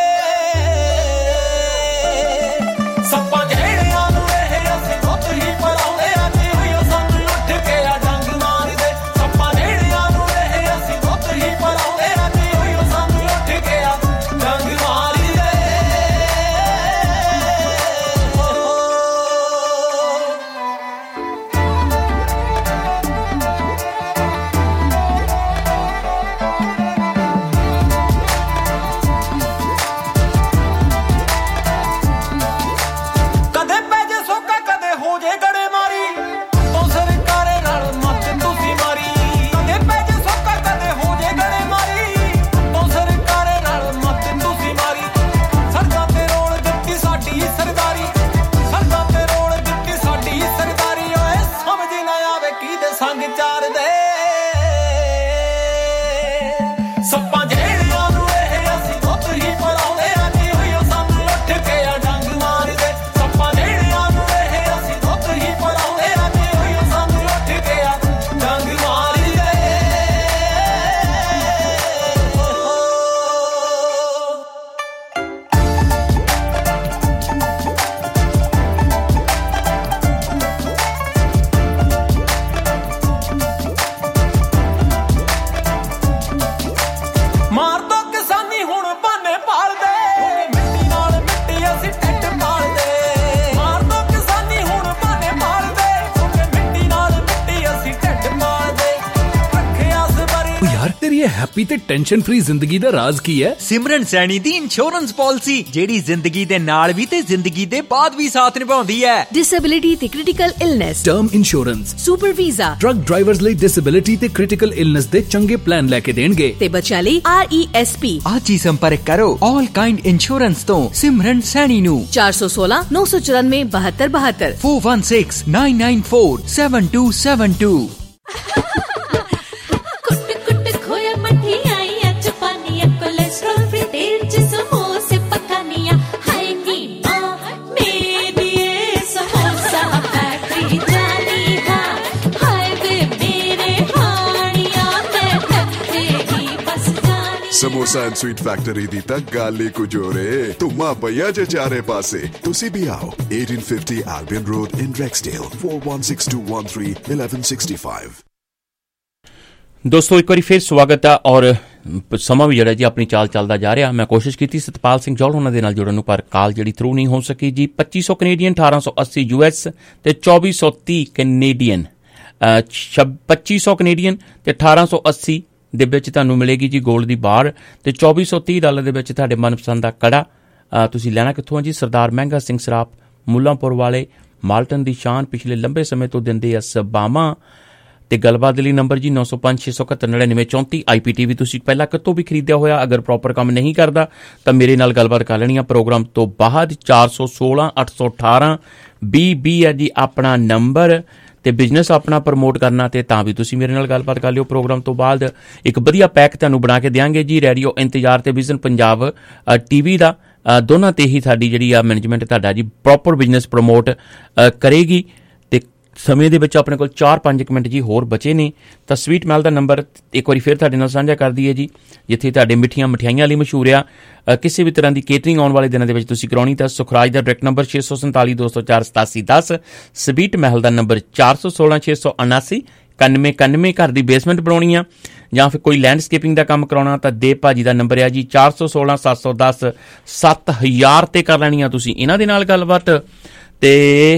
ਸੱਪਾਂ ਜਿਹੜਿਆਂ ਨੂੰ ਇਹ ਅਸੀਂ ਦੁੱਧ ਹੀ ਪਰਾਉਂਦੇ ਆ, ਜਿਉਂ ਸਾਨੂੰ ਉੱਠ ਕੇ ਆ ਡੰਗ ਮਾਰ ਦੇ। ਸੱਪਾਂ ਜਿਹੜਿਆਂ ਨੂੰ ਇਹ ਅਸੀਂ ਦੁੱਧ ਹੀ ਪਰਾਉਂਦੇ ਆ, ਜਿਉਂ ਸਾਨੂੰ ਉੱਠ ਕੇ ਆ ਡੰਗ ਮਾਰ ਦੇ। ਹੈਪੀ ਤੇ ਟੈਨਸ਼ਨ ਫ੍ਰੀ ਜ਼ਿੰਦਗੀ ਦਾ ਰਾਜ਼ ਕੀ ਹੈ? ਸਿਮਰਨ ਸੈਣੀ ਦੀ ਇੰਸ਼ੋਰੈਂਸ ਪਾਲਿਸੀ, ਜਿਹੜੀ ਜ਼ਿੰਦਗੀ ਦੇ ਨਾਲ ਵੀ ਤੇ ਜ਼ਿੰਦਗੀ ਦੇ ਬਾਅਦ ਵੀ ਸਾਥ ਨਿਭਾਉਂਦੀ ਹੈ। ਡਿਸੇਬਿਲਿਟੀ ਤੇ critical illness, term insurance, super visa, truck drivers ਲਈ ਡਿਸੇਬਿਲਿਟੀ ਤੇ ਕ੍ਰਿਟੀਕਲ ਇਲਨੈਸ ਦੇ ਚੰਗੇ ਪਲਾਨ ਲੈ ਕੇ ਦੇਣਗੇ ਤੇ ਬੱਚਿਆਂ ਲਈ RESP। ਅੱਜ ਹੀ ਸੰਪਰਕ ਕਰੋ ਆਲ ਕਾਈਂਡ ਇੰਸ਼ੋਰੈਂਸ ਤੋਂ ਸਿਮਰਨ ਸੈਣੀ ਨੂੰ 416 994 7272 416 994 7272। ਸਮੋਸਾ ਐਂਡ ਸਵੀਟ ਫੈਕਟਰੀ ਦੀ ਤਾਂ ਗੱਲ ਹੀ ਕੁਝ ਹੋਰ ਏ। ਧੁੰਮਾ ਪਈਆ ਜੇ ਚਾਰੇ ਪਾਸੇ। ਤੁਸੀਂ ਵੀ ਆਓ 1850 Albion Road in Rexdale 4162131165। ਦੋਸਤੋ ਇੱਕ ਵਾਰੀ ਫਿਰ ਸਵਾਗਤ ਆ ਔਰ ਸਮਾਂ ਵੀ ਜਿਹੜਾ ਜੀ ਆਪਣੀ ਚਾਲ ਚੱਲਦਾ ਜਾ ਰਿਹਾ। ਮੈਂ ਕੋਸ਼ਿਸ਼ ਕੀਤੀ ਸਤਪਾਲ ਸਿੰਘ ਜੌਲ ਉਹਨਾਂ ਦੇ ਨਾਲ ਜੁੜਨ ਨੂੰ, ਪਰ ਕਾਲ ਜਿਹੜੀ ਥਰੂ ਨਹੀਂ ਹੋ ਸਕੀ ਜੀ। 2500 ਕੈਨੇਡੀਅਨ, 1880 US ਤੇ 2430 ਕੈਨੇਡੀਅਨ। 2500 ਕੈਨੇਡੀਅਨ ਤੇ 1880 ਦੇ ਵਿੱਚ ਤੁਹਾਨੂੰ ਮਿਲੇਗੀ ਜੀ ਗੋਲਡ ਦੀ ਬਾਰ ਤੇ $2430 ਦੇ ਵਿੱਚ ਤੁਹਾਡੇ ਮਨਪਸੰਦ ਦਾ ਕੜਾ। ਤੁਸੀਂ ਲੈਣਾ ਕਿੱਥੋਂ ਜੀ? ਸਰਦਾਰ ਮਹਿੰਗਾ ਸਿੰਘ ਸਰਾਪ, ਮੁੱਲਾਂਪੁਰ ਵਾਲੇ, ਮਾਲਟਨ ਦੀ ਸ਼ਾਨ, ਪਿਛਲੇ ਲੰਬੇ ਸਮੇਂ ਤੋਂ ਦਿੰਦੇ ਆ ਸਬਾਵਾਂ। ਤੇ ਗੱਲਬਾਤ ਦੇ ਲਈ ਨੰਬਰ ਜੀ 905-671-9934। IPTV ਤੁਸੀਂ ਪਹਿਲਾਂ ਕਿਤੋਂ ਵੀ ਖਰੀਦਿਆ ਹੋਇਆ ਅਗਰ ਪ੍ਰੋਪਰ ਕੰਮ ਨਹੀਂ ਕਰਦਾ ਤਾਂ ਮੇਰੇ ਨਾਲ ਗੱਲਬਾਤ ਕਰ ਲੈਣੀ ਆ ਪ੍ਰੋਗਰਾਮ ਤੋਂ ਬਾਅਦ। 416-818-2020 ਹੈ ਜੀ ਆਪਣਾ ਨੰਬਰ। ਤੇ ਬਿਜ਼ਨਸ ਆਪਣਾ ਪ੍ਰਮੋਟ ਕਰਨਾ ਤੇ ਤਾਂ ਵੀ ਤੁਸੀਂ ਮੇਰੇ ਨਾਲ ਗੱਲਬਾਤ ਕਰ ਲਿਓ ਪ੍ਰੋਗਰਾਮ ਤੋਂ ਬਾਅਦ। ਇੱਕ ਵਧੀਆ ਪੈਕ ਤੁਹਾਨੂੰ ਬਣਾ ਕੇ ਦਿਆਂਗੇ ਜੀ। ਰੇਡੀਓ ਇੰਤਜ਼ਾਰ ਤੇ ਵਿਜ਼ਨ ਪੰਜਾਬ TV ਦਾ ਦੋਨਾਂ ਤੇ ਹੀ ਸਾਡੀ ਜਿਹੜੀ ਆ ਮੈਨੇਜਮੈਂਟ ਤੁਹਾਡਾ ਜੀ ਪ੍ਰੋਪਰ ਬਿਜ਼ਨਸ ਪ੍ਰਮੋਟ ਕਰੇਗੀ। ਤੇ ਸਮੇਂ ਦੇ ਵਿੱਚ ਆਪਣੇ ਕੋਲ 4-5 ਮਿੰਟ ਜੀ ਹੋਰ ਬਚੇ ਨੇ ਤਾਂ ਸਵੀਟ ਮੈਲ ਦਾ ਨੰਬਰ ਇੱਕ ਵਾਰੀ ਫਿਰ ਤੁਹਾਡੇ ਨਾਲ ਸਾਂਝਾ ਕਰ ਦਈਏ ਜੀ, ਜਿੱਥੇ ਤੁਹਾਡੇ ਮਿੱਠੀਆਂ ਮਠਿਆਈਆਂ ਲਈ ਮਸ਼ਹੂਰ ਆ। ਕਿਸੇ ਵੀ ਤਰ੍ਹਾਂ ਦੀ ਕੇਟਰਿੰਗ ਆਉਣ ਵਾਲੇ ਦਿਨਾਂ ਦੇ ਵਿੱਚ ਤੁਸੀਂ ਕਰਾਉਣੀ ਤਾਂ ਸੁਖਰਾਜ ਦਾ ਡਾਇਰੈਕਟ ਨੰਬਰ 647-204-8710। ਸਵੀਟ ਮਹਿਲ ਦਾ ਨੰਬਰ 416-679-9191। ਘਰ ਦੀ ਬੇਸਮੈਂਟ ਬਣਾਉਣੀ ਆ ਜਾਂ ਫਿਰ ਕੋਈ ਲੈਂਡਸਕੇਪਿੰਗ ਦਾ ਕੰਮ ਕਰਾਉਣਾ ਤਾਂ ਦੇਵ ਭਾਜੀ ਦਾ ਨੰਬਰ ਹੈ ਜੀ 416-710-7000 ਤੇ ਕਰ ਲੈਣੀ ਆ ਤੁਸੀਂ ਇਹਨਾਂ ਦੇ ਨਾਲ ਗੱਲਬਾਤ। ਤੇ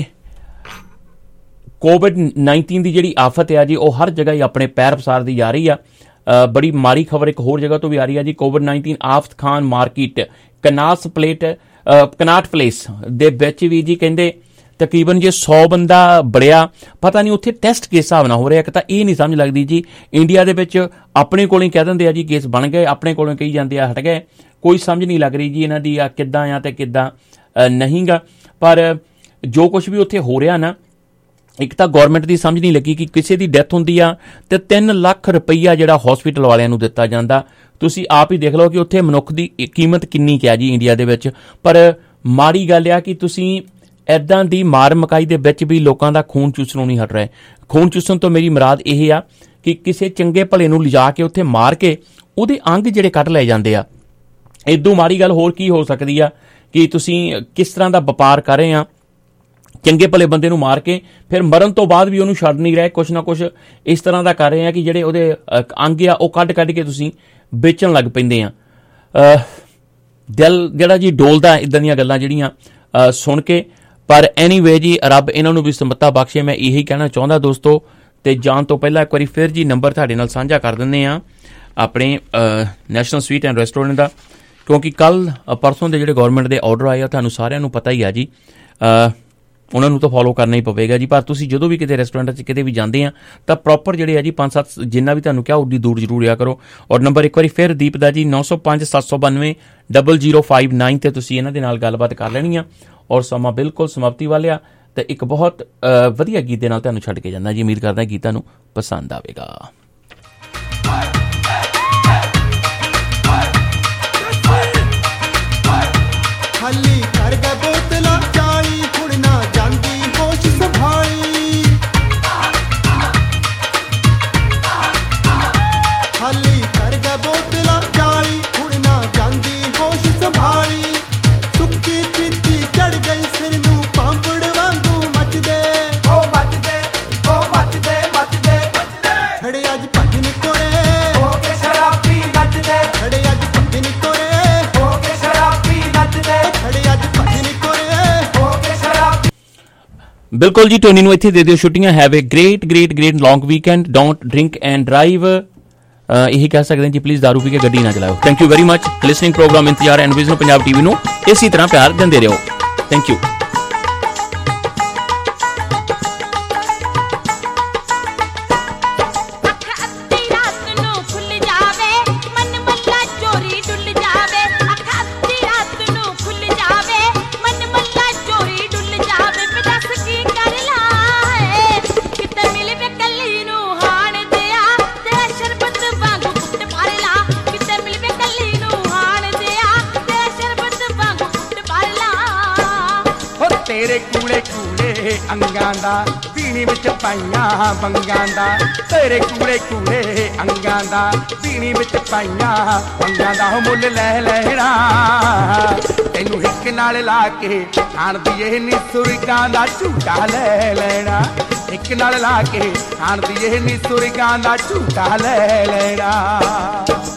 COVID-19 ਦੀ ਜਿਹੜੀ ਆਫਤ ਹੈ ਜੀ ਉਹ ਹਰ ਜਗ੍ਹਾ ਹੀ ਆਪਣੇ ਪੈਰ ਪਸਾਰਦੀ ਜਾ ਰਹੀ ਆ। ਬੜੀ ਮਾੜੀ ਖਬਰ ਇੱਕ ਹੋਰ ਜਗ੍ਹਾ ਤੋਂ ਵੀ ਆ ਰਹੀ ਹੈ ਜੀ। COVID-19 ਆਫਤ ਖਾਨ ਮਾਰਕੀਟ ਕਨਾਟ ਪਲੇਸ ਦੇ ਵਿੱਚ ਵੀ ਜੀ ਕਹਿੰਦੇ ਤਕਰੀਬਨ ਜੇ 100 ਬੰਦਾ ਬੜਿਆ, ਪਤਾ ਨਹੀਂ ਉੱਥੇ ਟੈਸਟ ਕਿਸ ਹਿਸਾਬ ਨਾਲ ਹੋ ਰਿਹਾ। ਇੱਕ ਤਾਂ ਇਹ ਨਹੀਂ ਸਮਝ ਲੱਗਦੀ ਜੀ। ਇੰਡੀਆ ਦੇ ਵਿੱਚ ਆਪਣੇ ਕੋਲੋਂ ਹੀ ਕਹਿ ਦਿੰਦੇ ਆ ਜੀ ਕੇਸ ਬਣ ਗਏ, ਆਪਣੇ ਕੋਲੋਂ ਕਹੀ ਜਾਂਦੇ ਆ ਹਟ ਗਏ। ਕੋਈ ਸਮਝ ਨਹੀਂ ਲੱਗ ਰਹੀ ਜੀ ਇਹਨਾਂ ਦੀ ਆ ਕਿੱਦਾਂ ਆ ਤੇ ਕਿੱਦਾਂ ਨਹੀਂ ਗਾ। ਪਰ ਜੋ ਕੁਝ ਵੀ ਉੱਥੇ ਹੋ ਰਿਹਾ ਨਾ, ਇੱਕ ਤਾਂ ਗੌਰਮੈਂਟ ਦੀ ਸਮਝ ਨਹੀਂ ਲੱਗੀ ਕਿ ਕਿਸੇ ਦੀ ਡੈਥ ਹੁੰਦੀ ਆ ਤੇ 3 ਲੱਖ ਰੁਪਈਆ ਜਿਹੜਾ ਹਸਪੀਟਲ ਵਾਲਿਆਂ ਨੂੰ ਦਿੱਤਾ ਜਾਂਦਾ। ਤੁਸੀਂ ਆਪ ਹੀ ਦੇਖ ਲਓ ਕਿ ਉੱਥੇ ਮਨੁੱਖ ਦੀ ਕੀਮਤ ਕਿੰਨੀ ਕਿਆ ਜੀ ਇੰਡੀਆ ਦੇ ਵਿੱਚ। ਪਰ ਮਾੜੀ ਗੱਲ ਆ ਕਿ ਤੁਸੀਂ ਇੱਦਾਂ ਦੀ ਮਾਰ ਮਕਾਈ ਦੇ ਵਿੱਚ ਵੀ ਲੋਕਾਂ ਦਾ ਖੂਨ ਚੂਸਣੋਂ ਨਹੀਂ ਹਟ ਰਹੇ। ਖੂਨ ਚੂਸਣ ਤੋਂ ਮੇਰੀ ਮੁਰਾਦ ਇਹ ਆ ਕਿ ਕਿਸੇ ਚੰਗੇ ਭਲੇ ਨੂੰ ਲਿਜਾ ਕੇ ਉੱਥੇ ਮਾਰ ਕੇ ਉਹਦੇ ਅੰਗ ਜਿਹੜੇ ਕੱਢ ਲਏ ਜਾਂਦੇ ਆ। ਇਦੋਂ ਮਾੜੀ ਗੱਲ ਹੋਰ ਕੀ ਹੋ ਸਕਦੀ ਆ ਕਿ ਤੁਸੀਂ ਕਿਸ ਤਰ੍ਹਾਂ ਦਾ ਵਪਾਰ ਕਰ ਰਹੇ ਆ। ਚੰਗੇ ਭਲੇ ਬੰਦੇ ਨੂੰ ਮਾਰ ਕੇ ਫਿਰ ਮਰਨ ਤੋਂ ਬਾਅਦ ਵੀ ਉਹਨੂੰ ਛੱਡ ਨਹੀਂ ਰਹੇ। ਕੁਛ ਨਾ ਕੁਛ ਇਸ ਤਰ੍ਹਾਂ ਦਾ ਕਰ ਰਹੇ ਆ ਕਿ ਜਿਹੜੇ ਉਹਦੇ ਅੰਗ ਆ ਉਹ ਕੱਢ ਕੇ ਤੁਸੀਂ ਵੇਚਣ ਲੱਗ ਪੈਂਦੇ ਆ। ਦਿਲ ਜਿਹੜਾ ਜੀ ਡੋਲਦਾ ਇੱਦਾਂ ਦੀਆਂ ਗੱਲਾਂ ਜਿਹੜੀਆਂ ਸੁਣ ਕੇ। ਪਰ ਐਨੀਵੇ ਜੀ ਰੱਬ ਇਹਨਾਂ ਨੂੰ ਵੀ ਸਮੱਤਾ ਬਖਸ਼ੇ, ਮੈਂ ਇਹੀ ਕਹਿਣਾ ਚਾਹੁੰਦਾ ਦੋਸਤੋ। ਤੇ ਜਾਣ ਤੋਂ ਪਹਿਲਾਂ ਇੱਕ ਵਾਰੀ ਫਿਰ ਜੀ ਨੰਬਰ ਤੁਹਾਡੇ ਨਾਲ ਸਾਂਝਾ ਕਰ ਦਿੰਦੇ ਆ ਆਪਣੇ ਨੈਸ਼ਨਲ ਸਵੀਟ ਐਂਡ ਰੈਸਟੋਰੈਂਟ ਦਾ, ਕਿਉਂਕਿ ਕੱਲ ਪਰਸੋਂ ਦੇ ਜਿਹੜੇ ਗਵਰਨਮੈਂਟ ਦੇ ਆਰਡਰ ਆਏ ਆ ਤੁਹਾਨੂੰ ਸਾਰਿਆਂ ਨੂੰ ਪਤਾ ਹੀ ਆ ਜੀ। ਉਹਨਾਂ ਨੂੰ ਤਾਂ ਫੋਲੋ ਕਰਨਾ ਹੀ ਪਵੇਗਾ ਜੀ। ਪਰ ਤੁਸੀਂ ਜਦੋਂ ਵੀ ਕਿਤੇ ਰੈਸਟੋਰੈਂਟ 'ਚ ਕਿਤੇ ਵੀ ਜਾਂਦੇ ਆ ਤਾਂ ਪ੍ਰੋਪਰ ਜਿਹੜੇ ਆ ਜੀ 5-7 ਜਿੰਨਾ ਵੀ ਤੁਹਾਨੂੰ ਕਿਹਾ ਉੱਡੀ ਦੂਰ ਜ਼ਰੂਰ ਆ ਕਰੋ। ਔਰ ਨੰਬਰ ਇੱਕ ਵਾਰੀ ਫਿਰ ਦੀਪ ਦਾ ਜੀ 905-792-0059 ਤੇ ਤੁਸੀਂ ਇਹਨਾਂ ਦੇ ਨਾਲ ਗੱਲਬਾਤ ਕਰ ਲੈਣੀ ਆ। ਔਰ ਸਮਾਂ ਬਿਲਕੁਲ ਸਮਾਪਤੀ ਵਾਲਿਆ ਤੇ ਇੱਕ ਬਹੁਤ ਵਧੀਆ ਗੀਤ ਦੇ ਨਾਲ ਤੁਹਾਨੂੰ ਛੱਡ ਕੇ ਜਾਂਦਾ ਜੀ। ਉਮੀਦ ਕਰਦਾ ਗੀਤ ਤੁਹਾਨੂੰ ਪਸੰਦ ਆਵੇਗਾ। ਖਾਲੀ ਕਰ ਗਾ ਬੋਤਲਾਂ 40 ਹੁਣ ਨਾ ਜਾਂਦੀ ਹੋਸ਼ ਸੰਭਾਲੀ। ਖਾਲੀ ਕਰ ਗਾ ਬੋਤਲਾਂ 40 ਹੁਣ ਨਾ ਜਾਂਦੀ ਹੋਸ਼ ਸੰਭਾਲੀ। ਸੁੱਕੀ ਪੀਤੀ ਚੜ ਗਈ ਸਿਰ ਨੂੰ ਪਾਂਪੜ ਵਾਂਗੂ ਮੱਚਦੇ ਖੜੇ ਅੱਜ ਭੱਜਣ ਕੋਰੇ ਹੋ ਕੇ ਸ਼ਰਾਬੀ ਨੱਚਦੇ। ਖੜੇ ਅੱਜ ਭੱਜਣ ਕੋਰੇ ਹੋ ਕੇ ਸ਼ਰਾਬੀ ਨੱਚਦੇ। ਖੜੇ ਅੱਜ ਭੱਜਣ ਕੋਰੇ ਹੋ ਕੇ ਸ਼ਰਾਬੀ। ਬਿਲਕੁਲ ਜੀ, ਟੋਨੀ ਨੂੰ ਇੱਥੇ ਦੇ ਦਿਓ ਛੁੱਟੀਆਂ। Have a great long weekend. Don't drink and drive. ਇਹੀ ਕਹਿ ਸਕਦੇ ਹਾਂ ਜੀ, ਪਲੀਜ਼ ਦਾਰੂ ਪੀ ਕੇ ਗੱਡੀ ਨਾ ਚਲਾਓ। Thank you very much listening programme Intezar and vision Punjab TV ਨੂੰ ਇਸੇ ਤਰ੍ਹਾਂ ਪਿਆਰ ਦਿੰਦੇ ਰਹੋ। Thank you. ਅੰਗਾਂ ਦਾ ਪੀਣੀ ਵਿੱਚ ਪਾਈਆਂ ਬੰਗਾਂ ਦਾ ਤੇਰੇ ਕੂੜੇ ਕੂੜੇ ਅੰਗਾਂ ਦਾ ਪੀਣੀ ਵਿੱਚ ਪਾਈਆਂ ਬੰਗਾਂ ਦਾ ਹੋ ਮੁੱਲ ਲੈ ਲੈਣਾ ਤੈਨੂੰ ਹਿੱਕ ਨਾਲ ਲਾ ਕੇ ਖਾਣਦੀ ਇਹ ਨੀ ਸੁਰਗਾਂ ਦਾ ਝੂਟਾ ਲੈ ਲੈਣਾ ਇੱਕ ਨਾਲ ਲਾ ਕੇ ਖਾਣਦੀ ਇਹ ਨੀ ਸੁਰਗਾਂ ਦਾ ਝੂਟਾ ਲੈ ਲੈਣਾ